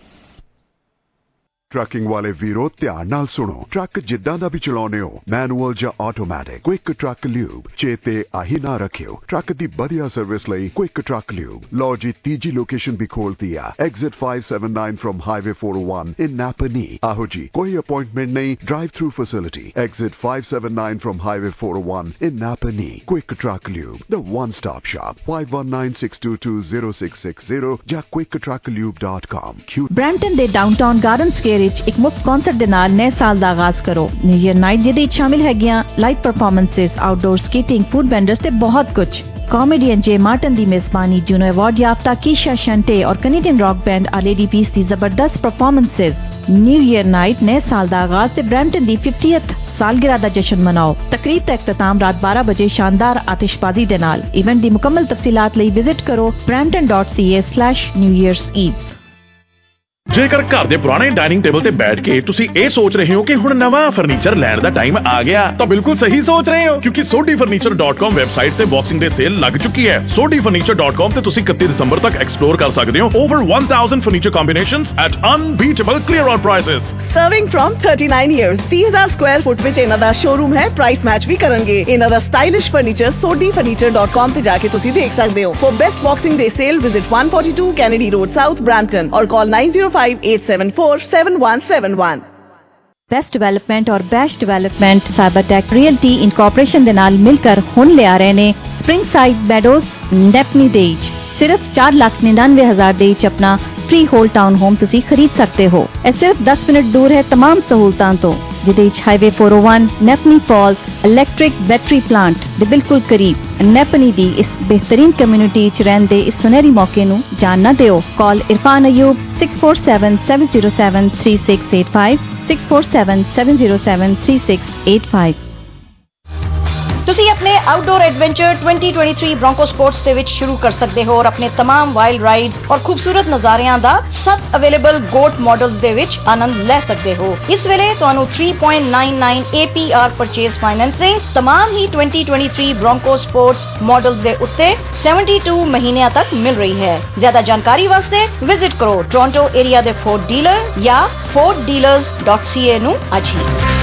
Trucking ਵਾਲੇ ਵੀਰੋ ਧਿਆਨ ਨਾਲ ਸੁਣੋ। ਟਰੱਕ ਜਿੱਦਾਂ ਦਾ ਵੀ ਚਲਾਉਨੇ ਹੋ, ਮੈਨੂਅਲ ਜਾਂ ਆਟੋਮੈਟਿਕ, ਕੁਇਕ ਟਰੱਕ ਲਿਊਬ ਚੇਤੇ ਆਹੀ ਨਾ ਰੱਖਿਓ। ਟਰੱਕ ਦੀ ਵਧੀਆ ਸਰਵਿਸ ਲਈ ਕੁਇਕ ਟਰੱਕ ਲਿਊਬ। ਲਓ ਜੀ, ਤੀਜੀ ਲੋਕੇਸ਼ਨ ਵੀ ਖੋਲਤੀ ਆ, exit 579 from highway 401 in Napanee. ਆਹੋ ਜੀ, ਕੋਈ ਅਪਾਇੰਟਮੈਂਟ ਨਹੀਂ, drive through facility. Exit 579 from highway 401 in Napanee. Quick truck lube, the one stop shop। 5196220660 ਜਾਂ quicktrucklube.com। ਬ੍ਰੈਂਪਟਨ ਦੇ ਡਾਊਨਟਾਊਨ ਗਾਰਡਨ ਸਕੁਆਇਰ ਇੱਕ ਮੁਫਤ ਕਨਸਰਟ ਦੇ ਨਾਲ ਨਵੇਂ ਸਾਲ ਦਾ ਆਗਾਜ਼ ਕਰੋ। ਨਿਊ ਈਅਰ ਨਾਈਟ ਜਿਹਦੇ ਵਿੱਚ ਸ਼ਾਮਿਲ ਹੈਗੀਆਂ live performances, outdoor skating, food vendors ਤੇ ਬਹੁਤ ਕੁਝ। ਕਾਮੇਡੀਅਨ ਜੇ ਮਾਰਟਨ ਦੀ ਮੇਜ਼ਬਾਨੀ, ਜੂਨੋ ਅਵਾਰਡ ਯਾਫਤਾ ਕੀਸ਼ਾ ਸ਼ੰਟੇ ਔਰ ਕੈਨੇਡੀਅਨ ਰੌਕ ਬੈਂਡ ਆਲੇਡੀ ਪੀਸ ਦੀ ਜ਼ਬਰਦਸਤ ਪਰਫਾਰਮੈਂਸਸ। ਨਿਊ ਈਅਰ ਨਾਈਟ ਨਵੇਂ ਸਾਲ ਦਾ ਆਗਾਜ਼ ਤੇ ਬ੍ਰੈਂਪਟਨ ਦੀ 50th ਸਾਲਗਿਰਾ ਦਾ ਜਸ਼ਨ ਮਨਾਓ। ਤਕਰੀਬ ਦਾ ਇਖਤਤਾਮ ਰਾਤ 12 ਵਜੇ ਸ਼ਾਨਦਾਰ ਆਤਿਸ਼ਬਾਜ਼ੀ ਦੇ ਨਾਲ। ਇਵੈਂਟ ਦੀ ਮੁਕੰਮਲ ਤਫਸੀਲਾਤ ਲਈ ਵਿਜ਼ਿਟ ਕਰੋ brampton.ca/New Year's Eve। ਜੇਕਰ ਘਰ ਦੇ ਪੁਰਾਣੇ ਡਾਈਨਿੰਗ ਟੇਬਲ ਤੇ ਬੈਠ ਕੇ ਤੁਸੀਂ ਇਹ ਸੋਚ ਰਹੇ ਹੋ ਕਿ ਹੁਣ ਨਵਾਂ ਫਰਨੀਚਰ ਲੈਣ ਦਾ ਟਾਈਮ ਆ ਗਿਆ, ਤਾਂ ਬਿਲਕੁਲ ਸਹੀ ਸੋਚ ਰਹੇ ਹੋ, ਕਿਉਂਕਿ sodifurniture.com ਵੈਬਸਾਈਟ ਤੇ ਬਾਕਸਿੰਗ ਡੇ ਸੇਲ ਲੱਗ ਚੁੱਕੀ ਹੈ। sodifurniture.com ਤੇ ਤੁਸੀਂ 31 ਦਸੰਬਰ ਤੱਕ ਐਕਸਪਲੋਰ ਕਰ ਸਕਦੇ ਹੋ over 1000 furniture combinations at unbeatable clear on prices। Serving from 39 years, 30,000 square foot ਵਿੱਚ ਇਹਨਾਂ ਦਾ ਸ਼ੋਰੂਮ ਹੈ। ਪ੍ਰਾਈਸ ਮੈਚ ਵੀ ਕਰਨਗੇ। ਇਹਨਾਂ ਦਾ ਸਟਾਈਲਿਸ਼ ਫਰਨੀਚਰ sodifurniture.com ਤੇ ਜਾ ਕੇ ਤੁਸੀਂ ਦੇਖ ਸਕਦੇ ਹੋ। For best boxing day sale, visit 142 Kennedy Road South, Brampton or call 9058747171। Best development और best development Cybertech realty incorporation ਦੇ ਨਾਲ ਮਿਲकर ਹੁਣ ਲਿਆ ਰਹੇ ਨੇ ਸਪ੍ਰਿੰਗਸਾਈਡ ਮੈਡੋਜ਼ ਨੈਪਨੀ ਦੇ ਵਿੱਚ। ਸਿਰਫ 4,99,000 ਦੇ ਵਿੱਚ ਆਪਣਾ ਫ੍ਰੀ ਹੋਲ ਟਾਊਨ ਹੋਮ ਤੁਸੀਂ ਖਰੀਦ ਸਕਦੇ ਹੋ। ਇਹ ਸਿਰਫ 10 ਮਿੰਟ ਦੂਰ ਹੈ तमाम ਸਹੂਲਤਾਂ ਤੋਂ, ਜਿਹਦੇ ਵਿੱਚ highway 401, Napanee Falls, electric battery plant ਦੇ ਬਿਲਕੁਲ ਕਰੀਬ। ਨੈਪਨੀ ਦੀ ਇਸ ਬਿਹਤਰੀਨ ਕਮਿਊਨਿਟੀ ਵਿੱਚ ਰਹਿਣ ਦੇ ਇਸ ਸੁਨਹਿਰੀ ਮੌਕੇ ਨੂੰ ਜਾਣ ਨਾ ਦਿਓ। ਕਾਲ ਇਰਫਾਨ ਅਯੂਬ 647-707-3685 647-707-3685। ਤੁਸੀਂ ਆਪਣੇ ਆਊਟਡੋਰ ਐਡਵੈਂਚਰ 2023 ਬ੍ਰੋਂਕੋ ਸਪੋਰਟਸ ਦੇ ਵਿੱਚ ਸ਼ੁਰੂ ਕਰ ਸਕਦੇ ਹੋ ਔਰ ਆਪਣੇ तमाम ਵਾਈਲਡ ਰਾਈਡਸ ਔਰ ਖੂਬਸੂਰਤ ਨਜ਼ਾਰਿਆਂ ਦਾ ਸਭ ਅਵੇਲੇਬਲ ਗੋਟ ਮਾਡਲਸ ਦੇ ਵਿੱਚ ਆਨੰਦ ਲੈ ਸਕਦੇ ਹੋ। ਇਸ ਵੇਲੇ ਤੁਹਾਨੂੰ 3.99 APR ਪਰਚੇਜ਼ ਫਾਈਨੈਂਸਿੰਗ तमाम ही 2023 ਬ੍ਰੋਂਕੋ ਸਪੋਰਟਸ ਮਾਡਲਸ ਦੇ ਉੱਤੇ 72 ਮਹੀਨਿਆਂ ਤੱਕ ਮਿਲ ਰਹੀ ਹੈ। ਜ਼ਿਆਦਾ ਜਾਣਕਾਰੀ ਵਾਸਤੇ ਵਿਜ਼ਿਟ ਕਰੋ ਟੋਰਾਂਟੋ ਏਰੀਆ ਦੇ ਫੋਰਡ ਡੀਲਰ ਜਾਂ forddealers.ca ਨੂੰ ਅੱਜ ਹੀ।